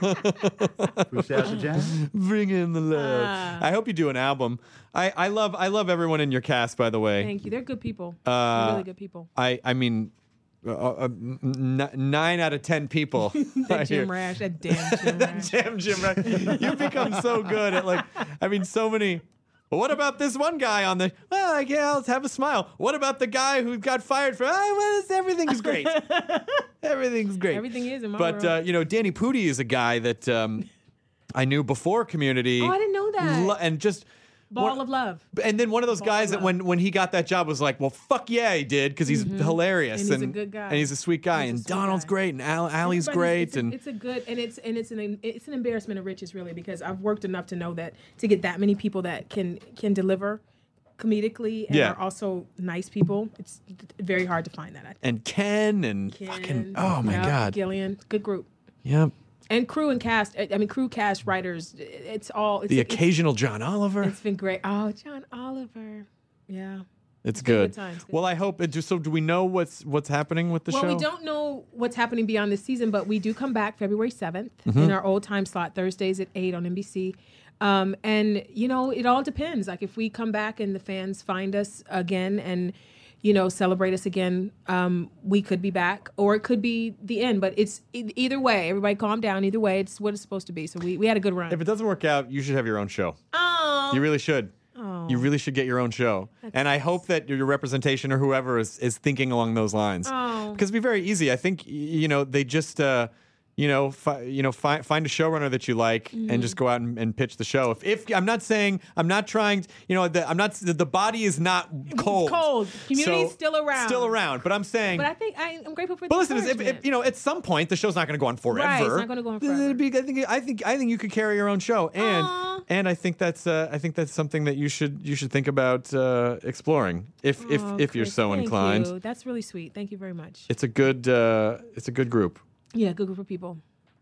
Speaker 2: Push out the jazz.
Speaker 1: Bring in the love.
Speaker 9: Ah.
Speaker 1: I hope you do an album. I, I love I love everyone in your cast, by the way.
Speaker 9: Thank you. They're good people.
Speaker 1: Uh,
Speaker 9: They're really good people.
Speaker 1: I I mean, uh, uh, n- nine out of ten people.
Speaker 9: That
Speaker 1: I
Speaker 9: Jim
Speaker 1: hear-
Speaker 9: Rash. That damn Jim Rash.
Speaker 1: Damn, Jim Rash. You've become so good at like. I mean, so many. Well, what about this one guy on the? Well, I guess I'll have a smile. What about the guy who got fired for? Ah, well, it's, everything's great. Everything's great.
Speaker 9: Everything is in my
Speaker 1: But
Speaker 9: world.
Speaker 1: uh, you know, Danny Pudi is a guy that um, I knew before Community.
Speaker 9: Oh, I didn't know that.
Speaker 1: Lo- and just
Speaker 9: Ball
Speaker 1: one-
Speaker 9: of love.
Speaker 1: And then one of those
Speaker 9: Ball
Speaker 1: guys
Speaker 9: of
Speaker 1: that
Speaker 9: love.
Speaker 1: when when he got that job was like, well, fuck yeah, he did because he's hilarious
Speaker 9: And he's a good guy.
Speaker 1: and he's a sweet guy
Speaker 9: He's a
Speaker 1: and
Speaker 9: sweet
Speaker 1: Donald's
Speaker 9: guy.
Speaker 1: great and Al- Allie's
Speaker 9: Everybody's-
Speaker 1: great
Speaker 9: it's a,
Speaker 1: and
Speaker 9: it's a good and it's and it's an it's an embarrassment of riches really because I've worked enough to know that to get that many people that can can deliver comedically and
Speaker 1: Yeah.
Speaker 9: are also nice people. It's very hard to find that. I think.
Speaker 1: and Ken and
Speaker 9: Ken,
Speaker 1: fucking oh my
Speaker 9: yep,
Speaker 1: god,
Speaker 9: Gillian, good group.
Speaker 1: yep.
Speaker 9: And crew and cast. I I mean, crew, cast, writers. It's all. It's,
Speaker 1: The
Speaker 9: it's-
Speaker 1: occasional John Oliver.
Speaker 9: it's been great. Oh, John Oliver. Yeah.
Speaker 1: It's
Speaker 9: been
Speaker 1: good.
Speaker 9: good times, good
Speaker 1: well, I hope it just so. Do we know what's what's happening with the
Speaker 9: well,
Speaker 1: show?
Speaker 9: we don't know what's happening beyond this season, but we do come back February seventh
Speaker 1: Mm-hmm.
Speaker 9: in our old time slot, Thursdays at eight on N B C. Um, and, you know, it all depends. Like, if we come back and the fans find us again and, you know, celebrate us again, um, we could be back, or it could be the end. But it's e- either way. Everybody calm down. Either way, it's what it's supposed to be. So we, we had a good run.
Speaker 1: If it doesn't work out, you should have your own show.
Speaker 9: Oh,
Speaker 1: You really should. You really should get your own show. And I hope that your representation or whoever is, is thinking along those lines.
Speaker 9: Oh.
Speaker 1: Because it'd be very easy. I think, y- you know, they just, uh, you know, fi- you know, fi- find a showrunner that you like and just go out and, and pitch the show. If, if I'm not saying, I'm not trying, to, you know, the, I'm not, the, the body is not cold.
Speaker 9: cold. Community's
Speaker 1: So-
Speaker 9: still around.
Speaker 1: Still around. But I'm saying.
Speaker 9: But I think I, I'm grateful for the
Speaker 1: But listen, if,
Speaker 9: encouragement.
Speaker 1: if you know, at some point the show's not going to go on forever.
Speaker 9: Right, it's not gonna go on forever.
Speaker 1: It'd be- I think I think I think you could carry your own show, and
Speaker 9: Aw.
Speaker 1: and I think that's uh, I think that's something that you should you should think about uh, exploring if if
Speaker 9: Oh,
Speaker 1: if you're
Speaker 9: Chris,
Speaker 1: so
Speaker 9: thank
Speaker 1: inclined.
Speaker 9: you. That's really sweet. Thank you very much.
Speaker 1: It's a good uh, it's a good group.
Speaker 9: Yeah, good group of people.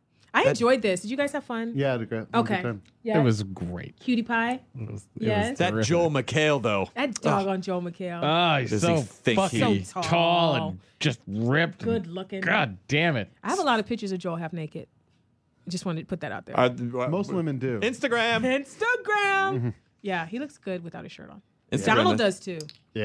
Speaker 9: I enjoyed this. Did you guys have fun?
Speaker 2: Yeah, the great.
Speaker 9: Okay.
Speaker 2: Yeah.
Speaker 9: Yeah.
Speaker 10: It was great.
Speaker 9: Cutie pie.
Speaker 10: It was, it
Speaker 9: Yes.
Speaker 10: was
Speaker 1: That
Speaker 10: terrific.
Speaker 1: Joel McHale though.
Speaker 9: That dog on Joel McHale.
Speaker 10: Oh, he's
Speaker 1: Does
Speaker 10: so
Speaker 1: he think
Speaker 10: fucking
Speaker 1: he-
Speaker 9: So
Speaker 10: tall.
Speaker 9: tall.
Speaker 10: and just ripped. and-
Speaker 9: Good looking.
Speaker 10: God damn it.
Speaker 9: I have a lot of pictures of Joel half naked. I just wanted to put that out there.
Speaker 1: Uh,
Speaker 2: Most women do.
Speaker 1: Instagram.
Speaker 9: Instagram. Yeah, he looks good without a shirt on.
Speaker 1: Instagram,
Speaker 9: Donald
Speaker 1: that's-
Speaker 9: does too.
Speaker 2: Yeah.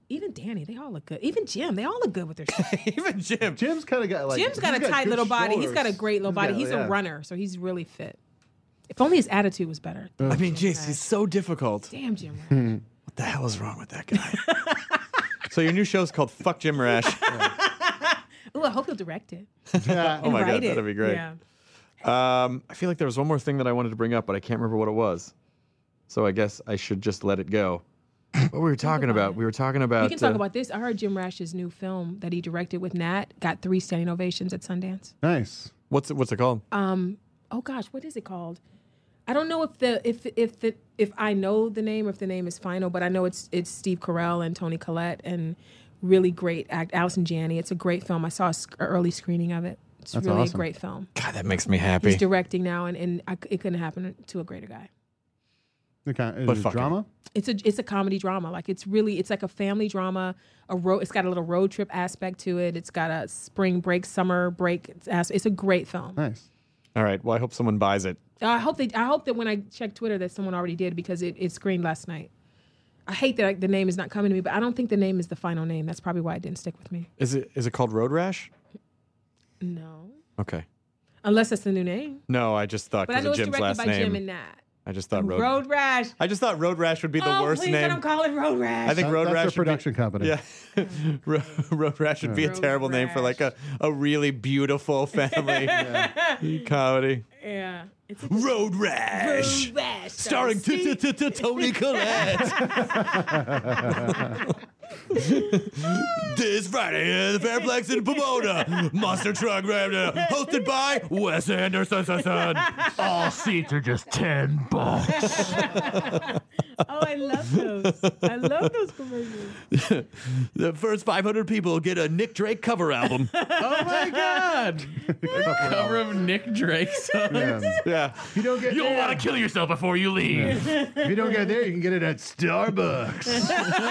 Speaker 9: Even Danny, they all look good. Even Jim, they all look good with their stuff.
Speaker 1: Even Jim.
Speaker 2: Jim's kind of got like.
Speaker 9: Jim's got a
Speaker 2: he's
Speaker 9: tight
Speaker 2: good
Speaker 9: little body. He's
Speaker 2: shoulders.
Speaker 9: got a great little body.
Speaker 2: got-
Speaker 9: He's
Speaker 2: yeah.
Speaker 9: a runner, so he's really fit. If only his attitude was better.
Speaker 1: I mean, jeez, he's so difficult.
Speaker 9: Damn, Jim. Rash.
Speaker 1: What the hell is wrong with that guy? So your new show's called Fuck Jim Rash.
Speaker 9: Ooh, I hope he'll direct it.
Speaker 2: Yeah.
Speaker 1: Oh my
Speaker 9: And
Speaker 1: God,
Speaker 9: write it.
Speaker 1: that'd be great.
Speaker 9: Yeah.
Speaker 1: Um, I feel like there was one more thing that I wanted to bring up, but I can't remember what it was. So I guess I should just let it go. What were we talking about? We were talking about.
Speaker 9: We can talk
Speaker 1: uh,
Speaker 9: about this. I heard Jim Rash's new film that he directed with Nat got three standing ovations at Sundance.
Speaker 2: Nice.
Speaker 1: What's it, what's it called?
Speaker 9: Um, oh gosh, what is it called? I don't know if the if if the if I know the name or if the name is final, but I know it's it's Steve Carell and Toni Collette and really great act. Allison Janney. It's a great film. I saw an early screening of it. It's
Speaker 2: That's
Speaker 9: really
Speaker 2: awesome.
Speaker 9: a great film.
Speaker 1: God, that makes me happy.
Speaker 9: He's directing now, and, and I, it couldn't happen to a greater guy.
Speaker 2: The kind,
Speaker 1: But
Speaker 2: is it
Speaker 1: fuck it.
Speaker 2: drama.
Speaker 9: It's a it's a comedy drama. Like it's really it's like a family drama. A road. It's got a little road trip aspect to it. It's got a spring break, summer break. It's, it's a great film.
Speaker 2: Nice.
Speaker 1: All right. Well, I hope someone buys it.
Speaker 9: I hope they. I hope that when I check Twitter that someone already did because it, it screened last night. I hate that I, the name is not coming to me, but I don't think the name is the final name. That's probably why it didn't stick with me.
Speaker 1: Is it is it called Road Rash?
Speaker 9: No,
Speaker 1: Okay.
Speaker 9: unless that's the new name.
Speaker 1: No, I just thought
Speaker 9: But I
Speaker 1: because
Speaker 9: know
Speaker 1: of
Speaker 9: it's
Speaker 1: Jim's
Speaker 9: directed
Speaker 1: last
Speaker 9: by
Speaker 1: name.
Speaker 9: Jim and Nat.
Speaker 1: I just thought Road.
Speaker 9: Road Rash.
Speaker 1: I just thought Road Rash would be the
Speaker 9: oh,
Speaker 1: worst
Speaker 9: please
Speaker 1: name.
Speaker 9: don't call it Road Rash.
Speaker 1: I think
Speaker 2: That-
Speaker 1: Road
Speaker 2: that's
Speaker 1: Rash
Speaker 2: a
Speaker 1: would be-
Speaker 2: production company.
Speaker 1: Yeah, Ro- Road Rash would be a
Speaker 9: Road
Speaker 1: terrible name for like a, a really beautiful family comedy.
Speaker 9: yeah. It's a
Speaker 1: Road Rash,
Speaker 9: Road Rash.
Speaker 1: starring
Speaker 9: See?
Speaker 1: Tony Collette. This Friday at the Fairplex in Pomona, Monster Truck Raptor, hosted by Wes Anderson.
Speaker 10: All seats are just ten bucks.
Speaker 9: Oh, I love those. I love those commercials.
Speaker 1: The first five hundred people get a Nick Drake cover album.
Speaker 10: Oh my God! Cover of Nick Drake songs.
Speaker 2: Yeah.
Speaker 1: Yeah.
Speaker 2: If you don't get
Speaker 10: You'll
Speaker 2: there,
Speaker 10: want to kill yourself before you leave.
Speaker 2: if you don't get there, you can get it at Starbucks.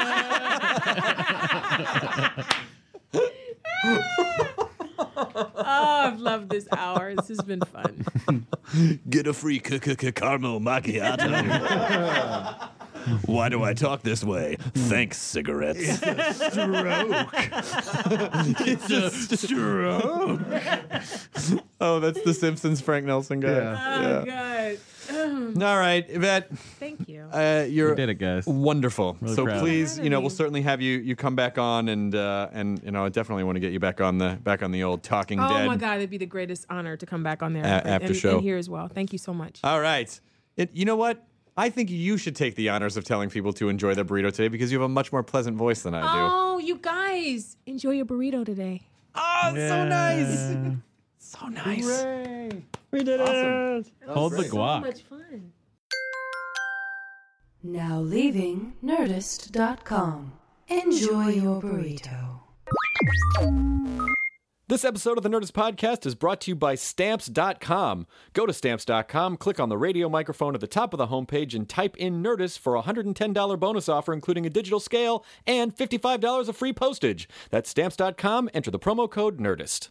Speaker 9: Oh, I've loved this hour. This has been fun.
Speaker 1: Get a free c- c- c- caramel macchiato. Why do I talk this way? Thanks, cigarettes.
Speaker 2: Stroke.
Speaker 1: It's a stroke. Oh, that's the Simpsons Frank Nelson guy.
Speaker 2: Yeah.
Speaker 9: Oh, God.
Speaker 1: All right, Yvette,
Speaker 9: Thank you.
Speaker 1: uh, you're
Speaker 10: We did it, guys.
Speaker 1: wonderful.
Speaker 10: Really
Speaker 1: so
Speaker 10: proud.
Speaker 1: please, you know,
Speaker 9: Proud of
Speaker 1: we'll
Speaker 9: you.
Speaker 1: certainly have you you come back on, and uh, and you know, I definitely want to get you back on the back on the old Talking
Speaker 9: Oh,
Speaker 1: Dead.
Speaker 9: my God. It'd be the greatest honor to come back on there.
Speaker 1: A-
Speaker 9: and,
Speaker 1: after
Speaker 9: and,
Speaker 1: show.
Speaker 9: And here as well. Thank you so much.
Speaker 1: All right. It, you know what? I think you should take the honors of telling people to enjoy their burrito today because you have a much more pleasant voice than I do.
Speaker 9: Oh, you guys. Enjoy your burrito today.
Speaker 1: Oh, it's so nice. So nice.
Speaker 2: We did it.
Speaker 10: Hold the
Speaker 9: So
Speaker 10: guac.
Speaker 9: much fun.
Speaker 8: Now leaving Nerdist dot com. Enjoy your burrito.
Speaker 6: This episode of the Nerdist Podcast is brought to you by Stamps dot com. Go to Stamps dot com, click on the radio microphone at the top of the homepage, and type in Nerdist for a one hundred ten dollars bonus offer, including a digital scale and fifty-five dollars of free postage. That's Stamps dot com. Enter the promo code NERDIST.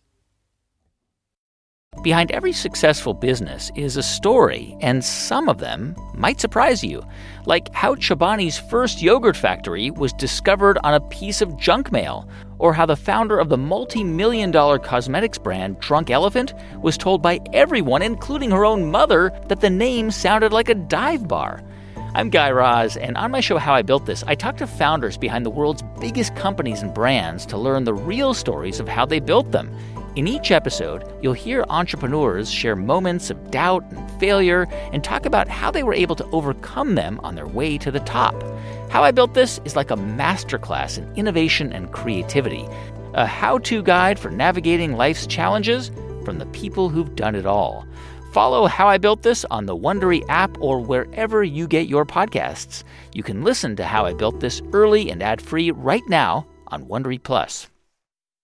Speaker 11: Behind every successful business is a story, and some of them might surprise you. Like how Chobani's first yogurt factory was discovered on a piece of junk mail, or how the founder of the multi-million dollar cosmetics brand Drunk Elephant was told by everyone, including her own mother, that the name sounded like a dive bar. I'm Guy Raz, and on my show How I Built This, I talk to founders behind the world's biggest companies and brands to learn the real stories of how they built them. In each episode, you'll hear entrepreneurs share moments of doubt and failure and talk about how they were able to overcome them on their way to the top. How I Built This is like a masterclass in innovation and creativity, a how-to guide for navigating life's challenges from the people who've done it all. Follow How I Built This on the Wondery app or wherever you get your podcasts. You can listen to How I Built This early and ad-free right now on Wondery Plus.